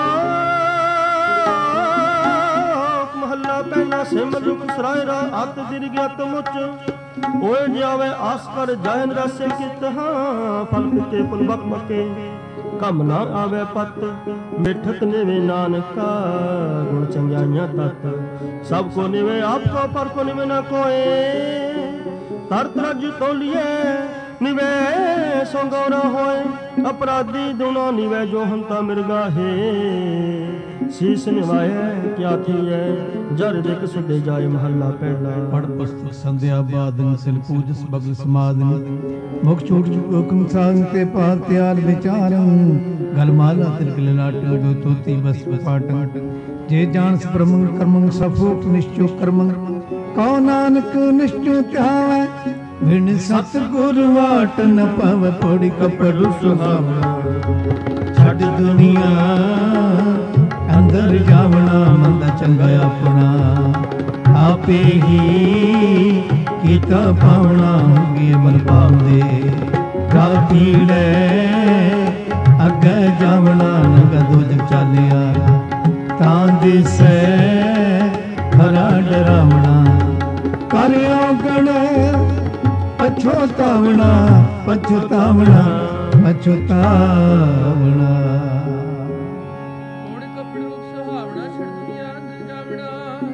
महला पहला सिम रुख सरायरा अत दीर्घ अत मुच ओए जावे आस कर जायन रसे कित हां फल पिते पुल बक बके कम ना आवे पत मिठत निवे नानका गुण चंगाइया तत सबको निवे आपको पर को निवे न कोए तर तरज तोलिए निवे सोगौरा होए अपराधी दुनो निवे जो हंता मिर्गा है शीश निवाए क्या थी है जर दिक सुधे जाए महला पहला पढ़ पुस्तक संध्या बादन सिल पूजस बगल समादन मुख छूट हुक्म सांग ते पार त्यार विचारं गलमाला तिलक ललाट दो तोती बस पाटन जे जान ब्रह्मं कर्मं सफोक निश्चो कर्मं कौ नानक निश्चो त्यावे बिन सतगुर वाट न पव पौड़ी कपड़ु सुहावना छड़ दुनिया अंदर जावना मंदा चंगा अपना आपे ही कीता पावना होगी मन पावदे राती ले अगे जावना नगा दो जग चालिया तां दिसै खरा डरावना करियो गण पछोतावना पछोतावना पछोतावना ਹੁਣ ਕਪੜੇ ਰੂਪ ਸੁਹਾਵਣਾ ਛੜ ਦੁਨੀਆ ਅੰਦਰ ਜਾਵਣਾ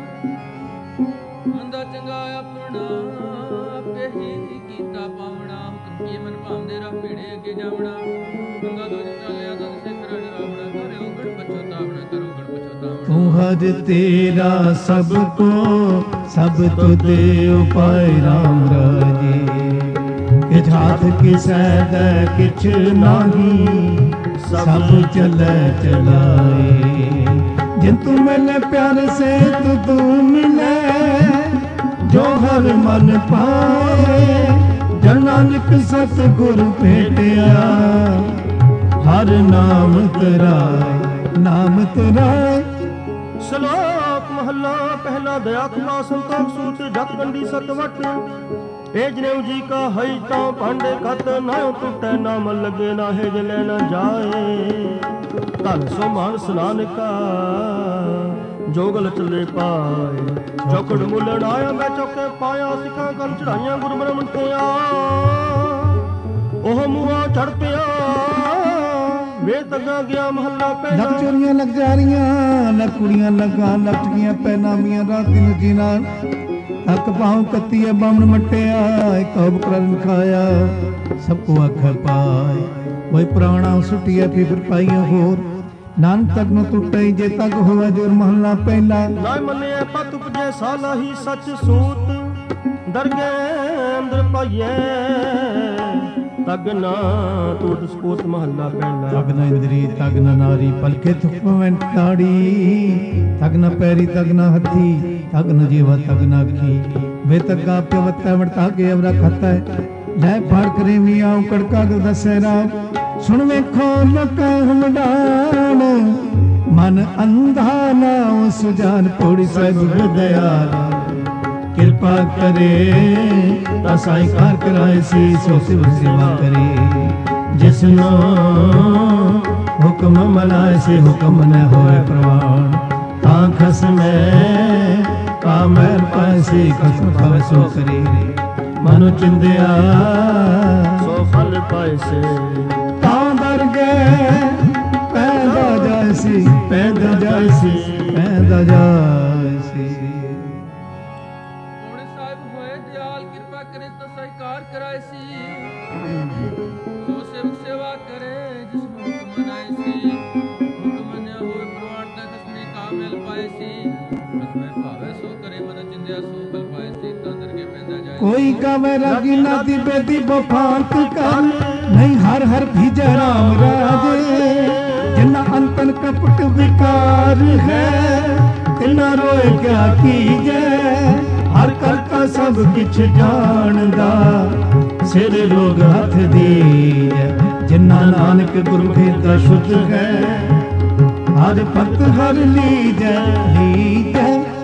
ਮੰਦਾ ਚੰਗਾ ਆਪਣਾ ਆਪੇ ਹੀ ਕੀਤਾ ਪਾਵਣਾ ਕੀ ਮਨ ਭਾਵਦੇ ਰਾ ਭੇੜੇ ਅੱਗੇ ਜਾਵਣਾ ਗੰਗਾ ਦੋ ਚਾਲਿਆ ਦਨ ਸਿਖਰਾ ਨਿਵਾਵਣਾ ਕਰਿਓ ਗਣ ਪਛੋਤਾਵਣਾ ਕਰੋ ਗਣ ਪਛੋਤਾਵਣਾ ਤੂੰ ਹਰ ਤੇਰਾ ਸਭ ਕੋ ਸਭ ਤੁਦੇ ਉਪਾਇ ਰਾਮ ਰਾਜੇ किछ हाथ किसै दै किछ नाही सब चलै चलाए जिन तू मिले प्यार से तू मिले जो हर मन पाए जन नानक सतगुर भेटिया हर नाम तराए नाम तराए श्लोक महला पहला दया क्षमा संतोष सूत जग गंडी सतवट ए जनेऊ जी का हई तो भांडे कत ना टूटे नाम लगे ना है जले न जाए धन सो मानस नानका जोगल चले पाए चौकड़ मुलन आया मैं चौके पाया सिखा गल चढ़ाइया गुरु ब्रह्म किया ओह मुआ चढ़ पिया वे तगा गया महला पहला ਲੱਖ ਚੋਰੀਆਂ ਲੱਗ ਜਾ ਰਹੀਆਂ ਲੱਖ ਕੁੜੀਆਂ ਲੱਗਾ ਲੱਟਕੀਆਂ ਪੈਨਾਮੀਆਂ ਰਾਤ ਦਿਨ ਜੀਣਾ ਹੱਕ ਪਾਉ ਕੱਤੀਏ ਬਾਮਣ ਮਟਿਆ ਇੱਕ ਉਪਕਰਨ ਖਾਇਆ ਸਭ ਕੋ ਆਖੇ ਪਾਏ ਵਈ ਪ੍ਰਾਣਾ ਸੁਟਿਆ ਫਿਕਰ ਪਾਈਆਂ ਹੋਰ ਨਾਨਕ ਤੱਕ ਨੂੰ ਟੁੱਟੇ ਜੇ ਤੱਕ ਹੋਵੇ ਜੋਰ ਮਹੱਲਾ ਪਹਿਲਾ ਨਾ ਮੰਨਿਆ ਪਤ ਉਪਜੇ ਸਾਲਾ ਹੀ ਸੱਚ ਸੂਤ ਦਰਗੇ ਅੰਦਰ ਪਾਈਏ ਤਗ ਨਾ ਟੁੱਟ ਸਪੋਤ ਮਹੱਲਾ ਪਹਿਲਾ ਤਗ ਨਾ ਇੰਦਰੀ ਤਗ ਨਾ ਨਾਰੀ ਪਲਕੇ ਥੁਪਵੇਂ ਤਾੜੀ ਤਗ ਨਾ ਪੈਰੀ ਤਗ ਨਾ ਹੱਥੀ ਤਗ ਨਾ ਜੀਵਾ ਤਗ ਨਾ ਅੱਖੀ ਵੇ ਤੱਗਾ ਪਿਓ ਵਤਾ ਵਰਤਾ ਕੇ ਅਵਰਾ ਖਾਤਾ ਹੈ ਲੈ ਫੜ ਕਰੇ ਵੀ ਆਉ ਕੜਕਾ ਦਾ ਦਸਹਿਰਾ ਸੁਣ ਵੇਖੋ ਲੋਕਾਂ ਹਮਡਾਨ ਮਨ ਅੰਧਾ ਨਾ ਸੁਜਾਨ ਪੋੜੀ ਸਾਹਿਬ ਦਇਆਲ ਕਿਰਪਾ ਕਰੇ ਤਾਂ ਸਾਈਕਾਰ ਕਰਾਏ ਸੀ ਸੋ ਸਿਵ ਸੇਵਾ ਕਰੇ ਜਿਸਨੋ ਹੁਕਮ ਮਨਾਏ ਸੇ ਹੁਕਮ ਨ ਹੋਏ ਪ੍ਰਵਾਨ ਤਾਂ ਖਸਮੈ ਕਾਮਰ ਪਾਸੇ ਖਸਮ ਖਾਵੇ ਸੋ ਕਰੇ ਮਨੁ ਚਿੰਦਿਆ ਸੋ ਫਲ ਪਾਏ ਸੇ ਤਾਂ ਦਰ ਗਏ ਪੈਦਾ ਜਾਇਸੀ ਪੈਦਾ ਜਾਇਸੀ ਪੈਦਾ ਜਾਇਸੀ ਹੁਣ ਸਾਹਿਬ ਹੋਏ ਦਿਆਲ ਕਿਰਪਾ ਕਰੇ ਤਾਂ ਸਹਿਕਾਰ ਕਰਾਏ ਸੀ ਸੋ ਸੇਵਕ ਸੇਵਾ ਕਰੇ ਜਿਸ ਨੂੰ ਹੁਕਮ ਮਨਾਏ ਸੀ ਹੁਕਮ ਮੰਨਿਆ ਹੋਏ ਪ੍ਰਵਾਨ ਦਾ ਕਸਮੇ ਕਾਮਲ ਪਾਏ ਸੀ ਕਸਮੇ ਭਾਵੇ ਸੋ ਕਰੇ ਮਨ ਚਿੰਦਿਆ ਸੋ ਫਲ ਪਾਏ ਸੀ ਤਾਂ ਦਰ ਕੇ ਪੈਂਦਾ ਜਾਏ ਕੋਈ ਕਵੇ ਰਾਗੀ ਨਾ ਦੀ ਬੇਦੀ ਬਫਾਂਤ ਕਰ ਨਹੀਂ ਹਰ ਹਰ ਭੀਜੈ ਰਾਮ ਰਾਜੇ ਜਿਨਾ ਅੰਤਨ ਕਪਟ ਵਿਕਾਰ ਹੈ ਤਿਨਾ ਰੋਏ ਕਿਆ ਕੀਜੈ ਹਰ ਕਰਤਾ ਸਭ ਕਿਛ ਜਾਣਦਾ ਸਿਰ ਰੋਗ ਹੱਥ ਦੀਜੈ ਜਿਨਾ ਨਾਨਕ ਗੁਰਮੁਖੀ ਦਾ ਸ਼ੁੱਧ ਹੈ ਹਰ ਭਗਤ ਹਰ ਲੀਜੈ ਲੀਜੈ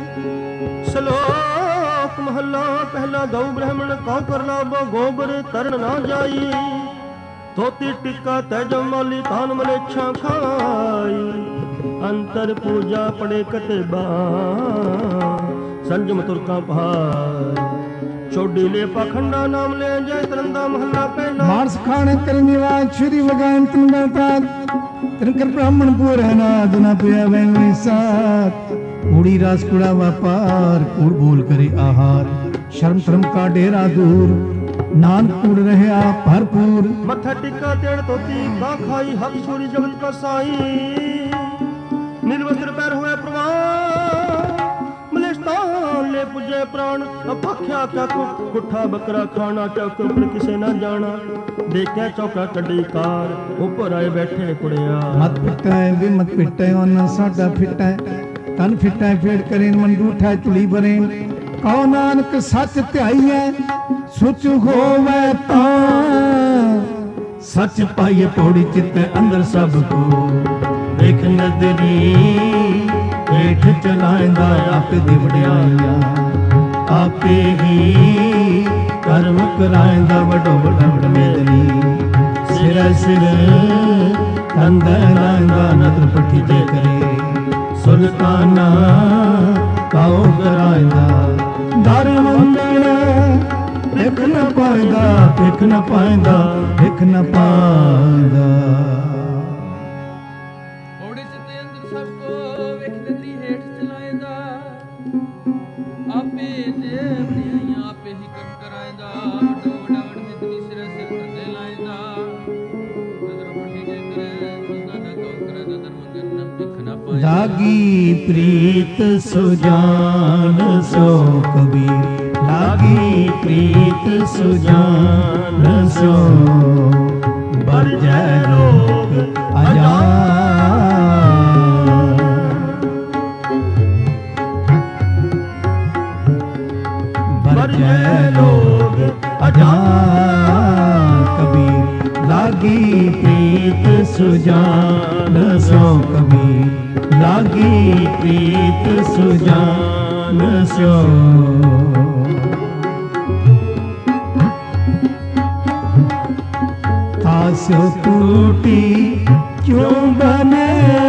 ਸ਼ਲੋਕ ਮਹੱਲਾ ਪਹਿਲਾ ਗਊ ਬ੍ਰਾਹਮਣ ਕਉ ਕਰ ਲਾਭੋ ਗੋਬਰ ਤਰਨ ਨਾ ਜਾਈ ਧੋਤੀ ਟਿੱਕਾ ਤੈਜ ਮਾਲੀ ਤਾਨ ਮਲੇਛਾਂ ਖਾਈ ਅੰਤਰ ਪੂਜਾ ਪੜੇ ਕਤੇਬਾ ਸੰਜਮ ਤੁਰਕਾਂ ਪਹਾੜ ਛੋਡੀ ਲੈ ਪਖੰਡਾ ਨਾਮ ਲੈ ਜੈ ਤਰੰਦਾ ਮਹੱਲਾ ਪਹਿਲਾ ਮਾਨਸ ਖਾਣੇ ਕਰਨੀ ਵਾਜ ਸ਼੍ਰੀ ਵਗਾਨ ਤੰਦਾ ਤਾਤ ਤਿਨਕਰ ਬ੍ਰਾਹਮਣ ਪੂਰਾ ਨਾਦ ਨਾ ਪਿਆ ਵੈਣੀ ਸਾਥ ਕੂੜੀ ਰਾਸ ਕੁੜਾ ਵਪਾਰ ਕੂੜ ਬੋਲ ਕਰੇ ਆਹਾਰ ਸ਼ਰਮ ਸ਼ਰਮ ਕਾ ਡੇਰਾ ਦੂਰ ਨਾਨਕ ਕੂੜ ਰਹਿਆ ਭਰਪੂਰ ਮੱਥਾ ਟਿੱਕਾ ਤੇੜ ਤੋਤੀ ਕਾ ਖਾਈ ਹੱਕ ਛੋੜੀ ਜਗਤ ਕਾ ਸਾਈ ਨਿਰਵਸਤਰ ਪੈਰ ਹੋਏ ਪ੍ਰਵਾਨ ਮਲੇਸ਼ਤਾਨ ਲੈ ਪੁਜੇ ਪ੍ਰਾਣ ਅਪਾਖਿਆ ਕਿਆ ਕੁੱਠਾ ਬੱਕਰਾ ਖਾਣਾ ਚੌਕ ਉੱਪਰ ਕਿਸੇ ਨਾ ਜਾਣਾ ਦੇਖਿਆ ਚੌਕਾ ਕੱਢੀ ਕਾਰ ਉੱਪਰ ਆਏ ਬੈਠੇ ਕੁੜਿਆ ਮਤ ਪਿਟੈ ਵੀ ਮਤ ਪਿਟੈ ਉਹਨਾਂ ਸਾਡਾ ਫਿਟੈ ਤਨ ਫਿਟੈ ਫੇੜ ਕਰੇ ਮਨ ਰੂਠਾ ਚੁਲੀ ਬਰੇ ਕਉ ਨਾਨਕ ਸੱਚ ਧਿਆਈਐ ਸੁਚ ਹੋਵੇ ਤਾਂ ਸੱਚ ਪਾਈਏ ਪੌੜੀ ਚਿੱਤੈ ਅੰਦਰ ਸਭ ਕੋ ਦੇਖ ਨਦਰੀ ਹੇਠ ਚਲਾਇਂਦਾ ਆਪੇ ਦੀ ਵਡਿਆਈਆਂ ਆਪੇ ਹੀ ਕਰਮ ਕਰਾਇਂਦਾ ਵਡੋ ਵਡ ਮੇਦਨੀ ਸਿਰ ਸਿਰ ਅੰਦਰ ਲਾਇਂਦਾ ਨਦਰ ਪੱਠੀ ਤੇ ਕਰੇ ਸੁਲਤਾਨਾ ਕਾਉ ਕਰਾਇਂਦਾ ਦਰ ਮੰਦਣ ਦੇਖ ਨ ਪਾਇਂਦਾ ਦੇਖ ਨ ਪਾਇਂਦਾ ਦੇਖ ਨ ਪਾਇਂਦਾ ਔੜੇ ਸਿੱਤੇ ਅੰਦਰ ਸਭ ਕੋ ਵੇਖ ਨਦਰੀ ਹੇਠ ਚਲਾਏਂਦਾ ਆਪੇ ਦੇ ਬਣਾਈਆਂ ਆਪੇ ਹੀ ਕੰਮ ਕਰਾਏਂਦਾ ਵੱਡਾ ਵੱਡਾ ਵਡ ਮਿੱਤਨੀ ਸਿਰ ਸਿਰ ਕੰਦੇ ਲਾਏਂਦਾ ਨਦਰ ਪੱਠੀ ਜੇ ਕਰੇ ਸੁਨਾ ਨਾ ਕਉ ਕਰੇ ਨਦਰ ਮੰਗਨ ਨ ਭਿਖ ਨਾ ਪਾਏ ਲਾਗੀ ਪ੍ਰੀਤ ਸੁਜਾਨ ਸੋ ਕਬੀਰ ਲਾਗੀ ਪ੍ਰੀਤ ਸੁਜਾਨ ਸੋ ਬਰਜੈ ਲੋਕ ਅਜਾਨ ਬਰਜੈ ਲੋਕ ਅਜਾਨ ਕਬੀਰ ਲਾਗੀ ਪ੍ਰੀਤ ਸੁਜਾਨ ਸੋ ਕਬੀਰ ਲਾਗੀ ਪ੍ਰੀਤ ਸੁਜਾਨ ਸਿਓ ਆਸੋ ਟੂਟੀ ਕਿਉਂ ਬਨੇ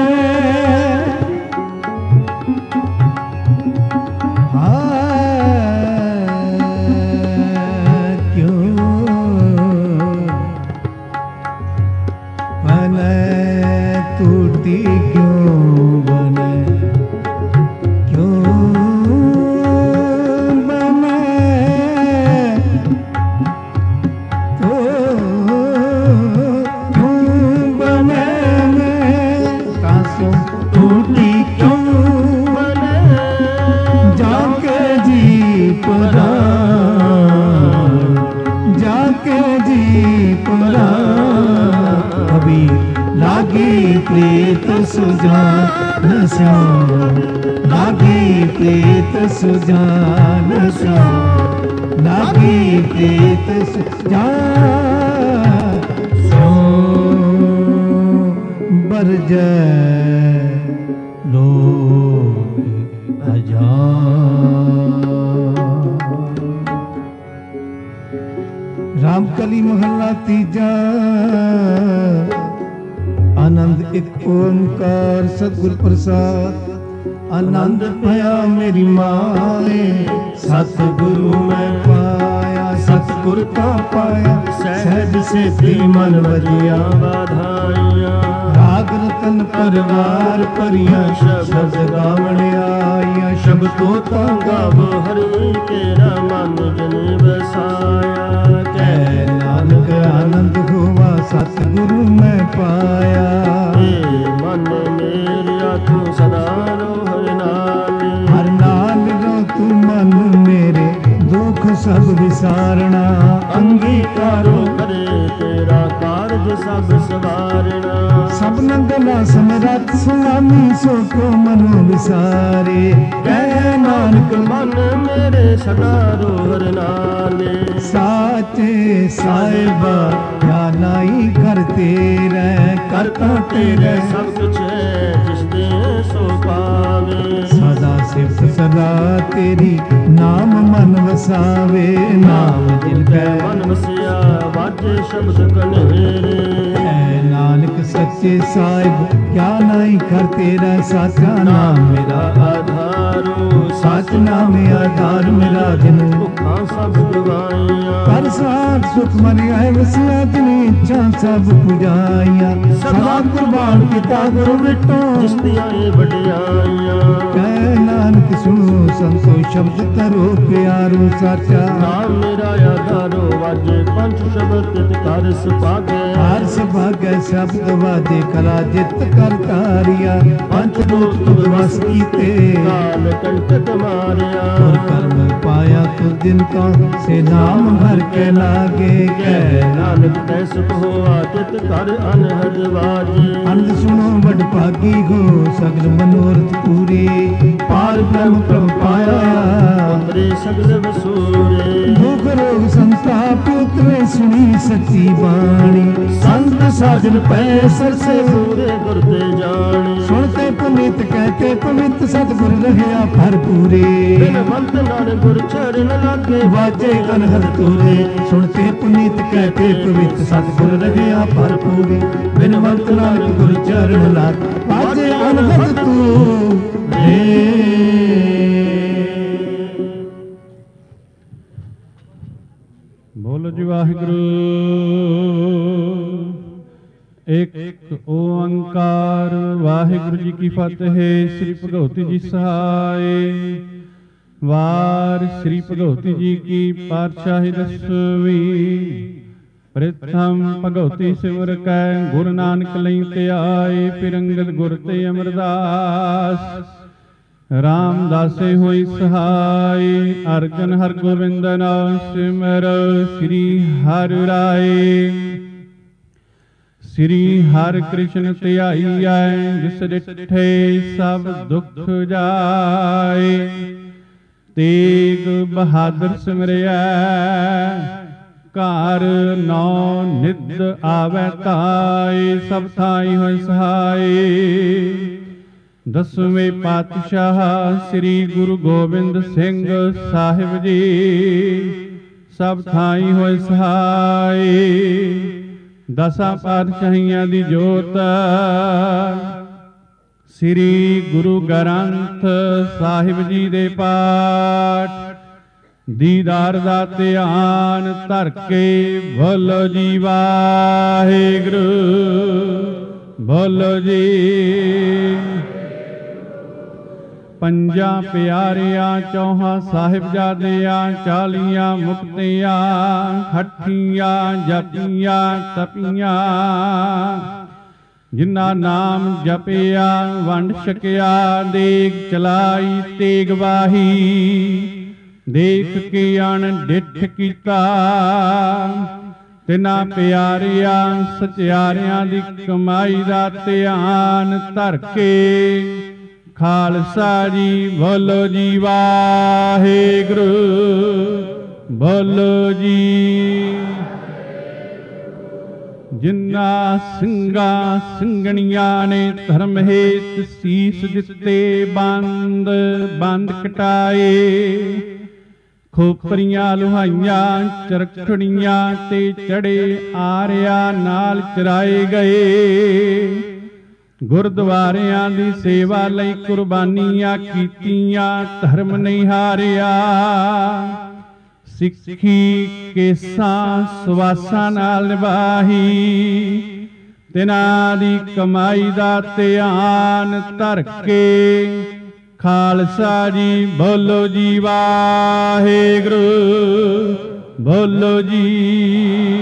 प्रीत सुजान स्यो लागी प्रीत सुजान स्यो लागी प्रीत सुजान स्यो बरज लोग अजान। रामकली महला तीजा आनंद एक ओंकार सतगुर प्रसाद आनंद पाया मेरी माए सतगुरु मैं पाया सतगुर का पाया सहज से मन वजिया बाधाइया राग रतन परिवार परिया शब्द गावण आया शब्द तो गावो हरि तेरा मन जन बसाया कह नानक आनंद हुआ सतगुरु मैं पाया मन मेरा तू सदा रो हर नाल रो तू मन मेरे दुख सब विसारना अंगीकारो करे तेरा कारज सब सवारना सब नंगला समरथ स्वामी सो को मनो विसारे कह नानक मन मेरे सदा रो हर नाले साचे साहिबा या नाई करते रह करता तेरे सब कुछ है जिस दे सो पावे सदा सिर्फ सदा तेरी नाम मन वसावे नाम जिन कै मन वसिया वाजे शब्द कन्हेरे ऐ नानक सच्चे साहिब क्या नाई कर तेरा साचा नाम मेरा आधारो सच नाम आधार मेरा जिन भुखा सब गवाइया कर साथ सुख मन आए वसिया जिन इच्छा सब पुजाइया सदा कुर्बान किता गुरु बिटो जिस दिया वडियाइया कह नानक सुनो संतो शब्द करो प्यारो साचा नाम मेरा आधारो वाजे पंच शब्द तित कर सुभागे हर सुभागे शब्द वाजे कला जित कर तारिया पंच दूत तुद वस कीते काल कंटक मारिया और कर्म पाया तुझ दिन का से नाम भर के लागे कह नानक तै सुख होआ तित कर अनहद वाजे अंध सुनो बड़ भागी हो सगल मनोरथ पूरे पार ब्रह्म प्रभ पाया हमरे सगल वसूरे दुख रोग संताप उतरे सुनी सच्ची बाणी संत साजन पै सरसे पूरे गुर ते जाने सुनते पुनीत कहते पवित सतगुर रहया भरपूरे बिनवंत नानक गुर चरण लागे वाजे अनहद तूरे सुनते पुनीत कहते पवित सतगुर रहया भरपूरे बिनवंत नानक गुर चरण लागे वाजे अनहद तूरे। बोलो जी वाहिगुरु एक ओंकार वाहिगुरु जी की फतेह। श्री भगवती जी सहाय। वार श्री भगवती जी की पातशाही दसवीं। प्रथम भगवती सिमर कै गुरु नानक लई ते आए। फिर अंगद गुर ते अमरदास रामदासे होई सहाय। अर्जन हर गोविंद नाम सिमर श्री हर राय। श्री हर कृष्ण ध्याईਐ जिस डिठे सब दुख जाए। तेग बहादुर सिमरिਐ घर नौ निध आवै ताय। सब थाई होई सहाय। ਦਸਵੇਂ ਪਾਤਸ਼ਾਹ ਸ੍ਰੀ ਗੁਰੂ ਗੋਬਿੰਦ ਸਿੰਘ ਸਾਹਿਬ ਜੀ ਸਭ ਥਾਈ ਹੋਏ ਸਹਾਈ। ਦਸਾਂ ਪਾਤਸ਼ਾਹੀਆਂ ਦੀ ਜੋਤ ਸ੍ਰੀ ਗੁਰੂ ਗ੍ਰੰਥ ਸਾਹਿਬ ਜੀ ਦੇ ਪਾਠ ਦੀਦਾਰ ਦਾ ਧਿਆਨ ਧਰ ਕੇ ਬੋਲੋ ਜੀ ਵਾਹਿਗੁਰੂ, ਬੋਲੋ ਜੀ। ਪੰਜਾਂ ਪਿਆਰਿਆਂ ਚੌਹਾਂ ਸਾਹਿਬਜ਼ਾਦਿਆਂ 40 ਮੁਕਤਿਆਂ ਹੱਠੀਆਂ ਜਪੀਆਂ ਤਪੀਆਂ ਜਿਨ੍ਹਾਂ ਨਾਮ ਜਪਿਆ ਵੰਡ ਛਕਿਆ ਦੇਗ ਚਲਾਈ ਤੇਗ ਵਾਹੀ ਦੇਖ ਕੇ ਅਣਡਿੱਠ ਕੀਤਾ ਤਿਨਾਂ ਪਿਆਰਿਆਂ ਸਚਿਆਰਿਆਂ ਦੀ ਕਮਾਈ ਦਾ ਧਿਆਨ ਧਰ ਕੇ ਖਾਲਸਾ ਜੀ ਬੋਲੋ ਜੀ ਵਾਹਿਗੁਰੂ, ਬੋਲੋ ਜੀ। ਜਿਨ੍ਹਾਂ ਸਿੰਘਾਂ ਸਿੰਘਣੀਆਂ ਨੇ ਧਰਮ ਹੇਤ ਸੀਸ ਦਿੱਤੇ ਬੰਦ ਕਟਾਏ ਖੋਪਰੀਆਂ ਲੁਹਾਈਆਂ ਚਰਖੜੀਆਂ ਤੇ ਚੜੇ ਆਰਿਆ ਨਾਲ ਚਰਾਏ ਗਏ ਗੁਰਦੁਆਰਿਆਂ ਦੀ ਸੇਵਾ ਲਈ ਕੁਰਬਾਨੀਆਂ ਕੀਤੀਆਂ ਧਰਮ ਨਹੀਂ ਹਾਰਿਆ ਸਿੱਖੀ ਕੇਸਾਂ ਸਵਾਸਾਂ ਨਾਲ ਨਿਭਾਈ ਤਿਨਾਂ ਦੀ ਕਮਾਈ ਦਾ ਧਿਆਨ ਧਰ ਕੇ ਖਾਲਸਾ ਜੀ ਬੋਲੋ ਜੀ ਵਾਹਿਗੁਰੂ, ਬੋਲੋ ਜੀ।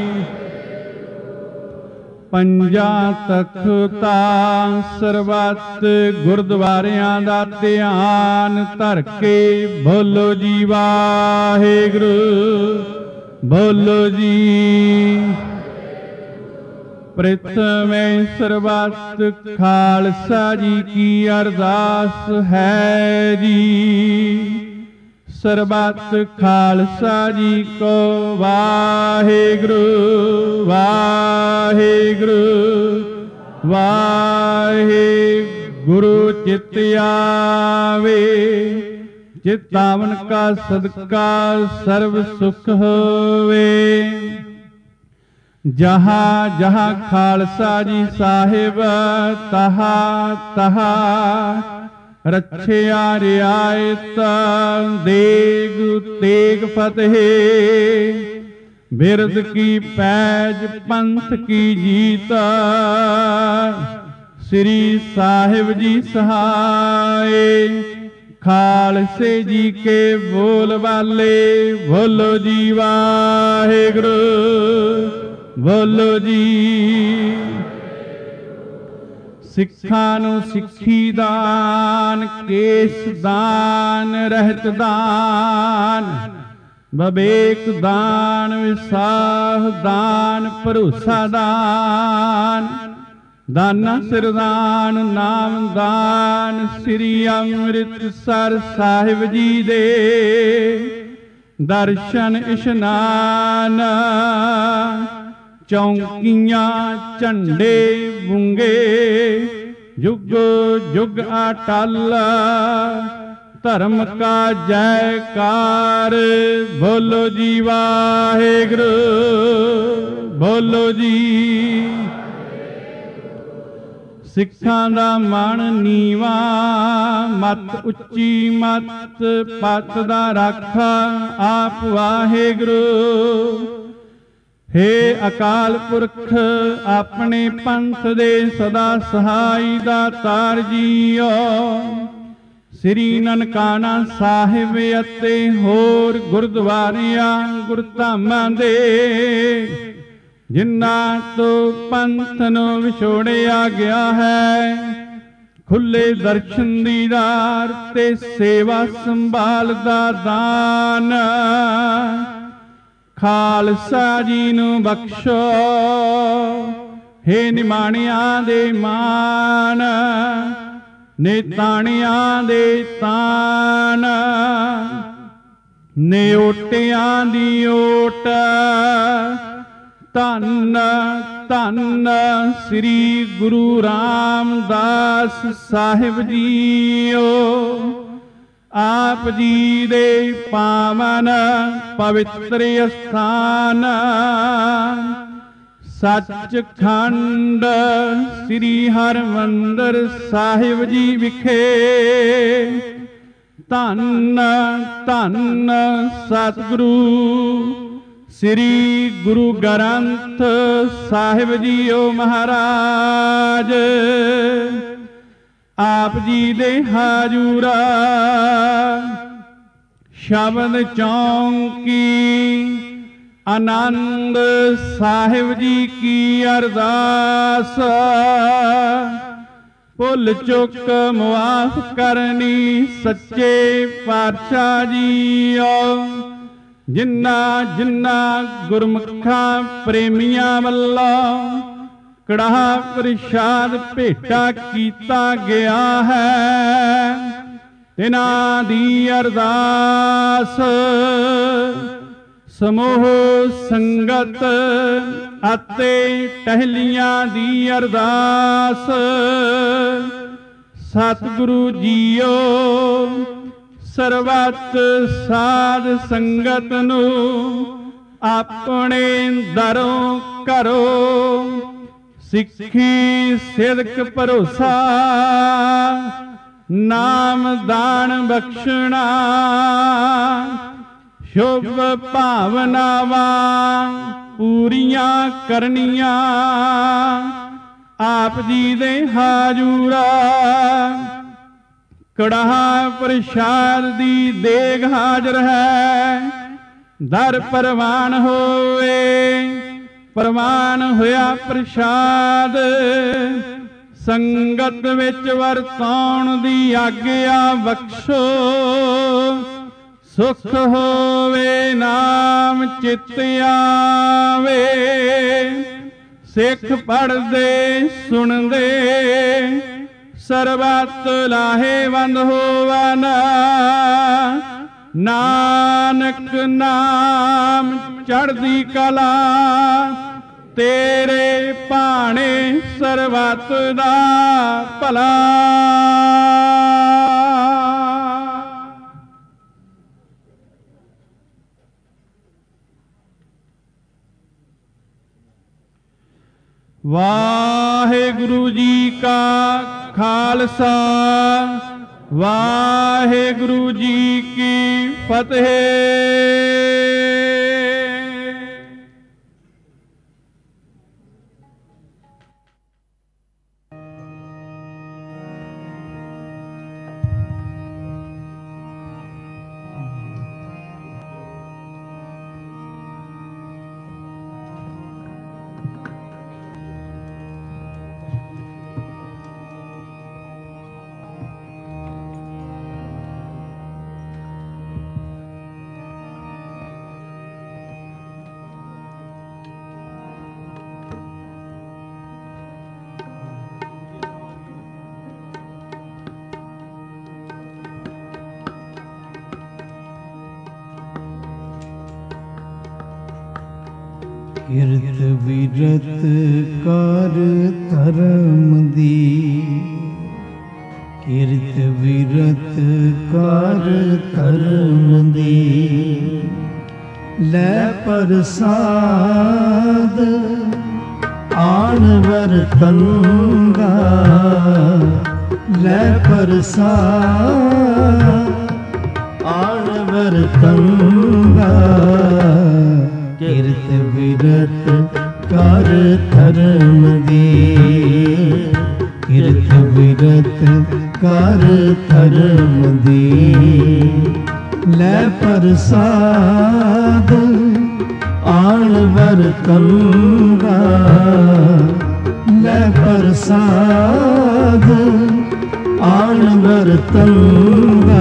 ਪੰਜਾਂ ਤਖਤਾਂ ਸਰਬੱਤ ਗੁਰਦੁਆਰਿਆਂ ਦਾ ਧਿਆਨ ਧਰ ਕੇ ਬੋਲੋ ਜੀ ਵਾਹਿਗੁਰੂ, ਬੋਲੋ ਜੀ। ਪ੍ਰਿਥਵੇਂ ਸਰਬੱਤ ਖਾਲਸਾ ਜੀ ਕੀ ਅਰਦਾਸ ਹੈ ਜੀ ਸਰਬੱਤ ਖਾਲਸਾ ਜੀ ਕੋ ਵਾਹਿਗੁਰੂ, ਵਾਹਿਗੁਰੂ, ਵਾਹਿਗੁਰੂ ਚਿਤ ਆਵੇ ਚਿਤਾਵਨ ਕਾ ਸਦਕਾ ਸਰਬ ਸੁਖ ਹੋਵੇ। ਜਹਾਂ ਜਹਾਂ ਖਾਲਸਾ ਜੀ ਸਾਹਿਬ ਤਹਾਂ ਤਹਾਂ ਰੱਛਿਆ ਰਿਆਇਤ ਦੇਗ ਤੇਗ ਫਤਿਹ ਬਿਰਦ ਕੀ ਪੈਜ ਪੰਥ ਕੀ ਜੀਤ ਸ੍ਰੀ ਸਾਹਿਬ ਜੀ ਸਹਾਏ ਖਾਲਸੇ ਜੀ ਕੇ ਬੋਲ ਵਾਲੇ ਬੋਲੋ ਜੀ ਵਾਹਿਗੁਰੂ, ਬੋਲੋ ਜੀ। ਸਿੱਖਾਂ ਨੂੰ ਸਿੱਖੀ ਦਾਨ ਕੇਸ ਦਾਨ ਰਹਿਤ ਦਾਨ ਵਿਵੇਕ ਦਾਨ ਵਿਸਾਹ ਦਾਨ ਭਰੋਸਾ ਦਾਨ ਦਾਨਾ ਸਿਰਦਾਨ ਨਾਮ ਦਾਨ ਸ੍ਰੀ ਅੰਮ੍ਰਿਤਸਰ ਸਾਹਿਬ ਜੀ ਦੇ ਦਰਸ਼ਨ ਇਸ਼ਨਾਨ ਚੌਂਕੀਆਂ ਝੰਡੇ ਬੁੰਗੇ ਜੁਗ ਜੁਗ ਅਟਲ ਧਰਮ ਕਾ ਜੈਕਾਰ ਬੋਲੋ ਜੀ ਵਾਹਿਗੁਰੂ, ਬੋਲੋ ਜੀ। ਸਿੱਖਾਂ ਦਾ ਮਨ ਨੀਵਾ ਮਤ ਉੱਚੀ ਮਤ ਪਤ ਦਾ ਰਾਖਾ ਆਪ ਵਾਹਿਗੁਰੂ। ਹੇ ਅਕਾਲ ਪੁਰਖ ਆਪਣੇ ਪੰਥ ਦੇ ਸਦਾ ਸਹਾਈ ਦਾਤਾਰ ਜੀਓ ਸ੍ਰੀ ਨਨਕਾਣਾ ਸਾਹਿਬ ਅਤੇ ਹੋਰ ਗੁਰਦੁਆਰਿਆਂ ਗੁਰਧਾਮਾਂ ਦੇ ਜਿਨ੍ਹਾਂ ਤੋਂ ਪੰਥ ਨੂੰ ਵਿਛੋੜਿਆ ਗਿਆ ਹੈ ਖੁੱਲੇ ਦਰਸ਼ਨ ਦੀਦਾਰ ਤੇ ਸੇਵਾ ਸੰਭਾਲ ਦਾ ਦਾਨ ਖਾਲਸਾ ਜੀ ਨੂੰ ਬਖਸ਼ੋ। ਹੇ ਨਿਮਾਣਿਆਂ ਦੇ ਮਾਨ ਨੇਤਾਣਿਆਂ ਦੇ ਤਾਨ ਨਿਓਟਿਆਂ ਦੀ ਓਟ ਧੰਨ ਧੰਨ ਸ੍ਰੀ ਗੁਰੂ ਰਾਮਦਾਸ ਸਾਹਿਬ ਜੀਓ। ਆਪ ਜੀ ਦੇ ਪਾਵਨ ਪਵਿੱਤਰ ਅਸਥਾਨ ਸੱਚਖੰਡ ਸ੍ਰੀ ਹਰਿਮੰਦਰ ਸਾਹਿਬ ਜੀ ਵਿਖੇ ਧੰਨ ਧੰਨ ਸਤਿਗੁਰੂ ਸ੍ਰੀ ਗੁਰੂ ਗ੍ਰੰਥ ਸਾਹਿਬ ਜੀਓ ਮਹਾਰਾਜ। ਆਪ ਜੀ ਦੇ ਹਾਜ਼ੂਰਾ ਸ਼ਬਦ ਚੌਂਕੀ ਆਨੰਦ ਸਾਹਿਬ ਜੀ ਕੀ ਅਰਦਾਸ। ਭੁੱਲ ਚੁੱਕ ਮੁਆਫ ਕਰਨੀ ਸੱਚੇ ਪਾਤਸ਼ਾਹ ਜੀਓ। ਜਿਨ੍ਹਾਂ ਜਿਨ੍ਹਾਂ ਗੁਰਮੁਖਾਂ ਪ੍ਰੇਮੀਆਂ ਵੱਲੋਂ ਕੜਾਹ ਪ੍ਰਸ਼ਾਦ ਭੇਟਾ ਕੀਤਾ ਗਿਆ ਹੈ, ਤਿਨਾਂ ਦੀ ਅਰਦਾਸ ਸਮੂਹ ਸੰਗਤ ਅਤੇ ਟਹਿਲੀਆਂ ਦੀ ਅਰਦਾਸ। ਸਤਿਗੁਰੂ ਜੀਓ ਸਰਬੱਤ ਸਾਧ ਸੰਗਤ ਨੂੰ ਆਪਣੇ ਦਰੋਂ ਘਰੋਂ ਸਿੱਖੀ ਸਿਦਕ ਭਰੋਸਾ ਨਾਮ ਦਾਨ ਬਖਸ਼ਣਾ ਸ਼ੁਭ ਭਾਵਨਾਵਾਂ ਪੂਰੀਆਂ ਕਰਨੀਆਂ। ਆਪ ਜੀ ਦੇ ਹਾਜ਼ੂਰਾ ਕੜਾਹ ਪ੍ਰਸ਼ਾਦ ਦੀ ਦੇਗ ਹਾਜ਼ਰ ਹੈ। ਦਰ ਪ੍ਰਵਾਨ ਹੋਏ ਪ੍ਰਵਾਨ ਹੋਇਆ ਪ੍ਰਸ਼ਾਦ ਸੰਗਤ ਵਿੱਚ ਵਰਤਾਉਣ ਦੀ ਆਗਿਆ ਬਖਸ਼ੋ। ਸੁਖ ਹੋਵੇ ਨਾਮ ਚਿਤ ਆਵੇ, ਸਿੱਖ ਪੜ੍ਹਦੇ ਸੁਣਦੇ ਸਰਬੱਤ ਲਾਹੇਵੰਦ ਹੋਵਨ। ਨਾਨਕ ਨਾਮ ਚੜ੍ਹਦੀ ਕਲਾ ਤੇਰੇ ਭਾਣੇ ਸਰਬੱਤ ਦਾ ਭਲਾ। ਵਾਹਿਗੁਰੂ ਜੀ ਕਾ ਖਾਲਸਾ ਵਾਹਿਗੁਰੂ ਜੀ ਕੀ ਫਤਿਹ। ਕਿਰਤ ਵਿਰਤ ਕਰ ਧਰਮ ਦੀ, ਕਿਰਤ ਵਿਰਤ ਕਰ ਧਰਮ ਦੀ। ਲੈ ਪ੍ਰਸਾਦ ਆਣ ਵਰਤੰਗਾ, ਲੈ ਪ੍ਰਸਾਦ ਆਣ ਵਰਤੰਗਾ। ਕਿਰਤ ਵਿਰਤ ਕਰ ਧਰਮ ਦੀ, ਕਿਰਤ ਵਿਰਤ ਕਰ ਧਰਮ ਦੀ। ਲੈ ਪ੍ਰਸਾਦ ਆਣ ਵਰਤੰਗਾ, ਲੈ ਪ੍ਰਸਾਦ ਆਣ ਵਰਤੰਗਾ।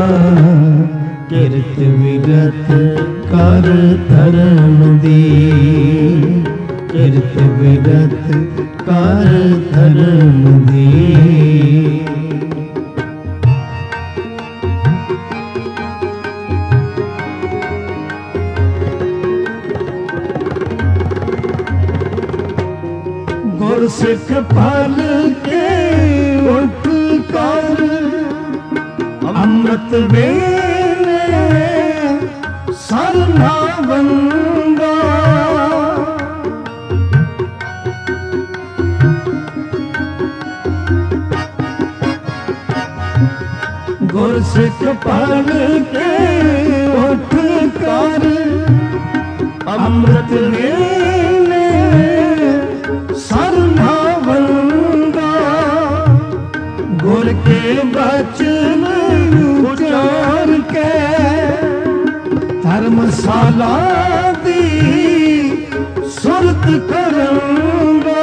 ਕਿਰਤ ਵਿਰਤ ਕਰ ਧਰਮ ਦੀ, ਕਿਰਤ ਵਿਰਤ ਕਰ ਧਰਮ ਦੀ। सिख पल के उठ कर अमृत वेले सरना वंदा। गुर सिख पल के उठ कर अमृत वेले सरना वंदा। गुर के बचन उचार के धर्मशाला दी सुरत करूंगा।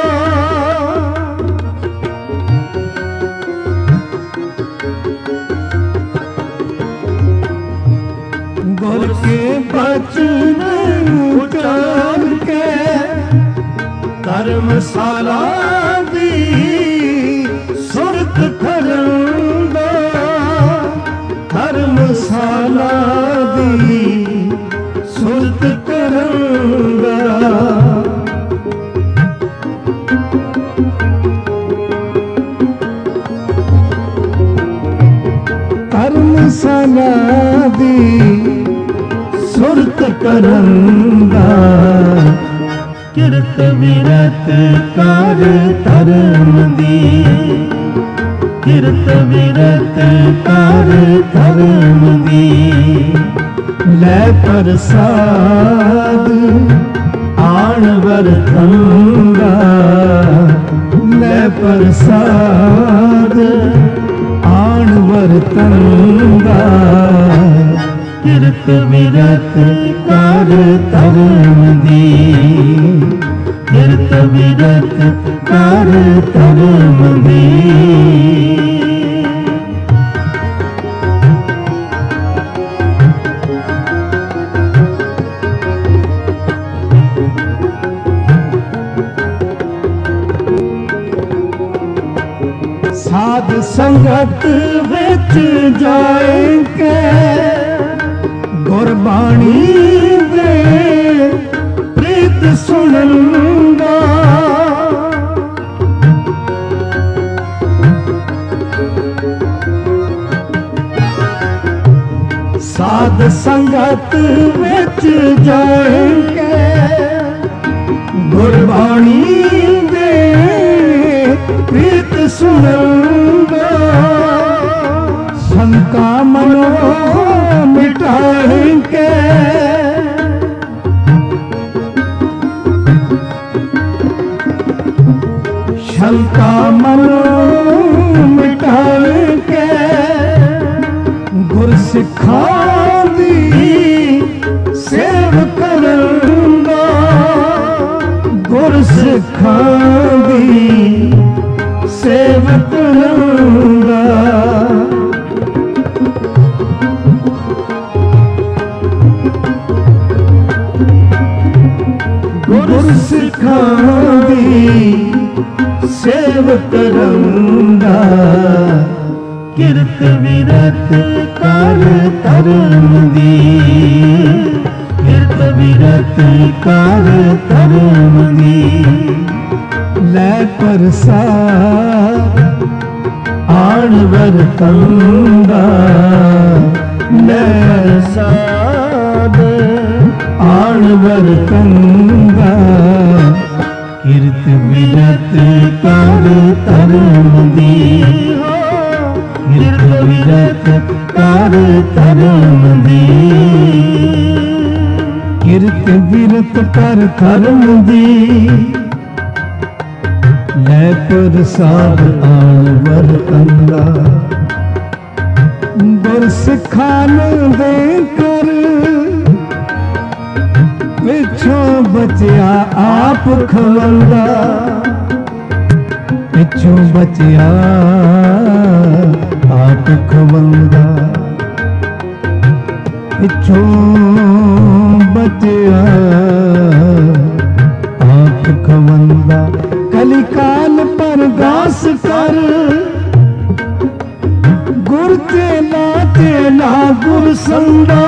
गुर के बचन उचार के धर्मशाला दी सुरत करूंगा। धर्मशाला दी सुरत करूंगा। धर्मशाला दी सुरत करूंगा। किरत विरत कर धर्म दी। किरत विरत कर धर्म दी। लै प्रसाद आण वरतंगा। लै प्रसाद आण वरतंगा। किरत विरत कर धर्म दी। किरत विरत कर धर्म दी। साध संगत विच जाएंगे गुरबाणी दे प्रीत सुनूंगा। साध संगत विच जाएंगे गुरबाणी दे प्रीत सुनूंगा। शंका मनो मिटाएंगे शंका मनो मिटाएंगे। गुर सिखा दी सेव करूंगा। गुर सिखा दी सेव करूंगा। गुर सिखा दी सेव करूंगा। किरत विरत कर धर्म दी। किरत विरत कर धर्म दी। लै प्रसाद आण वरतंगा। लै प्रसाद आण वरतंगा। किरत विरत कर धर्म दी। किरत विरत कर धर्म दी। किरत विरत कर धर्म दी। लै प्रसाद आण वरतंगा। गुर सिखान दे कर पिछों बचिया आप खवंदा। पिछों बचिया आप खवंदा। पिछों बचिया आप खवंदा। कलिकाल पर दास कर गुर चेला चेला गुर संदा।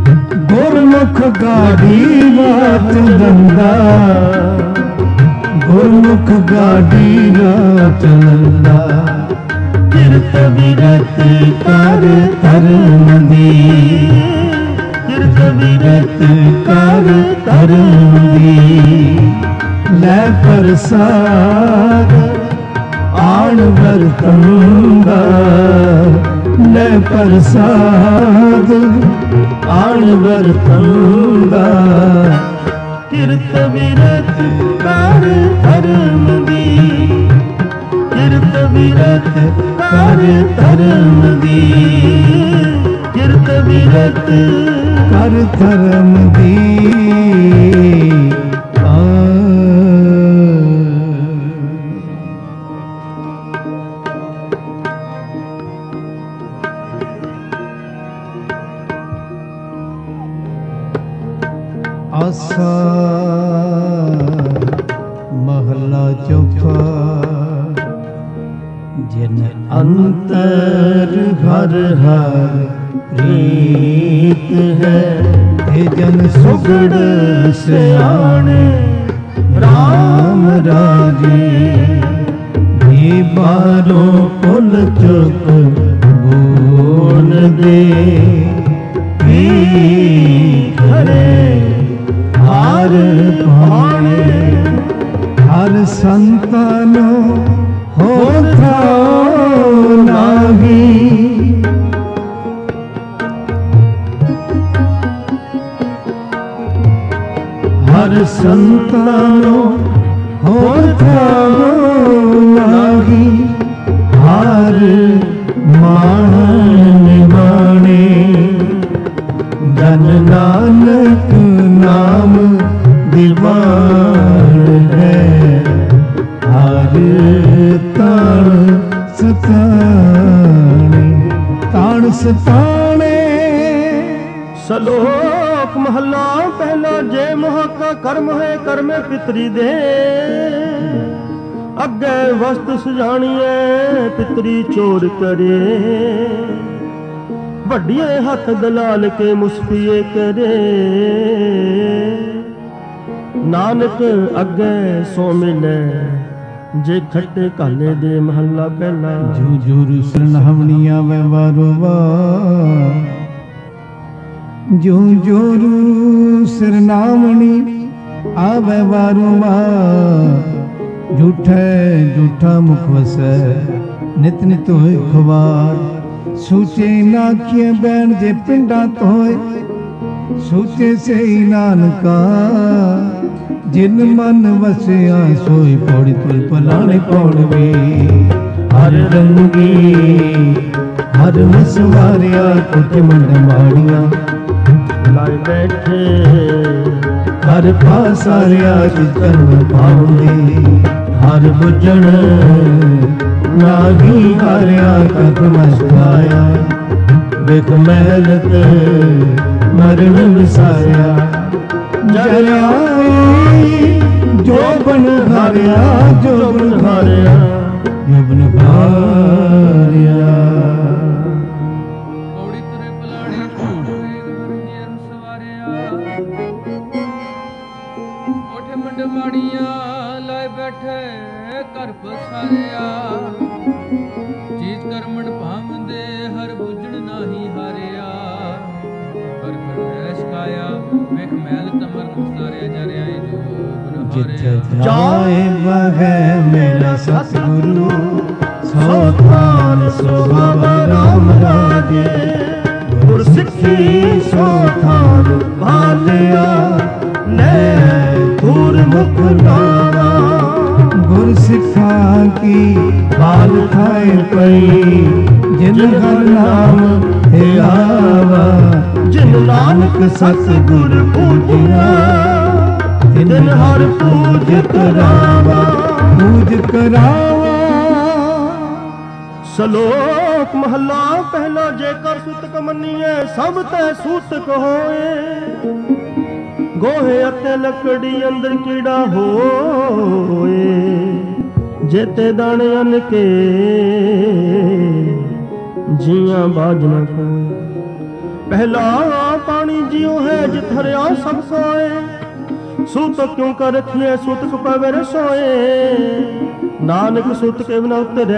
गुरमुख गाड़ी बात दंदा। ਗੁਰਮੁਖ ਗਾਡੀ ਨਾ ਚਲੰਦਾ ਕਿਰਤ ਵਿਰਤ ਕਰ ਧਰਮ ਦੀ ਕਿਰਤ ਵਿਰਤ ਕਰ ਧਰਮ ਦੀ ਲੈ ਪ੍ਰਸਾਦ ਆਣ ਵਰਤੰਦਾ ਲੈ ਪ੍ਰਸਾਦ ਆਣ ਵਰਤੰਦਾ ਕਿਰਤ ਵਿਰਤ ਕਰ ਧਰਮ ਦੀ ਕਿਰਤ ਵਿਰਤ ਕਰ ਧਰਮ ਦੀ ਕਿਰਤ ਵਿਰਤ ਕਰ ਧਰਮ ਦੀ ਆਸਾ ਮਹਲਾ ਚੌਥਾ ਜਿਨ ਅੰਤਰ ਹਰ ਹਰ ਪ੍ਰੀਤ ਹੈ ਇਹ ਜਨ ਸੁਗੜ ਸਿਆਣੇ ਰਾਮ ਰਾਜੇ ਵੀ ਬਾਰੋਂ ਪੁੱਲ ਚੁੱਕ ਬੋਲ ਦੇ ਵੀ ਖਰੇ ਹਰ ਭਾਣੇ ਹਰ ਸੰਤਾਨੋ ਹੋਤਾ ਨਾਹੀ ਹਰ ਸੰਤਾਨੋ ਹੋਤਾ ਨਾਹੀ ਹਰ ਮਾਣ ਬਾਣੇ ਜਨ ਨਾਨਕ ਨਾਮ ਦੀਵਾਨ ਹੈ ਹਰ ਤਾਣ ਸਤਾਣੇ ਤਾਣ ਸਤਾਣੇ ਸਲੋਕ ਮਹਲਾ ਪਹਿਲਾ ਜੇ ਮੋਹ ਕਾ ਕਰਮ ਹੈ ਕਰਮੇ ਪਿਤਰੀ ਦੇ ਅੱਗੇ ਵਸਤ ਸੁਜਾਣੀਏ ਪਿਤਰੀ ਚੋਰ ਕਰੇ ਵੱਡੀਏ ਹੱਥ ਦਲਾਲ ਕੇ ਮੁਸਫੀਏ ਕਰੇ ਨਾਨਕ ਅੱਗੇ ਸੋ ਮਿਲੇ ਜੇ ਖੱਟੇ ਕਾਲੇ ਦੇ ਮਹੱਲਾ ਪਹਿਲਾ ਜੂ ਜੂ ਸਰਨਾਵਣੀਆਂ ਵੇ ਵਾਰੋਵਾ ਜੂ ਜੂ ਸਰਨਾਵਣੀ ਆਵੇ ਵਾਰੋਵਾ ਝੂਠੇ ਝੂਠਾ ਮੁਖ ਵਸੈ ਨਿਤ ਨਿਤ ਹੋਏ ਖਵਾਰ ਸੂਚੇ ਨਾਖੀਏ ਬੈਣ ਜੇ ਪਿੰਡਾਂ ਤੋਏ ਸੂਚੇ ਸਹੀ ਨਾਨਕਾ ਜਿਨ ਮਨ ਵਸਿਆ ਸੋਈ ਪੌੜੀ ਤੁਲ ਪਲਾਣੇ ਪੌੜਵੇ ਹਰ ਰੰਗੀ ਹਰ ਮਸਵਾਰਿਆ ਕੁਟ ਮੰਡ ਮਾੜੀਆਂ ਲਾਇ ਬੈਠੇ ਹਰ ਪਾਸਾਰਿਆ ਚਿਤਨ ਪਾਉਂਦੇ ਹਰ ਬੁਝਣ ਨਾਗੀ ਹਾਰਿਆ ਕਦ ਮਸਤਾਇਆ ਵੇਖ ਮਹਿਲਤ ਮਰਨ ਵਿਸਾਰਿਆ ਜਰਿਆਈ ਜੋ ਬਨ ਹਾਰਿਆ ਜੋ ਬਨ ਹਾਰਿਆ ਜੋ ਬਨ ਹਾਰਿਆ ਪੌੜੀ ਤੁਰੇ ਪਲਾਣੇ ਝੂਠੇ ਗੁਰਜੀਰ ਸਵਾਰਿਆ ਕੋਠੇ ਮੰਡ ਮਾੜੀਆਂ ਲਾਏ ਬੈਠੇ ਘਰ ਪਸਾਰਿਆ ਚੀਜ਼ ਕਰਮਣ ਭਾਵੰਦੇ ਹਰ ਬੁੱਝਣ ਨਾਹੀ ਹਾਰਿਆ ਕਰ ਐਸ ਕਾਇਆ ਵੇਖ ਮੈਲ ਤਮਰ ਨਮਸਤਾਰਿਆ ਜਰਿਆਏ ਜੋ ਗੁਣ ਹਾਰਿਆ ਜਾਏ ਬਹਿ ਮੇਰਾ ਸਤਿਗੁਰੂ ਸੋ ਥਾਨ ਸੁਭਾਵ ਰਾਮ ਰਾਜੇ ਗੁਰ ਸਿੱਖੀ ਸੋ ਥਾਨ ਭਾਲਿਆ ਲੈ ਦੂਰ ਮੁਖ ਨਾਵਾ ਗੁਰ ਸਿੱਖਾਂ ਕੀ ਬਾਲ ਖਾਏ ਪਈ ਜਿਨ ਹਰ ਨਾਮ ਤੇ ਆਵਾ ਜਿਨ ਨਾਨਕ ਸਤਿਗੁਰ ਪੂਜਿਆ ਤਿਨ ਹਰ ਪੂਜ ਕਰਾਵਾ ਪੂਜ ਕਰਾਵਾ ਸਲੋਕ ਮਹੱਲਾ ਪਹਿਲਾ ਜੇਕਰ ਸੁਤਕ ਮੰਨੀਏ ਸਭ ਤੈ ਸੂਤਕ ਹੋਏ ਗੋਹੇ ਅਤੇ ਲੱਕੜੀ ਅੰਦਰ ਕੀੜਾ ਹੋਏ ਜੇਤੇ ਦਾਣੇ ਅਨ ਕੇ ਜੀਆਂ ਬਾਜ ਨਾ ਕੋਏ ਪਹਿਲਾ ਪਾਣੀ ਜਿਉ ਹੈ ਜਿਤ ਹਰਿਆ ਸਭ ਸੋਏ सूत क्यों कर रखिए सूत पवे सोए नानक सूत के बिना उतरे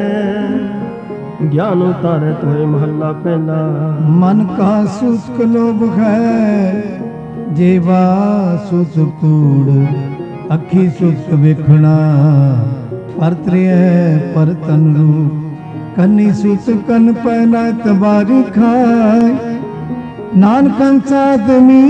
ज्ञान उतारे तोहे महला पहला। मन का सूत लोभ है जेवा सूत कूड़ अखी सूत विखना परत्रिय पर तन रूप कन्नी सूत कन पहना तबारी खाए नानकन साधमी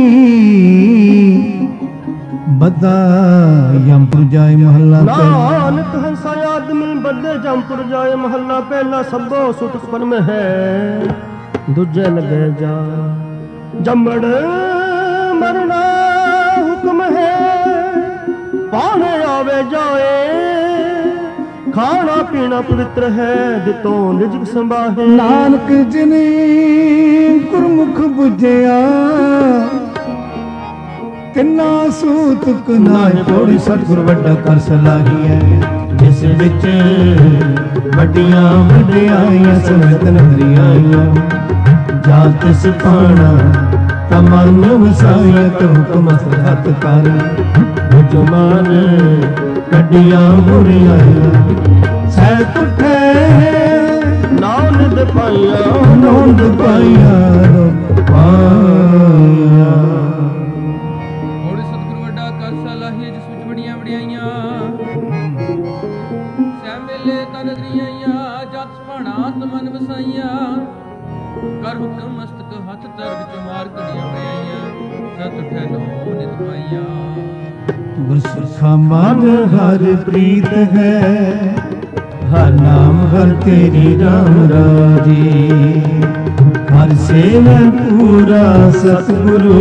बदा यमपुर जाए महला नानक हंसा आदमी बदे जमपुर जाए महला पहला सबो सुत पर में है दूजे लगे जा जमड़ मरना हुक्म है पाने आवे जाए खाना पीना पवित्र है दितो निज संभाहे नानक जिने गुरमुख बुझिया तिन्ना सूत कुनाए थोड़ी सतगुर वड्डा कर सलाही है जिस विच वड्डियां वड्डियां समत नदरियां जात सिपाना तमन वसाया तो हुक्म हथ कर जुमान कड्डियां बुरियां सैत उठे नौंद पाइया पाइया ਹੋੜੀ ਸਤਿਗੁਰ ਵੱਡਾ ਕਰ ਸਲਾਹੀਏ ਜਿਸ ਵਿੱਚ ਬੜੀਆਂ ਵਡਿਆਈਆਂ ਸੈ ਮੇਲੇ ਤਨ ਨਗਰੀਆਂ ਜਤ ਸੁਭਾਣਾ ਤਮਨ ਵਸਾਈਆਂ ਕਰ ਹੁਕਮ ਮਸਤਕ ਹੱਥ ਧਰ ਵਿੱਚ ਮਾਰ ਕੜੀਆਂ ਵਡਿਆਈਆਂ ਸਤ ਉਠੈ ਨੋ ਨਿਤ ਪਾਈਆਂ गुरसिखा मान हर प्रीत है हर नाम हर तेरी राम राजी हर सेवा पूरा सतगुरु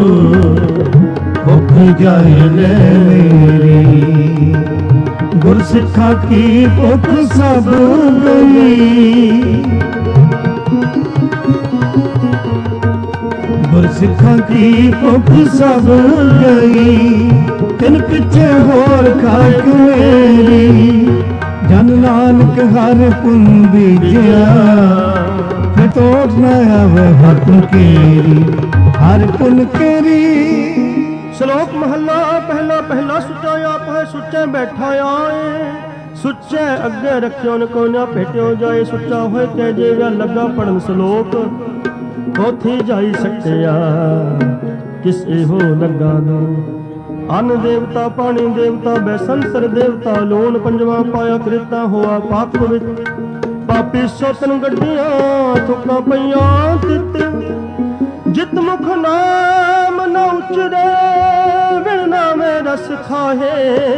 भुख जाए ले मेरी गुरसिखा की भुख सब गई गुरसिखा की भुख सब गई तिन पिछे होर खाक मेरी जन नानक हर पुन बीजिया फिर तोड़ न आवे हर पुन केरी हर पुन केरी। श्लोक महला पहला पहला सुचा आप है सुचे बैठा आए सुचे अगे रखियो न को ना भेटियो जाए सुचा होए ते जेवा लगा पढ़न श्लोक होथी जाई सकया किसे हो लगा दो अन्न देवता पानी देवता बैसंतर देवता लोन पंजवा पाया कृता हुआ पाप विच पापी सोतन गड्डियां थुका पईयां तित जित मुख नाम न उचरे विणना में रस खाहे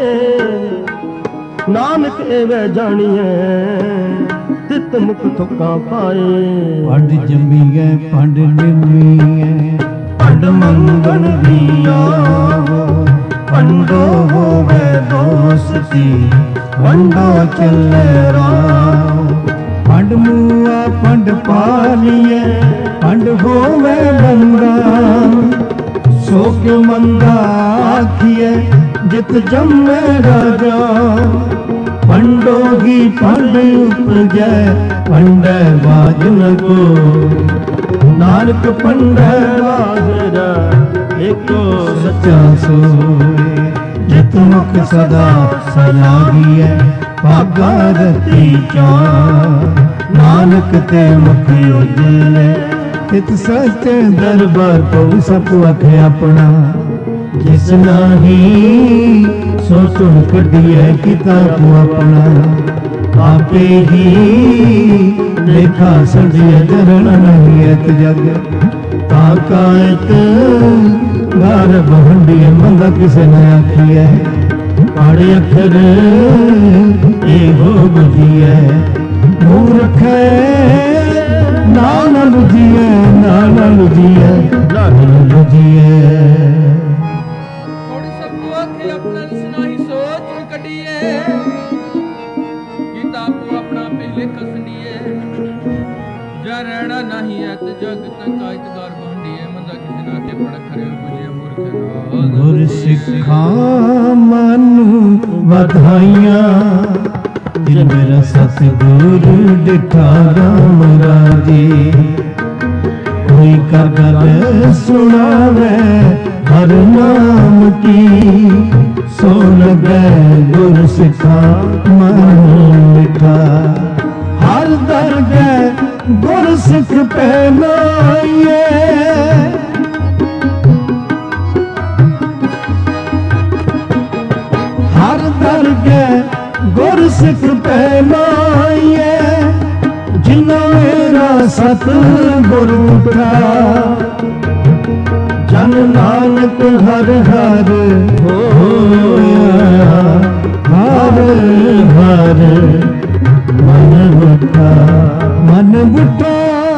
नानक एवे जानिए तित मुख थुका पाए पंड जमीए पंड निमीए पंड मंगन दिया पंडो होवे दोस्ती पंडो चले राम पंड मुआ पंड पालिए पंड होवे बंदा सो क्यों मंदा आखिए जित जमे राजा पंडो ही पंड उपजे पंड बाज न को नानक पंड बाजरा एको सच्चा सोए जित मुख सदा सलाहिए भागा रती चार नानक ते मुख उजले तित सच दरबार को सब अख अपना जिस नाही सो सुन कढ़िए किताब अपना आपे ही देखा सजिए जरण नहीं एत जग ताकायत घर बहंडी मंदा किसे न आखिए पाड़े अखर ए हो बुझिए मूर्ख ना न बुझिए ना न बुझिए ना न बुझिए ਹੋੜੀ ਸਭ ਤੋਂ ਆਖੇ ਆਪਣਾ ਸੁਨਾਹੀ ਸੋਚ ਕੱਢੀਏ ਕਿਤਾਬੋ ਆਪਣਾ ਪਹਿਲੇ ਕਸਨੀਏ ਜਾ ਰਹਿਣਾ ਨਹੀਂ ਐ ਤੇ ਜਗ ਤੱਕ ਕਾਇਤਗਾਰ ਬਹੰਡੀਏ ਮੰਦਾ ਕਿਸੇ ਨਾ ਕੇ ਪੜ ਖਰਿਓ ਬੁਝੇ ਮੂਰਖ ਗੁਰ ਸਿੱਖਾ ਮਨ ਵਧਾਈਆਂ ਜਿਨ ਮੇਰਾ ਸਤਿਗੁਰ ਡਿਠਾ ਰਾਮ ਰਾਜੀ कोई कर सुनावे हर नाम की सो लगे गुर सिखा मन मिठा हर दरगे गुर सिख पहनाइए हर दरगे गुर सिख पहनाइए जिन्ना मेरा सत गुर उठा जन नानक हर हर होया हर हर मन बुठा मन बुठा।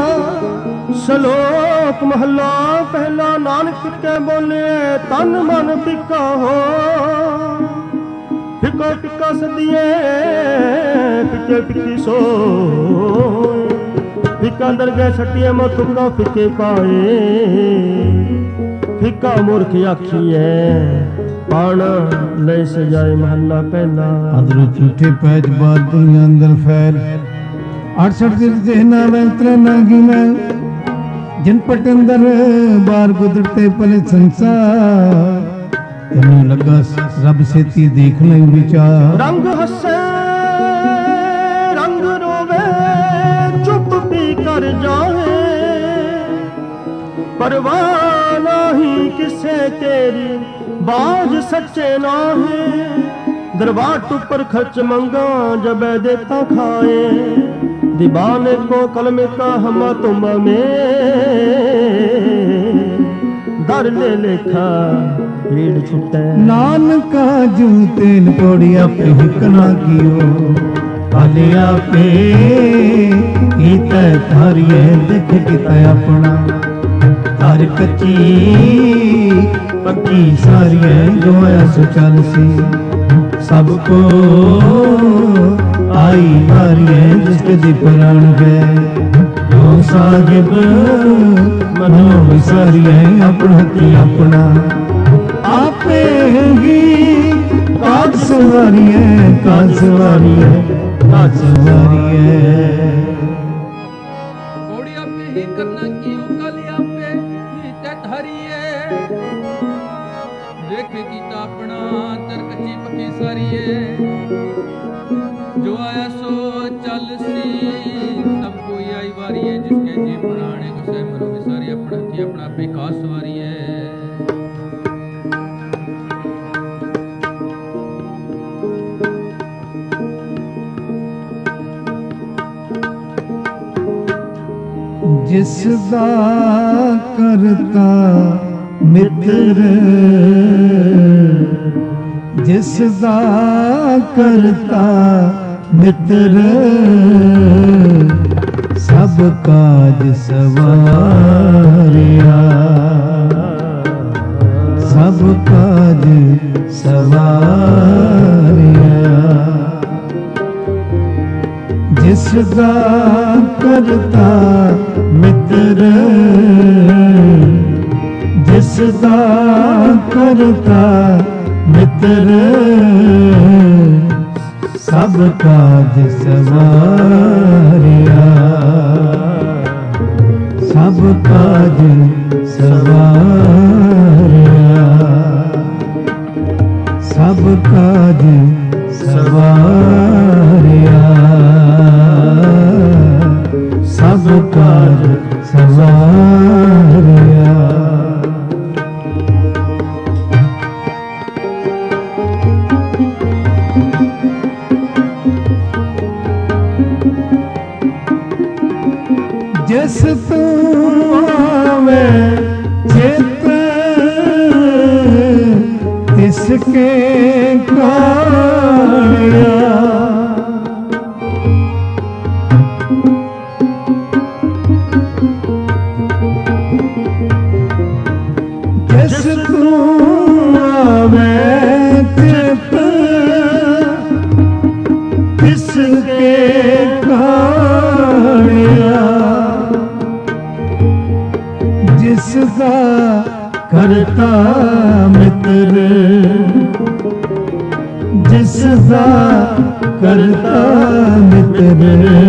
ਸ਼ਲੋਕ ਮਹਲਾ ਪਹਿਲਾ ਨਾਨਕ ਕੇ ਬੋਲੇ ਤਨ ਮਨ ਫਿੱਕਾ ਹੋ ਫਿੱਕਾ ਫਿੱਕਾ ਸਦੀਏ ਫਿੱਕੇ ਫਿੱਕੀ ਸੋ ਫਿੱਕਾ ਦਰਗਹਿ ਛੱਟੀਏ ਮਥੁਰਾ ਫਿੱਕੇ ਪਾਏ ਫਿੱਕਾ ਮੂਰਖ ਆਖੀਐ ਪਾਣ ਲੈ ਸਜਾਏ ਮਹੱਲਾ ਪਹਿਲਾ। ਅੰਦਰ ਝੂਠੇ ਪੈਜ ਬਾਦ ਦੁਨੀਆ ਅੰਦਰ ਫੈਲ 68 ਦਿਨ ਦੇਹਨਾ ਵੰਤਰ ਨਾਗੀ ਮੈਂ ਜਿਨ ਪਟ ਅੰਦਰ ਬਾਰ ਗੁਦਰਤੇ ਪਲੇ ਸੰਸਾਰ ਤੈਨੂੰ ਲੱਗਾ ਰੱਬ ਸੇਤੀ ਦੇਖ ਲੈ ਵਿਚਾਰ ਰੰਗ ਹੱਸੇ ਰੰਗ ਰੋਵੇ ਚੁੱਪ ਪੀ ਕਰ ਜਾਏ ਪਰਵਾਹ ਨਹੀਂ ਕਿਸੇ ਤੇਰੀ बाज सच्चे नाहे दरबार पर खर्च मंगा जब देता खाए दीवाने को कलम का हम तुम में दर ले लेखा भीड़ छुटे नानका जू तेन पौड़िया पे हिकना कियो पालिया पे कीता थारिए देख किता अपना हर कच्ची पक्की सारिया जोया सो चल सी सबको आई मारिए जिसके दी प्राण गए जो साहिब मनो विसारिए अपना की अपना आपे ही काज सवारिए काज सवारिए काज सवारिए घोड़ी आपे ही करना की उकाली आपे ही तट हरिए देखे कीता अपना तर कच्ची पक्की सारिए जो आया सो चल सी सब कोई आई वारी है जिसके जी पुराने को सह मरो विसारी अपना थी अपना पे खास वारी है। जिसदा करता मित्र जिसदा करता मित्र सब काज सवारिया सब काज सवारिया जिसदा करता मित्र जिसदा करता मित्र सब काज सवारिया सब काज सवारिया सब काज सवारिया सब काज सवारिया। जिस तू आवे चित तिसके काया जिस तू आवे चित तिसके काया जिसदा करता मित्र जिसदा करता मित्र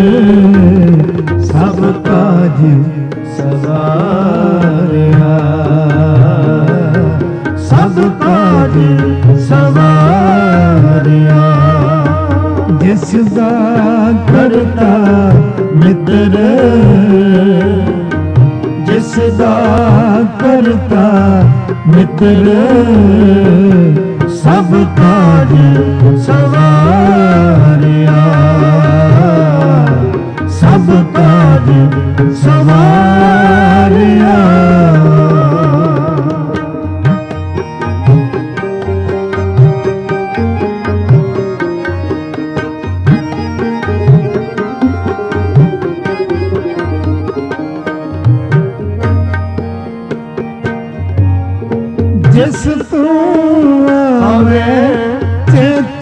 सब काज सवारिया ਕਾਜ ਸਵਾਰਿਆ। ਜਿਸ ਦਾ ਕਰਤਾ ਮਿੱਤਰ, ਜਿਸ ਦਾ ਕਰਤਾ ਮਿੱਤਰ, ਸਭ ਕਾਜ ਸਵਾਰਿਆ, ਸਭ ਕਾਜ ਸਵਾਰਿਆ। ਜਿਸ ਤੂੰ ਆਵੇ ਚਿਤ,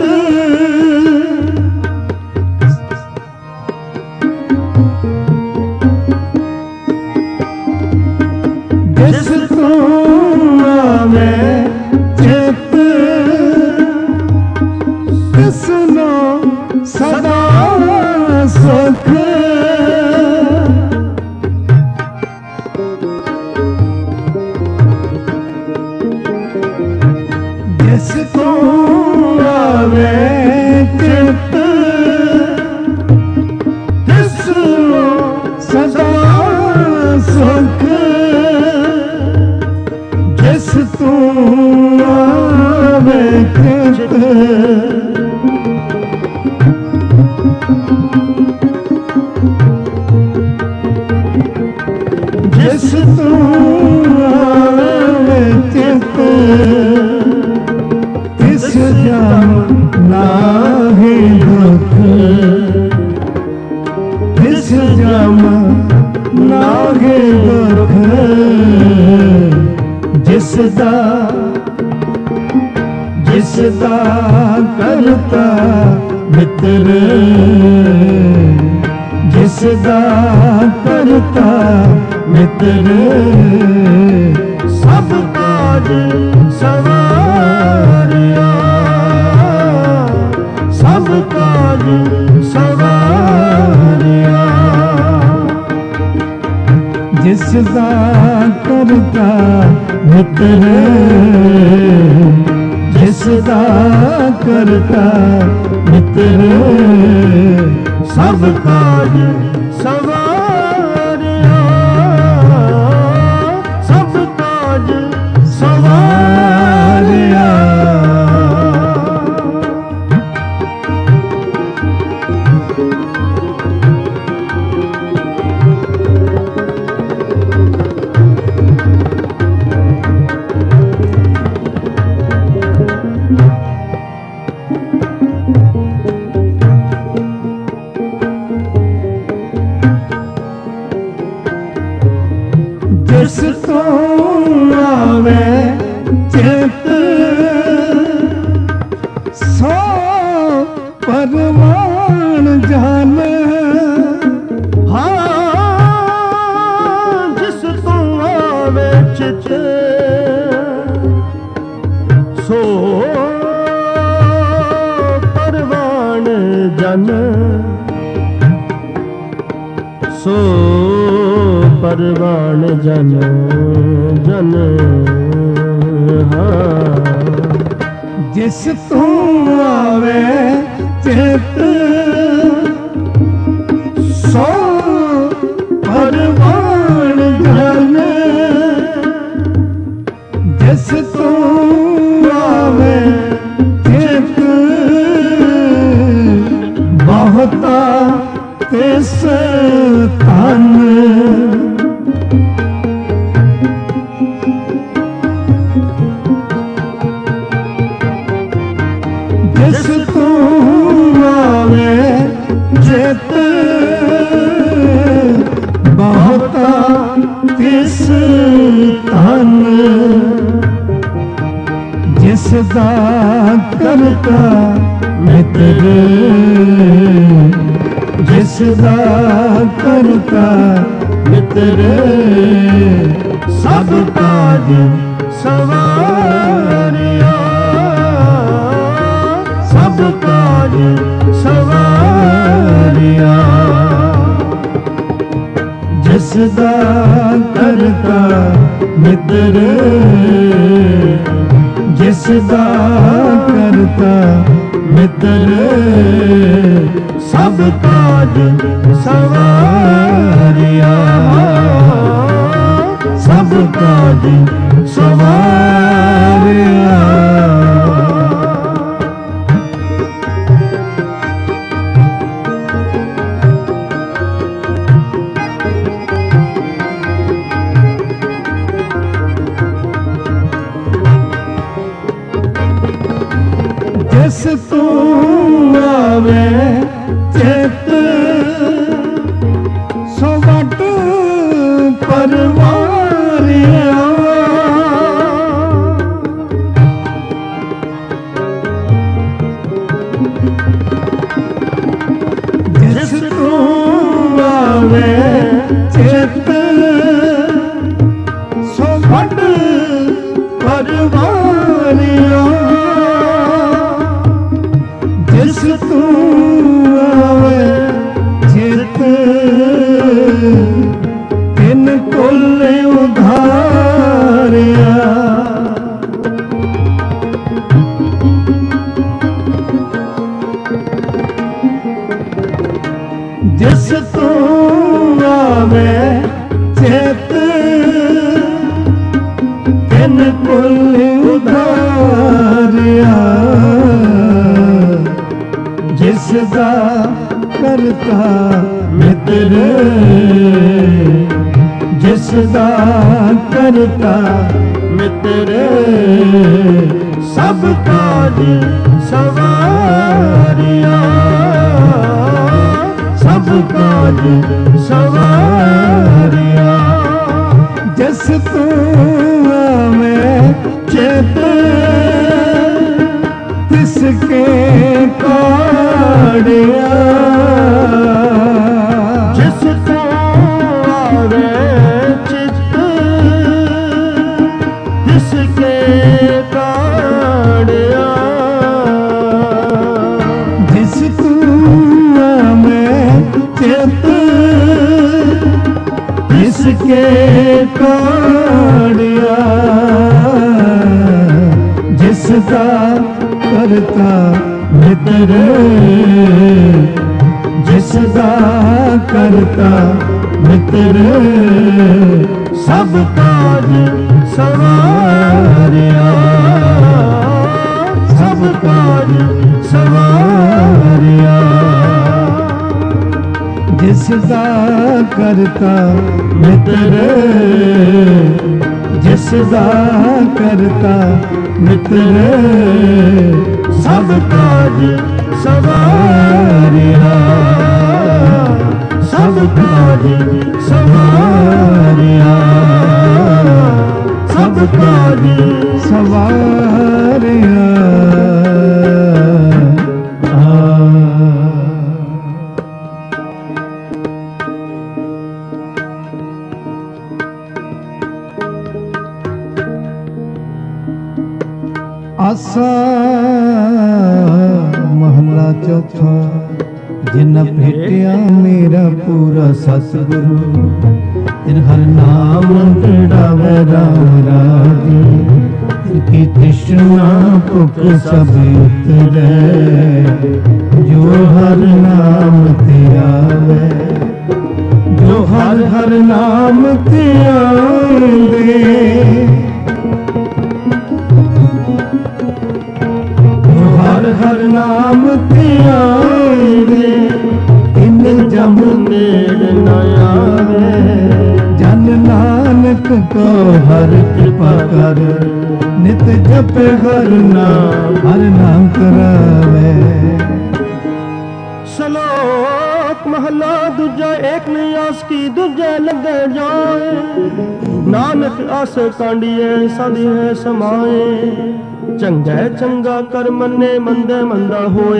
ਜਿਸ ਤੂੰ ਆਵੇ ਚਿਤ, ਤਿਸ ਨੂੰ ਸਦਾ ਸੁਖ। ਜਿਸ ਤੂੰ ਆਵੇ ਚਿਤ, ਤਿਸ ਨੂੰ ਸਦਾ ਸੁਖ। ਜਿਸ ਤੂੰ ਆਵੇ ਚਿਤ, ਜਿਸ ਤੂੰ ਆਵੇ ਚਿਤ, ਤਿਸ ਜਮ ਨਾਹੀ ਦੁਖ। ਤਿਸ ਜਮ ਨਾਹੀ ਦੁਖ। ਜਿਸ ਦਾ, ਜਿਸ ਦਾ ਕਰਤਾ ਮਿੱਤਰ, ਜਿਸ ਦਾ ਕਰਤਾ ਮਿੱਤਰ, ਸਭ ਕਾਜ ਸਵਾਰਿਆ, ਸਭ ਕਾਜ ਸਵਾਰਿਆ। ਜਿਸ ਦਾ ਕਰਤਾ ਮਿੱਤਰ, ਜਿਸ ਦਾ ਕਰਤਾ ਮਿੱਤਰ, ਸਭ ਕਾਜ ਸਵਾਰਿਆ, ਸਭ ਕਾਜ ਸਵਾਰਿਆ। ਜਿਸ ਤੋਂ ਆਵੇ ਚਿਤ, ਸੋ ਪਰਵਾਨ ਜਾਣੇ। ਹਾਂ ਜਿਸ ਤੋਂ ਆਵੇ ਚਿਤ, ਸੋ ਪਰਵਾਨ ਜਨ, ਸੋ ਪਰਵਾਨ ਜਨ ਜਨ। ਹਾਂ ਜਿਸ ਤੋਂ ਆਵੇ ਚਿਤ, ਸੋ ਪਰਵਾਨ ਜਨ। ਜਿਸ ਤੋਂ ਆਵੇ ਚਿਤ, ਬਹੁਤਾ ਤਿਸ ਧਨ। ਜਿਸ ਤੂੰ ਆਵੇ ਚਿਤ, ਬਹੁਤਾ ਤਿਸ ਧਨ। ਜਿਸ ਦਾ ਕਰਤਾ ਮਿੱਤਰ, ਜਿਸ ਦਾ ਕਰਤਾ ਮਿੱਤਰ, ਸਭ ਕਾਜ ਸਵਾਰਿਆ, ਸਭ ਕਾਜ ਸਵਾਰਿਆ। ਜਿਸ ਦਾ ਕਰਤਾ ਮਿੱਤਰ, ਜਿਸ ਦਾ ਕਰਤਾ ਮਿੱਤਰ ਸਭ ਕਾਜ ਸਵਾਰਿਆ, ਸਭ ਕਾਜ ਸਵਾਰਿਆ। ਜਿਸ ਤੂੰ ਆਵੇ ਚਿਤ ਸੋ ਵਟ ਪਰਵਾਰਿਆ, ਜਿਸ ਤੂੰ ਆਵੇ ਚਿਤ ਸੋ ਵਟ ਪਰਵਾਰਿਆ, ਜਿਸ ਤੂੰ ਆਵੇ ਚਿਤ ਤਿਨ ਕੁਲ ਉਧਾਰਿਆ, ਜਿਸ ਤੂੰ ਆਵੇ ਚਿਤ ਤਿਨ ਕੁਲ ਉਧਾਰਿਆ, ਜਿਸ ਦਾ ਕਰਤਾ ਮਿੱਤਰ, ਜਿਸ ਦਾ ਕਰਤਾ ਮਿੱਤਰ ਸਭ ਕਾਜ ਸਵਾਰਿਆ, ਸਭ ਕਾਜ ਸਵਾਰਿਆ। ਜਿਸ ਤੂੰ ਆਵੇਂ ਚਿਤ ਤਿਸ ਕੇ ਕਾੜਿਆ, ਜਿਸ ਤੂੰ ਆਵੇ ਚਿਤ ਤਿਸ ਕੇ ਕਾੜਿਆ, ਜਿਸ ਤੂੰ ਆਵੇ ਚਿਤ ਤਿਸ ਕੇ ਕਾੜਿਆ, ਜਿਸ ਦਾ ਕਰਤਾ ਮਿੱਤਰ, ਜਿਸ ਦਾ ਕਰਤਾ ਮਿੱਤਰ ਸਭ ਕਾਜ ਸਵਾਰਿਆ, ਸਭ ਕਾਜ ਸਵਾਰਿਆ। ਜਿਸ ਦਾ ਕਰਤਾ ਮਿੱਤਰ, ਜਿਸ ਦਾ ਕਰਤਾ ਮਿੱਤਰ ਸਭ ਕਾਜ ਸਵਾਰਿਆ, ਸਭ ਕਾਜ ਸਵਾਰਿਆ, ਸਭ ਕਾਜ ਸਵਾਰਿਆ। ਆਸਾ ਮਹਲਾ ਚੌਥਾ। ਜਿਨ ਭੇਟਿਆ ਮੇਰਾ ਪੂਰਾ ਸਤਿਗੁਰੂ, ਤਿਨ ਹਰ ਨਾਮ ਤੜਾਵੇ ਰਾਮ ਰਾਜੀ। ਤਿਨ ਕੀ ਤ੍ਰਿਸ਼ਨਾ ਭੁਖ ਸਭ ਉਤਰੈ, ਜੋ ਹਰ ਨਾਮ ਤੇ ਆਵੇ, ਜੋ ਹਰ ਹਰ ਨਾਮ ਤੇ ਆਉਂਦੇ, ਹਰ ਨਾਮ ਤੇ ਆਵੇ, ਇਨ ਜਮ ਨੇੜ ਨ ਆਵੇ। ਜਨ ਨਾਨਕ ਕੋ ਹਰ ਕਿਰਪਾ ਕਰ, ਨਿਤ ਜਪੇ ਹਰ ਨਾਮ ਕਰਾਵੇ। ਸ਼ਲੋਕ ਮਹਲਾ ਦੂਜਾ। ਏਕ ਨ ਆਸ ਕੀ ਦੂਜੇ ਲੱਗੇ ਜਾਏ, ਨਾਨਕ ਆਸ ਕਾਂਡੀਏ ਸਦ ਹੈ ਸਮਾਏ। ਚੰਗਾ ਚੰਗਾ ਕਰ ਮੰਨੇ, ਮੰਦੇ ਮੰਦਾ ਹੋਏ।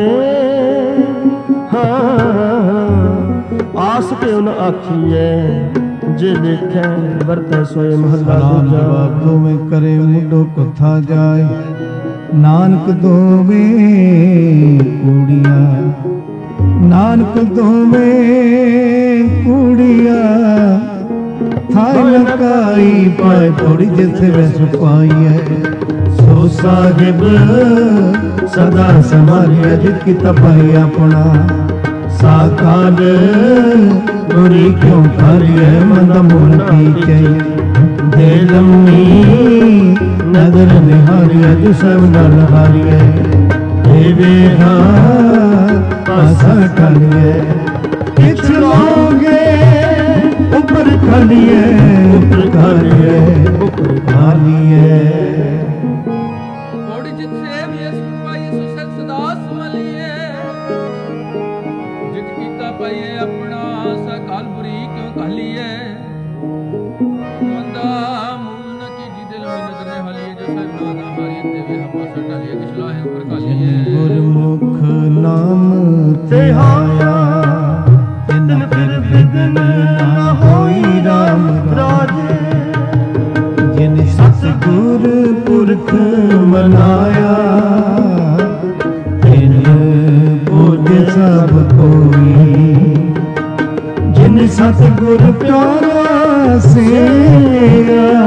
ਆਸ ਕਿਉ ਨ ਆਖੀਏ, ਜੇ ਦੇਖੈ ਵਰਤੈ ਸੋਏ। ਮਹਲਾ ਦੂਜਾ। ਜਵਾਬ ਦੋਵੇਂ ਕਰੇ ਮੁੰਡੋ ਕਥਾ ਜਾਏ, ਨਾਨਕ ਦੋਵੇਂ ਕੁੜੀਆਂ, ਨਾਨਕ ਦੋਵੇਂ ਕੁੜੀਆਂ थाई लकाई पाए थोड़ी जिथे वै सुपाई है सो साहिब सदा संभालिया जित की तपाई अपना साकार बुरी क्यों खाली है मंद मूर्ति चाहिए दे लम्मी नगर निहारी है जो सब नर हारी है देवेगा पासा खाली है किछ लोगे ऊपर खाली है ऊपर खाली है ऊपर खाली है कोड़ी जिथे भी पाई सुसत सदा संभालिए जित कीता पाइए अपना सकाल बुरी क्यों खाली है मंदा मूल न कीजी दिल में नजर हाली जो सब नाना हारी देवे हम सटालिए किछला है ऊपर खाली है गुरमुख नाम ते आया जिन फिर विघ्न ना होई राम राजे जिन सतगुर पुरख मनाया जिन बोध सब कोई जिन सतगुर प्यारा सेया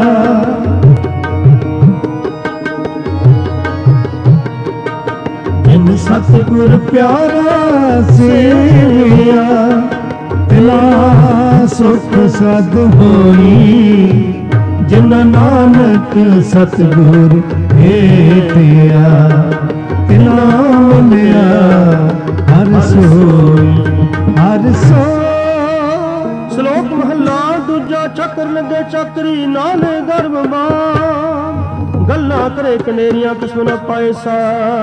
जिन सतगुर प्यारा सेया तिला सुख सद होई जिन नानक सतगुर भेटिया तिला मिलिया हर सोई हर सोई। ਸ਼ਲੋਕ ਮਹੱਲਾ ਦੂਜਾ ਚੱਕਰ ਲੱਗੇ ਚੱਕਰੀ ਨਾਲੇ ਗਰਭ ਮਾਂ ਗੱਲਾਂ ਕਰੇ ਕਨੇਰੀਆਂ ਕਿਸਮ ਨਾ ਪਾਏ ਸਾ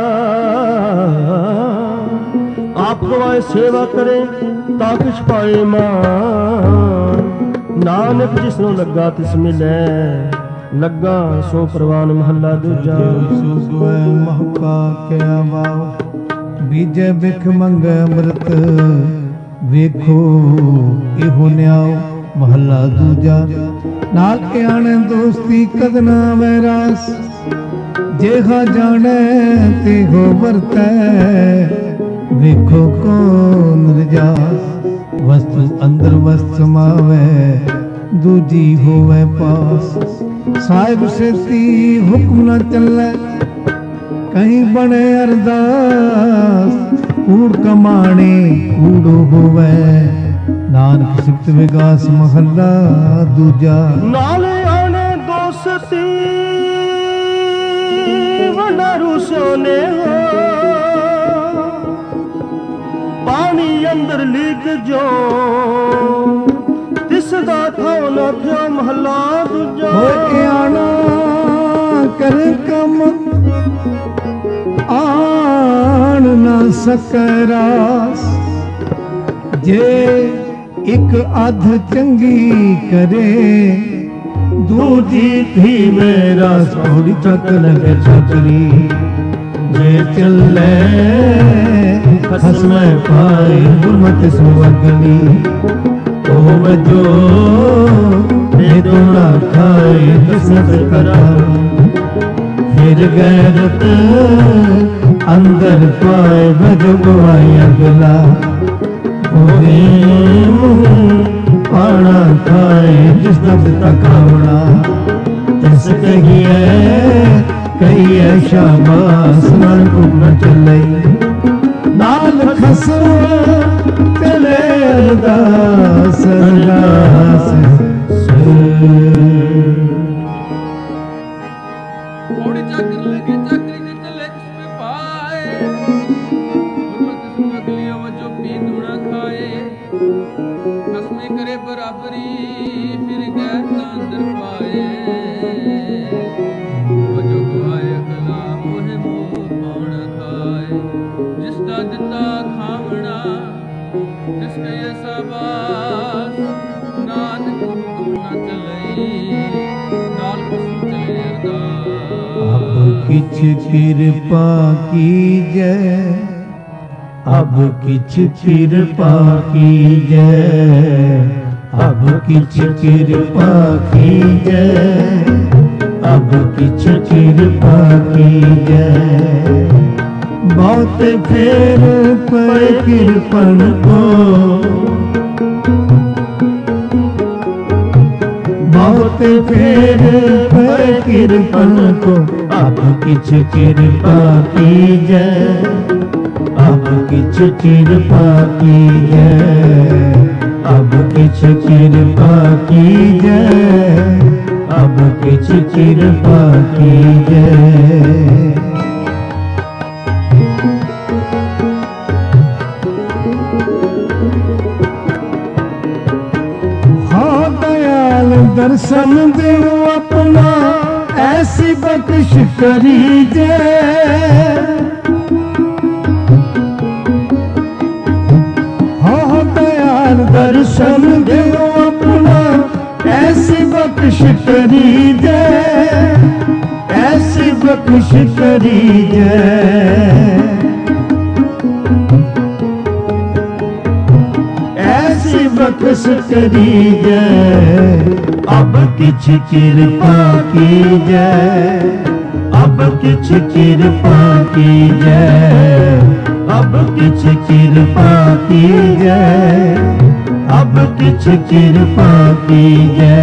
ਆਪ ਗਵਾਏ ਸੇਵਾ ਕਰੇ ਤਾਂ ਕਿਛ ਪਾਏ ਮਾਂ ਨਾਨਕ ਜਿਸ ਨੂੰ ਲੱਗਾ ਤਿਸ ਮਿਲੇ ਲੱਗਾ ਸੋ ਪ੍ਰਵਾਨ ਮਹੱਲਾ ਦੂਜਾ ਸੁਗੈ ਮਹਕਾ ਕਿਆ ਵਾਉ ਬੀਜੇ ਬਿਖ ਮੰਗੈ ਅੰਮ੍ਰਿਤ ਵੇਖੋ ਇਹੋ ਨਿਆਉ ਮਹੱਲਾ ਦੂਜਾ ਨਾਲ ਆਣੇ ਦੋਸਤੀ ਕਦਨਾ ਵੈਰਾਸ ਜੇਹਾ ਜਾਣੈ ਤੇਹੋ ਵਰਤੈ ਵੇਖੋ ਕੌਣ ਰਜਾਸ ਵਸਤੂ ਅੰਦਰ ਵਸਤ ਸਮਾਵੈ ਦੂਜੀ ਹੋਵੈ ਪਾਸ ਸਾਹਿਬ ਸੇਤੀ ਹੁਕਮ ਨਾ ਚੱਲੈ ਕਹੀਂ ਬਣੇ ਅਰਦਾਸ ਕੂੜ ਕਮਾਣੇ ਕੂੜੋ ਹੋਵੈ ਨਾਨਕ ਸਿਫਤ ਵਿਗਾਸ ਮਹੱਲਾ ਦੂਜਾ ਨਾਲੇ ਆਣੇ ਦੋਸਤੀ ਵੰਡਾਰੂ ਸੋਨੇ ਹੋ ਪਾਣੀ ਅੰਦਰ ਲੀਕ ਜੋ ਤਿਸ ਦਾ ਥਾਉ ਨਾ ਥਿਓ ਮਹੱਲਾ ਦੂਜਾ ਹੋਏ ਆਣਾ ਕਰ ਕਮ ਆਣ ਨਾ ਸਕੈ ਰਾਸ ਜੇ ਇੱਕ ਅਧ ਚੰਗੀ ਕਰੇ ਦੂਜੀ ਥੀ ਮੇਰਾ ਸੋੜੀ ਚੱਕ ਲਗੇ ਚੱਕਰੀ ਜੇ ਚੱਲੇ ਖਸਮੈ ਪਾਏ ਗੁਰਮਤਿ ਸੁਵਗਲੀ ਉਹ ਵਜੋ ਬੇਦੋਣਾ ਖਾਏ ਕਿਸਮਤ ਕਰਾ फिर गैरत अंदर पाए बजगवाई अगला पाना खाए जिस दब तकावना तिस कहिए कहिए शाबाश नानक न चलई नाल खसम तेरे अरदास अरदास कोड़ी चाकर लगे चाकरी ने चले किसमें पाए गुरमत सुमगलियो वजो पी दूना खाए कसमें करे बराबरी फिर गैर का अंदर पाए वजो गवाए गला मोहे मोह पाण खाए जिसका दिता खावना जिसका ऐसा बास नानक हुक्म न चलई नाल कसम चले अरदास अब किछ कृपा कीजै अब किछ कृपा कीजै अब किछ कृपा कीजै अब किछ कृपा कीजै बहुत फेर पर कृपण को फेर पे कृपन को अब किछ कृपा कीजै, अब किछ कृपा कीजै, अब किछ कृपा कीजै, अब किछ कृपा कीजै। दर्शन देव अपना ऐसी बख्श करीजे, हाँ दयाल दर्शन देव अपना ऐसी बख्श करीजे, ऐसी बख्श करीजे, ऐसी बख्श करीजे। अब किछ कृपा कीजै, अब किछ कृपा कीजै, अब किछ कृपा कीजै, अब किछ कृपा कीजै।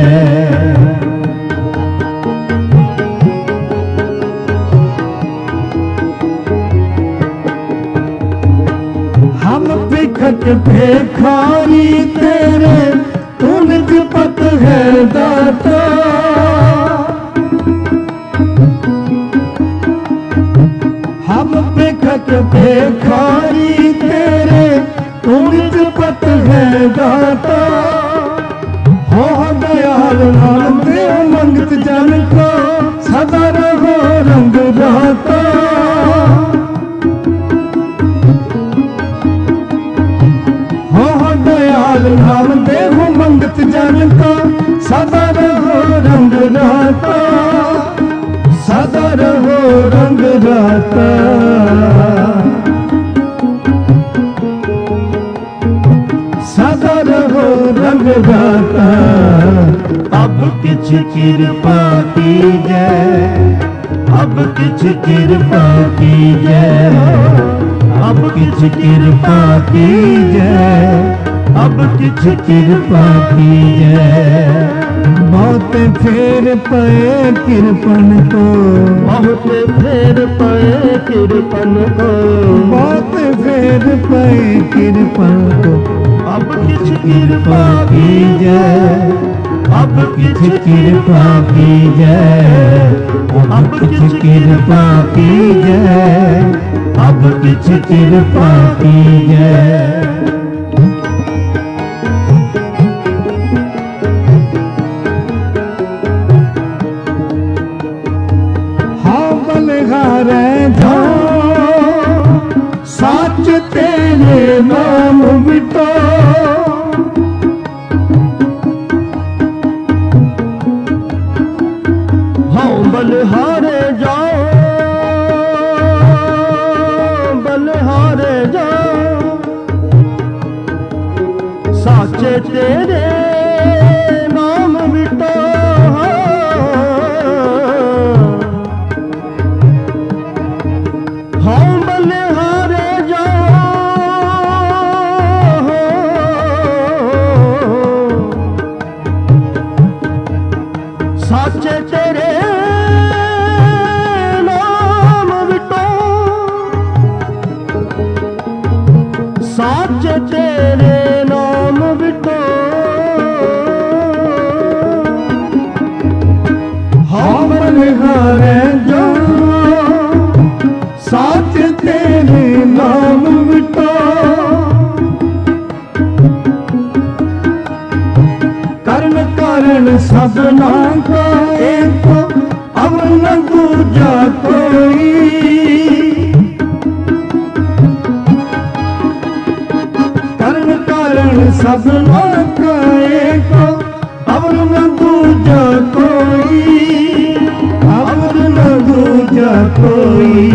हम भिखक भिखारी तेरे तू निज पत है दाता, हम भिखक भिखारी तेरे तू निज पत है दाता। हो दयाल नाम देव मंगत जन को सदा रहो रंग राता। नाम देव मंगत जन का सदा रहो रंग राता, सदा रहो रंग राता। सदा रहो रंग राता। अब किछ कृपा कीजै, अब किछ कृपा कीजै, अब किछ कृपा कीजै, अब किछ कृपा कीजै। बहुत फेर पए कृपन को, बहुत फेर पए कृपन को, बहुत फेर पए कृपन को। अब किछ कृपा कीजै, अब किछ कृपा कीजै, अब किछ कृपा कीजै, अब किछ कृपा कीजै। साच तेरे नाम बितो, हाँ बलिहारे जाओ, बलिहारे जाओ, साचे तेरे नाम बितो। साचे तेरे नाम बिटो, साचे तेरे नाम बिटो। हम बलिहारे जाओ, साचे तेरे नाम बिटो। कर्ण कारण सबना का एक, अब न दूजा कोई। कर्ण कारण सबना का एक, अब न दूजा कोई, अब न दूजा कोई।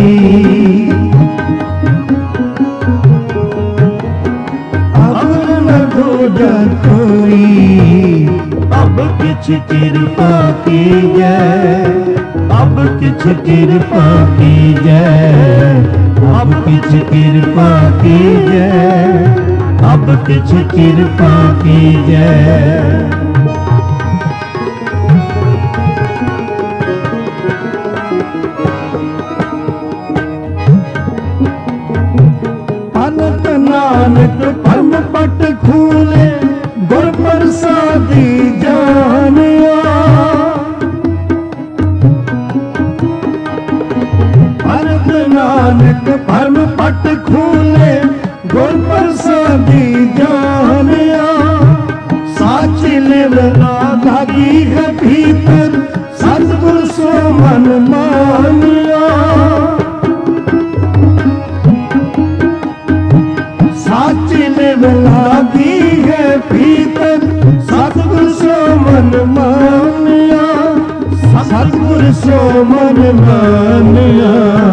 अब न दूजा कोई। अब किछ कृपा कीजै, अब किछ कृपा कीजै, अब किछ कृपा कीजै, अब किछ कृपा कीजै। ਖੂਲੇ ਗੁਰ ਪ੍ਰਸਾਦੀ ਜਾਣਿਆ। ਭਰਤ ਨਾਨਕ ਭਰਮ ਪਟ ਖੂਲੇ ਗੁਰ ਪ੍ਰਸਾਦੀ ਜਾਣਿਆ। ਸਾਚੀ ਲਿਵਲਾ ਲਾਗੀ ਹੈ ਭੀਤਰ ਸਤਿਗੁਰ ਸੋ ਮਨ ਮਾਨਿਆ। ਸਾਚੀ ਲਿਵਲਾ ਲਾਗੀ ਹੈ ਭੀਤਰ ਸਤਿਗੁਰ ਸੋ ਮਨ ਮਾਨਿਆ। ਸਤਿਗੁਰ ਸੋ ਮਨ ਮਾਨਿਆ।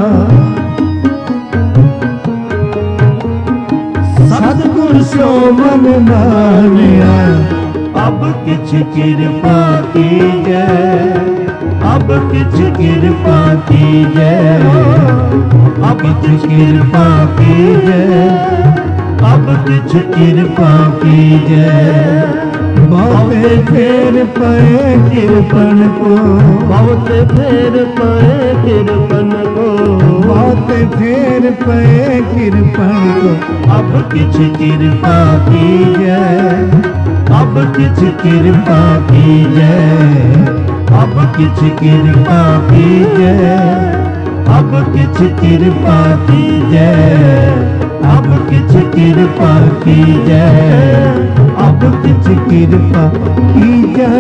ਸਤਿਗੁਰ ਸੋ ਮਨ ਮਾਨਿਆ। ਅਬ ਕਿਛ ਕਿਰਪਾ ਕੀਜੈ, ਅਬ ਕਿਛ ਕਿਰਪਾ ਕੀਜੈ, ਅਬ ਕਿਛ ਕਿਰਪਾ ਕੀਜੈ, ਅਬ ਕਿਛ ਕਿਰਪਾ ਕੀਜੈ। ਬਹੁਤੇ ਫੇਰ ਪਏ ਕਿਰਪਨ ਕੋ, ਬਹੁਤੇ ਫੇਰ ਪਏ ਕਿਰਪਨ ਕੋ, ਬਹੁਤੇ ਫੇਰ ਪਏ ਕਿਰਪਨ ਕੋ। ਅਬ ਕਿਛ ਕਿਰਪਾ ਕੀਜੈ, ਅਬ ਕਿਛ ਕਿਰਪਾ ਕੀਜੈ, ਅਬ ਕਿਛ ਕਿਰਪਾ ਕੀਜੈ, ਅਬ ਕਿਛ ਕਿਰਪਾ ਕੀਜੈ, ਅਬ ਕਿਛ ਕਿਰਪਾ ਕੀਜੈ, ਅਬ ਕਿਛ ਕਿਰਪਾ ਕੀਜੈ।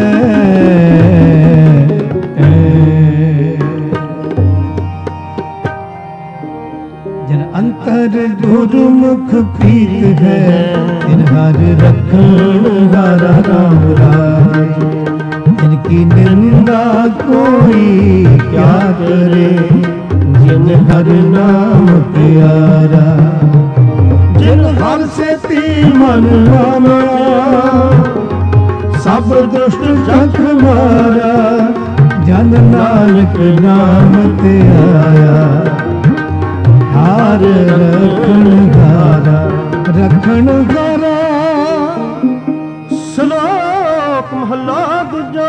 ਜਨ ਅੰਤਰ ਗੁਰਮੁਖ ਪ੍ਰੀਤ ਹੈ, ਤਿਨ ਹਰ ਰਖਣ ਹਾਰਾ ਰਾਮ ਰਾਜ। ਜਿਨਕੀ ਨਿੰਦਾ ਕੋਈ ਕਿਆ ਕਰੇ, ਜਿਨ ਹਰ ਨਾਮ ਪਿਆਰਾ। ਜਿਨ ਹਰ ਸੇਤੀ ਮਨ ਮਾਨਿਆ, ਸਭ ਦੁਸ਼ਟ ਜਖ ਮਾਰਾ। ਜਨ ਨਾਨਕ ਨਾਮ ਤੇ ਆਇਆ, ਹਾਰ ਰਖਣ ਹਾਰਾ, ਰਖਣ ਹਾਰਾ। ਸ਼ਲੋਕ ਮਹਲਾ ਦੂਜਾ।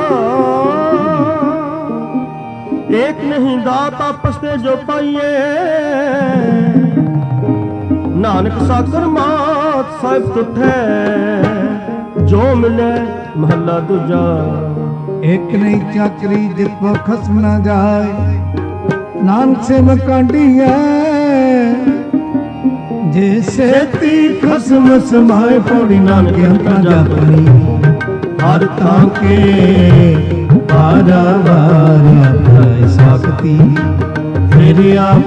ਏਕ ਨਹੀਂ ਦਾਤ ਆਪਸ ਤੇ ਜੋ ਪਾਈਏ, ਨਾਨਕ ਸਾਗਰ ਮਾਤ ਸਾਹਿਬ ਤੁਠੈ ਜੋ ਮਿਲੇ। ਮਹਲਾ ਦੂਜਾ। ਇੱਕ ਨਹੀਂ ਚਾਕਰੀ ਜਿਪੋ ਖਸਮ ਨਾ ਜਾਏ, ਨਾਨਕ ਸੇ ਮਕਾਂਡੀ ਹੈ। ਜੇ ਸੇਤੀ ਖਸਮ ਸਮਾਏ, ਪੌੜੀ ਨਾਨਕ ਅੰਤਾਂ ਜਾਪਣੀ। ਹਰ ਥਾਂ ਕੇ ਪਾਰਾ ਵਾਰਿਆ ਕਰਾਏ ਸਾਖਤੀ। ਫਿਰ ਆਪ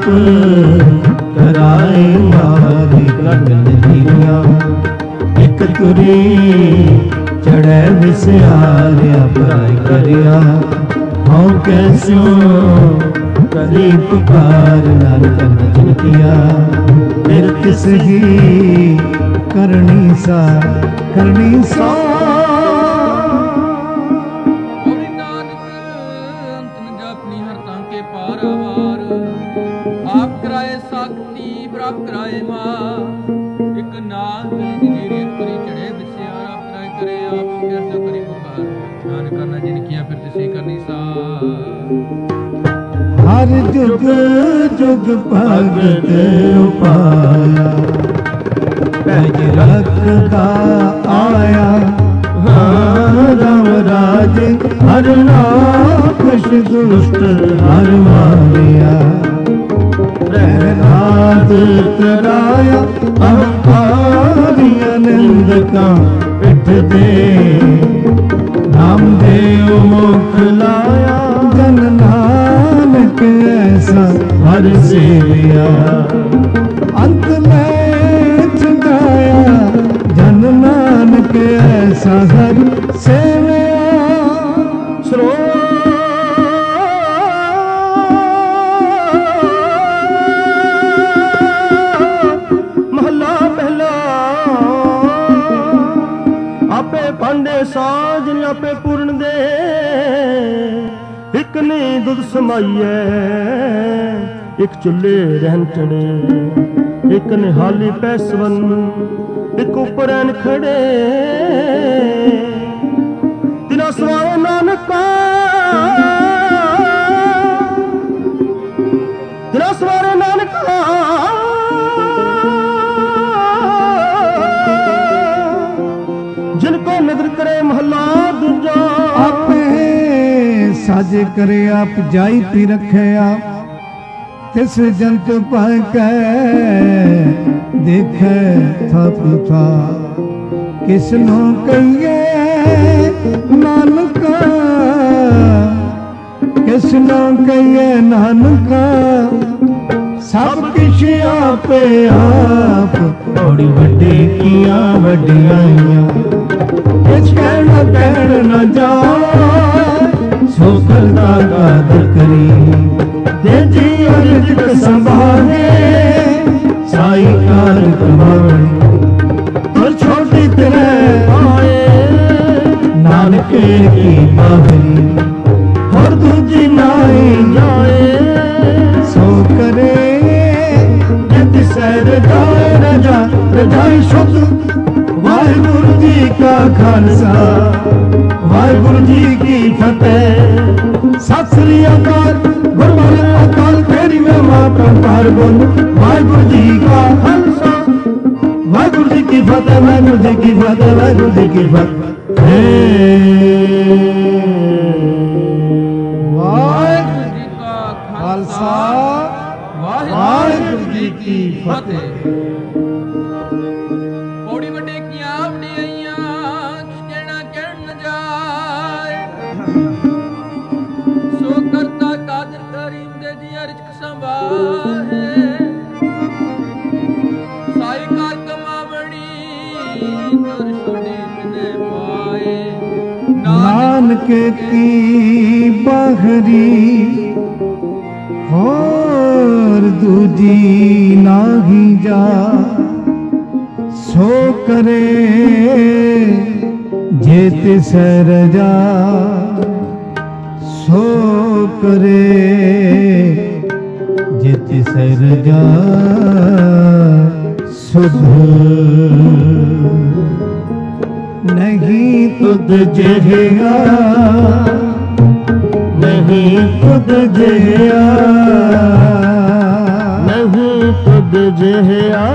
ਕਰਾਏ ਮਾਰੀ ਗਗਨ ਜੀਆਂ। ਇੱਕ ਤੁਰੀ ਚੜੈ ਵਿਸਿਆਰਿਆ ਪਰਾਇ ਕਰਿਆ। ਹਉ ਕੈਸਿਓ ਕਰੀ ਪੁਕਾਰ, ਨਾਨਕ ਨਚਨ ਕੀਆ। ਫਿਰ ਤਿਸ ਹੀ ਕਰਨੀ ਸਾ, ਕਰਨੀ ਸਾ। ਪ੍ਰਾਪ ਕਰਾਏ ਮਾਂ। ਇੱਕ ਨਾਮ ਦੀ ਜਿਹੜੀ ਕਰੀ ਚੜੇ ਵਿਸਿਆਰ ਆਪ ਕਰਾਏ ਕਰੇ। ਆਪ ਕੈਸਾ ਕਰੀ ਪੁਕਾਰ, ਨਾਨਕ ਕਰਨਾ ਜਿਨ ਕੀਆ ਫਿਰ ਤਿਸੇ ਕਰਨੀ ਸਾ। ਹਰ ਜੁਗ ਜੁਗ ਭਗਤ ਉਪਾਇਆ, ਪੈਜ ਰੱਖਦਾ ਆਇਆ। ਰਾਮ ਰਾਜ ਹਰ ਨਾਮ ਦੁਸ਼ਟ ਹਰ ਮਾਰਿਆ। ਪ੍ਰਹਿਲਾਦ ਕਰਾਇਆ ਅਹੰਕਾਰੀ ਨਿੰਦਕਾਂ ਪਿੱਠ ਦੇ। ਨਾਮਦੇਵ ਮੁਖ ਲਾਇਆ, ਜਨ ਨਾਨਕ ਐਸਾ ਹਰ ਸੇਵਿਆ। ਅੰਤ ਮੈਂ ਚੁਕਾਇਆ, ਜਨ ਨਾਨਕ ਐਸਾ ਹਰ ਸੇਵਿਆ। ਸਰੋ ਭਾਂਡੇ ਸਾਜ ਨੇ ਆਪੇ ਪੂਰਨ ਦੇ। ਇੱਕ ਨੇ ਦੁੱਧ ਸਮਾਈਐ, ਇੱਕ ਚੁੱਲੇ ਰਹਿਣ ਚੜੇ। ਇੱਕ ਨੇ ਹਾਲੀ ਪੈਸਵਨ, ਇੱਕ ਉੱਪਰ ਐਨ ਖੜੇ। ਤਿਨਾ ਸਵਾਏ ਨਾਨਕਾ, ਤਿਨਾ ਸਵਾਰੇ ਨਾਨਕਾ। ਆਪੇ ਨਿਦਰ ਕਰੇ ਮਹਲਾ ਦੂਜਾ। ਆਪੇ ਸਾਜ ਕਰੇ ਆਪ ਜਾਈ ਪੀ ਰੱਖਿਆ, ਤਿਸ ਜੰਤ ਪਾਇ ਕੈ ਦੇਖੈ ਥਪ ਥਾ। ਕਿਸ ਨੂੰ ਕਹੀਏ ਨਾਨਕਾ, ਕਿਸ ਨੂੰ ਕਹੀਏ ਨਾਨਕਾ, ਸਭ ਕਿਛ ਆਪੇ ਆਪ। ਬੜੀ ਵੱਡੀ ਕੀਆਂ ਵਡਿਆਈਆਂ, ਕਿਛ ਕਹਿਣ ਕਹਿਣ ਨਾ ਜਾਏ, ਸੋ ਕਰਤਾ ਕਾਦਰ ਕਰੀ। ਤੇ ਜੀ ਅਰਜਿਤ ਸੰਭਾਲੇ, ਸਾਈ ਕਾਰ ਕਮਾਵਣੀ। ਪਰ ਛੋਟੀ ਤੇਰੇ ਆਏ, ਨਾਨਕੇ ਕੀ ਬਾਹਰੀ। ਹੋਰ ਦੂਜੀ ਨਾਈ ਜਾਏ, ਸੋ ਕਰੇ ਜਿਤ ਸਹਿ ਰਜਾਏ। ਰਜਾ ਰਜਾਈ ਸ਼ੁੱਧ। ਵਾਹਿਗੁਰੂ ਜੀ ਕਾ ਖਾਲਸਾ, ਵਾਹਿਗੁਰੂ ਜੀ ਕੀ ਫਤਿਹ। ਸਤਿ ਸ੍ਰੀ ਅਕਾਲ। ਗੁਰਬਾਣੀ ਅਕਾਲ ਫੇਰੀ ਮੈਂ ਮਾਪਾ ਪਾਰ ਬੋਲ। ਵਾਹਿਗੁਰੂ ਜੀ ਕਾ ਖਾਲਸਾ, ਵਾਹਿਗੁਰੂ ਜੀ ਕੀ ਫਤਿਹ। ਵਾਹਿਗੁਰੂ ਜੀ ਕੀ ਫਤਿਹ, ਵਾਹਿਗੁਰੂ ਜੀ ਕੀ ਫਤਿਹ। ਵਾਹਿਗੁਰੂ ਜੀ ਕਾ ਖਾਲਸਾ, ਵਾਹਿਗੁਰੂ ਜੀ ਕੀ ਫਤਿਹ। ਪੌੜੀ ਵੱਡੇ ਕੀਆਂ ਵਡਿਆਈਆਂ, ਕਹਿਣਾ ਕਹਿਣ ਨ ਜਾਏ। ਸੋ ਕਰਤਾ ਕਾਦਰ ਕਰੀਮ ਦੇ ਜੀ ਰਿਜ਼ਕ ਸੰਭਾਹੇ। ਸਾਈ ਕਾਰ ਕਮਾਵਣੀ, ਕਰ ਛੋੜੀ ਬਿਨੇ ਪਾਏ। ਨਾਨਕ ਕੀ ਬਾਹਰੀ, ਹੋਰ ਦੂਜੀ ਨਾਹੀ ਜਾ। ਸੋ ਕਰੇ ਜੇ ਤਿਸ ਰਜਾ, ਸੋ ਕਰੇ ਜੇ ਤਿਸ ਰਜਾ। ਸੁਧ ਨਹੀਂ ਤੁਧ ਜਿਹਾ, ਨਹੀਂ ਤੁਧ ਜਿਹਾ, ਨਹੀਂ ਤੁਧ ਜਿਹਾ,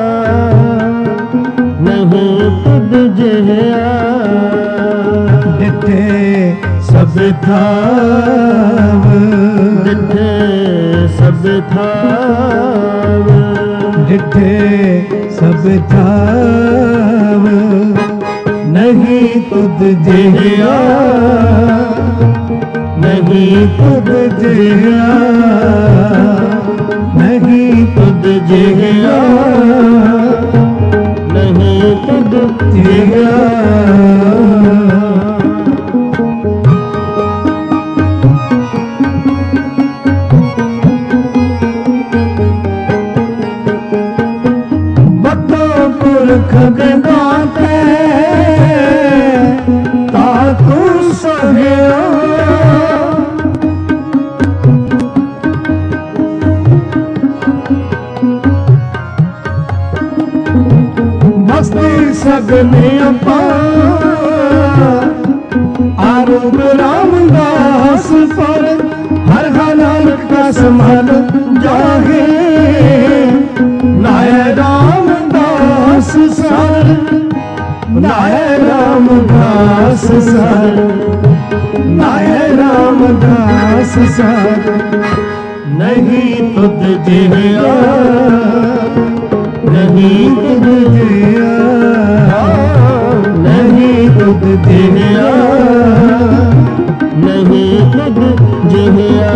ਨਹੀਂ ਤੁਧ ਜਿਹਾ। ਡਿਠੇ ਸਭ ਥਾਵ, ਡਿਠੇ ਸਭ ਥਾਵ, ਡਿਠੇ ਸਭ ਥਾਵ। ਨਹੀਂ ਤੁਧ ਜਿਹਾ, ਨਹੀਂ ਤੁਧ ਜਿਹਾ, ਨਹੀਂ ਤੁਧ ਜਿਹਾ, ਨਹੀਂ ਤੁਧ ਜਿਹਾ। ਬੱਤੋ ਪੁਰਖ ਦੇ ਦਾਤੇ, ਤਾ ਤੂੰ ਸਹਿਆ। ਮਸਤੀ ਸਗਨੇ ਅਪਾਰ, ਆਰੂਪ ਰਾਮਦਾਸ ਪਰ। ਹਰ ਹਰ ਨਾਨਕ ਕਾ ਸਮਾਨ ਜਾਗੇ, ਨਾਇ ਰਾਮਦਾਸ ਸਰ, ਨਾਇ ਰਾਮਦਾਸ ਸਰ, ਨਾਇ ਰਾਮਦਾਸ ਸਰ। ਨਹੀਂ ਤੁਧ ਜਿਹਾ, ਨਹੀਂ ਤੁਧ ਜਿਹਾ, ਨਹੀਂ ਤੁਧ ਜਿਹਾ, ਨਹੀਂ ਤੁਧ ਜਿਹਾ।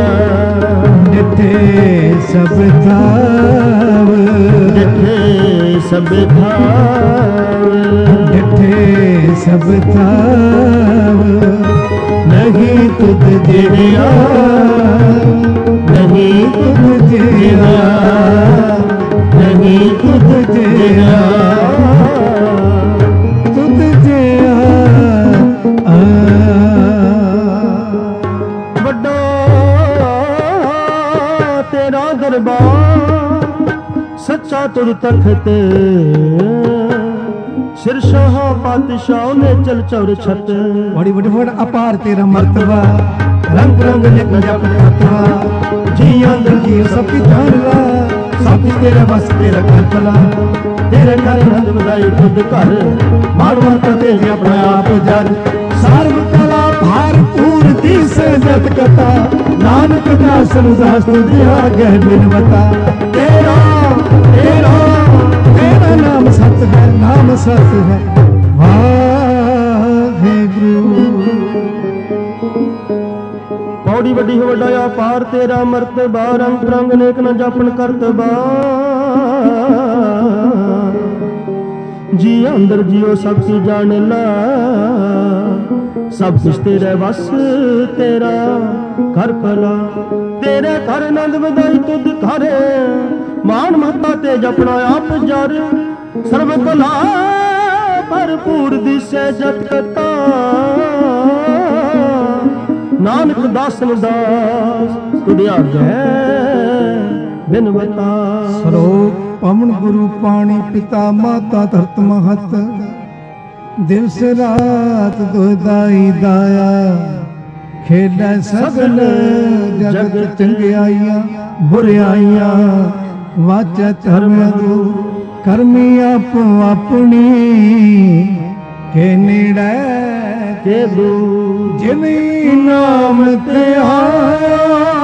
ਡਿਠੇ ਸਭ ਥਾਵ, ਡਿਠੇ ਸਭ ਥਾਵ, ਡਿਠੇ ਸਭ ਥਾਵ। ਨਹੀਂ ਤੁਧ ਜਿਹਾ, ਨਹੀਂ ਤੁਧ ਜਿਹਾ, ਨਹੀਂ ਤੁਧ ਜਿਹਾ, ਤੁਧ ਜਿਹਾ। ਵੱਡਾ ਤੇਰਾ ਦਰਬਾਰ, ਸੱਚਾ ਤੁਰ ਤਖਤ। ਸਿਰਸ਼ਾਹ ਪਾਤਸ਼ਾਹ ਨੇ ਚਲ ਚੌਰ ਛਤ। ਬੜੀ ਵੱਡੀ ਵੱਡ ਅਪਾਰ ਤੇਰਾ ਮਰਤਬਾ, ਰੰਗ ਰੰਗ ਲਿਖ ਜਪ ਤਤਵਾ। ਜੀ ਅੰਦਰ ਜੀ ਸਭ ਕੀ ਜਾਣਵਾ, ਸਭ ਤੇਰੇ ਬਸ ਤੇਰਾ ਕਰ ਚਲਾ। ਤੇਰੇ ਘਰ ਨੰਦ ਵਧਾਈ ਖੁਦ ਘਰ, ਮਾਰ ਮਾਰ ਕੇ ਆਪਣਾ ਆਪ जर सर्व कला भारपूर दिसे जत कथा नानक दासन शास्त्र दिया गह बिनवता तेरा तेरा तेरा नाम सत है नाम सत है वाहेगुरु। पौड़ी वड्डी हो वड्डा पार तेरा मर्तबा रंग रंग नेक न जापन करतबा जी अंदर जियो सब की जान ला सब कुछ तेरे बस तेरा घर भला तेरे घर नंद वधाई तुद घर मान मता ते जपना आप जर सर्व कला भरपूर दिसे जत कता नानक दासन दास तुझे आगे बिनवता। सरोप पवन गुरु पानी पिता माता धरत महत दिवस रात दुदाई दाया खेलै सगल जग चंगियाइयां बुराइयां वाचा धर्म दो करमी आपो अपनी के नेड़े के दो जिन्हीं नाम ते आया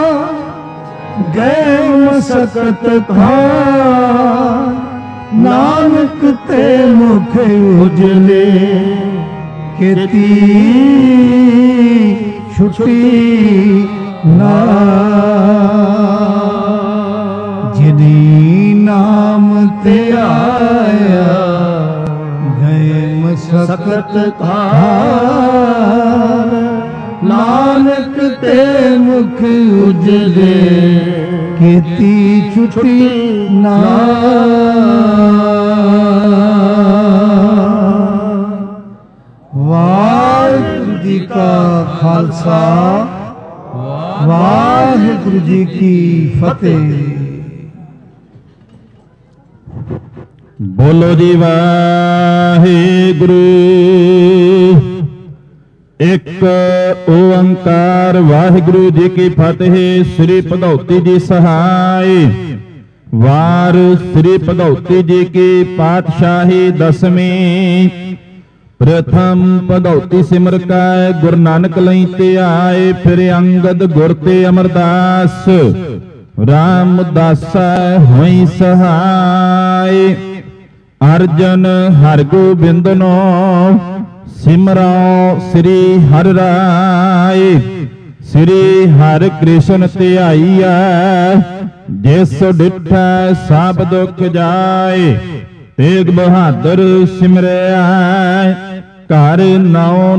गए मसकत खान नानक ते मुख उजले खेती छुटी ना जिन्हीं नाम ते आया गए मसकत खान नानक ते मुख उजले खेती छुटी ना। वाहिगुरु जी का खालसा वाहिगुरु जी की फतेह। बोलो जी वाहिगुरु एक ओंकार वाहिगुरु जी की फतेह। श्री भगवती जी सहाय वार श्री भगवती जी की पातशाही दसवीं प्रथम भगवती सिमर का गुरु नानक लई ते आए फिर अंगद गुर ते अमरदास रामदासा होई सहाय। अर्जन हरगोबिंद नो सिमरो श्री हर राय श्री हर कृष्ण ध्याईया जिस डिठा सब दुख जाए तेग बहादुर सिमरिया घर नौ